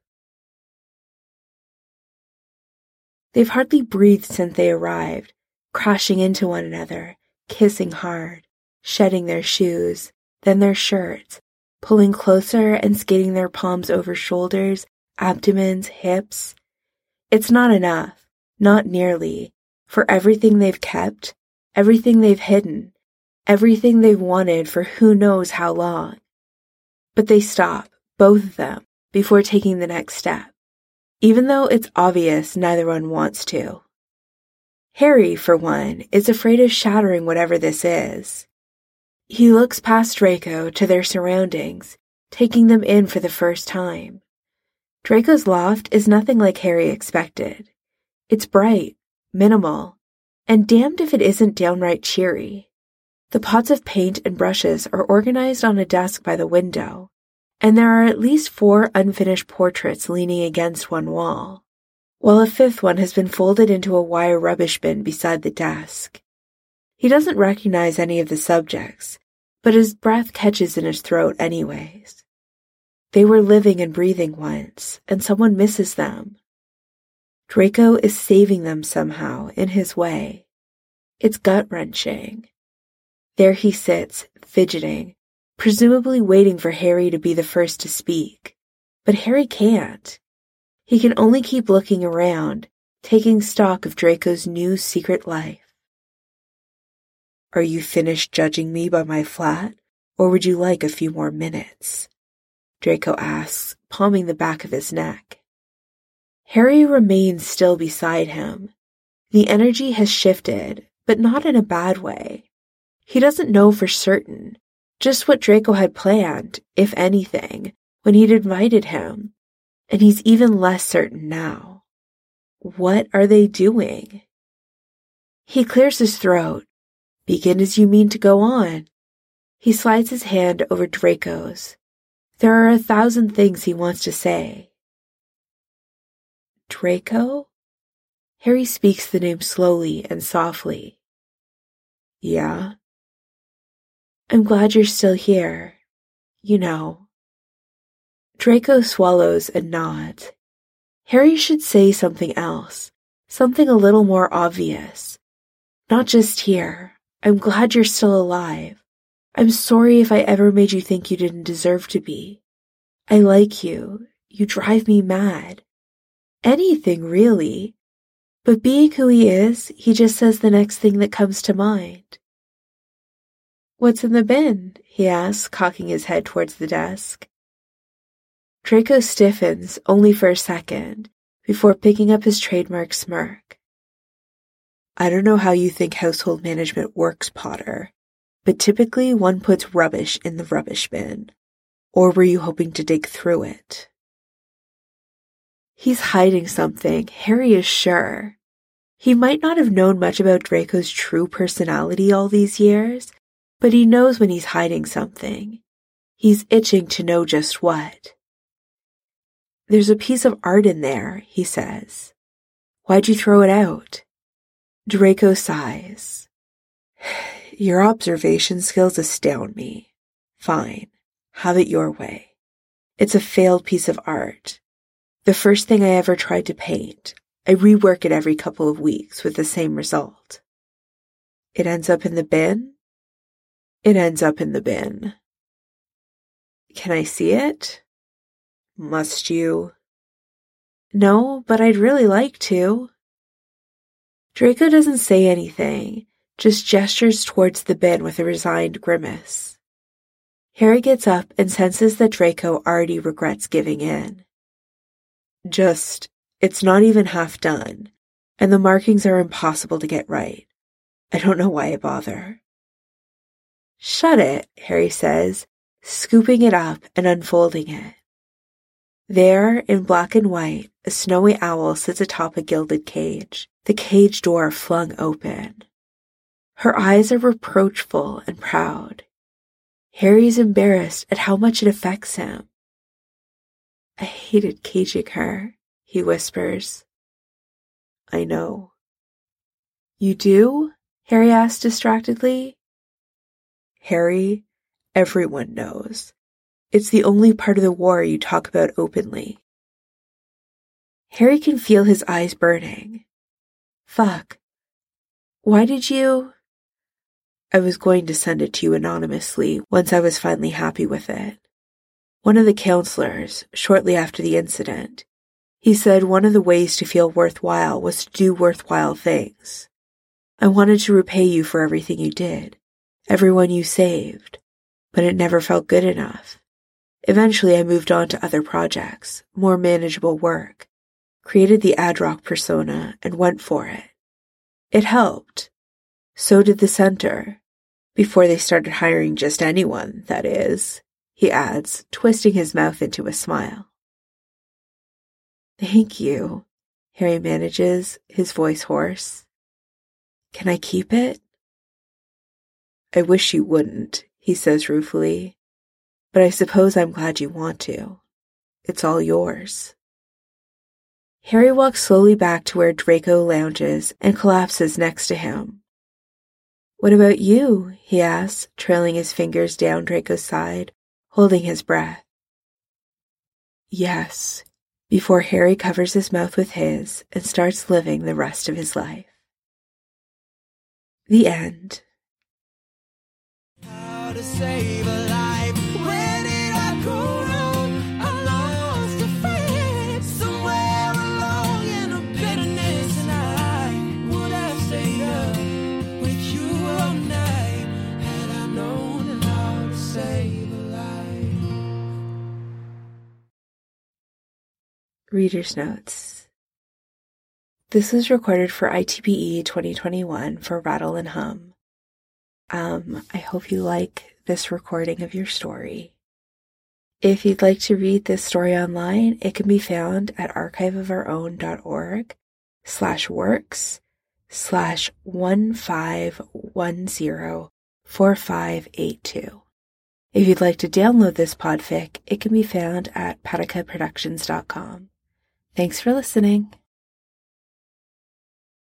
They've hardly breathed since they arrived, crashing into one another, kissing hard, shedding their shoes, then their shirts, pulling closer and skating their palms over shoulders, abdomens, hips. It's not enough, not nearly, for everything they've kept, everything they've hidden, everything they've wanted for who knows how long. But they stop, both of them, before taking the next step, even though it's obvious neither one wants to. Harry, for one, is afraid of shattering whatever this is. He looks past Draco to their surroundings, taking them in for the first time. Draco's loft is nothing like Harry expected. It's bright, minimal, and damned if it isn't downright cheery. The pots of paint and brushes are organized on a desk by the window, and there are at least 4 unfinished portraits leaning against one wall, while a 5th one has been folded into a wire rubbish bin beside the desk. He doesn't recognize any of the subjects, but his breath catches in his throat anyways. They were living and breathing once, and someone misses them. Draco is saving them somehow, in his way. It's gut-wrenching. There he sits, fidgeting, presumably waiting for Harry to be the first to speak. But Harry can't. He can only keep looking around, taking stock of Draco's new secret life. Are you finished judging me by my flat, or would you like a few more minutes? Draco asks, palming the back of his neck. Harry remains still beside him. The energy has shifted, but not in a bad way. He doesn't know for certain, just what Draco had planned, if anything, when he'd invited him, and he's even less certain now. What are they doing? He clears his throat. Begin as you mean to go on. He slides his hand over Draco's. There are 1,000 things he wants to say. Draco? Harry speaks the name slowly and softly. Yeah? I'm glad you're still here. You know. Draco swallows and nods. Harry should say something else, something a little more obvious. Not just here. I'm glad you're still alive. I'm sorry if I ever made you think you didn't deserve to be. I like you. You drive me mad. Anything, really. But being who he is, he just says the next thing that comes to mind. What's in the bin? He asks, cocking his head towards the desk. Draco stiffens, only for a second, before picking up his trademark smirk. I don't know how you think household management works, Potter, but typically one puts rubbish in the rubbish bin. Or were you hoping to dig through it? He's hiding something, Harry is sure. He might not have known much about Draco's true personality all these years, but he knows when he's hiding something. He's itching to know just what. There's a piece of art in there, he says. Why'd you throw it out? Draco sighs. Your observation skills astound me. Fine. Have it your way. It's a failed piece of art. The first thing I ever tried to paint. I rework it every couple of weeks with the same result. It ends up in the bin? It ends up in the bin. Can I see it? Must you? No, but I'd really like to. Draco doesn't say anything, just gestures towards the bin with a resigned grimace. Harry gets up and senses that Draco already regrets giving in. It's not even half done, and the markings are impossible to get right. I don't know why I bother. Shut it, Harry says, scooping it up and unfolding it. There, in black and white, a snowy owl sits atop a gilded cage, the cage door flung open. Her eyes are reproachful and proud. Harry's embarrassed at how much it affects him. I hated caging her, he whispers. I know. You do? Harry asks distractedly. Harry, everyone knows. It's the only part of the war you talk about openly. Harry can feel his eyes burning. Fuck. Why did you? I was going to send it to you anonymously once I was finally happy with it. One of the counselors, shortly after the incident, he said one of the ways to feel worthwhile was to do worthwhile things. I wanted to repay you for everything you did, everyone you saved, but it never felt good enough. Eventually I moved on to other projects, more manageable work, created the Adrock persona, and went for it. It helped. So did the center. Before they started hiring just anyone, that is, he adds, twisting his mouth into a smile. Thank you, Harry manages, his voice hoarse. Can I keep it? I wish you wouldn't, he says ruefully, but I suppose I'm glad you want to. It's all yours. Harry walks slowly back to where Draco lounges and collapses next to him. What about you? He asks, trailing his fingers down Draco's side, holding his breath. Yes, before Harry covers his mouth with his and starts living the rest of his life. The end. How to save a life? Where did I go wrong? I lost a friend somewhere along in the bitterness, and I would have stayed up with you all night had I known how to save a life. Reader's Notes. This was recorded for ITPE 2021 for Rattle and Hum. I hope you like this recording of your story. If you'd like to read this story online, it can be found at archiveofourown.org/works/15104582. If you'd like to download this podfic, it can be found at patacaproductions.com. Thanks for listening.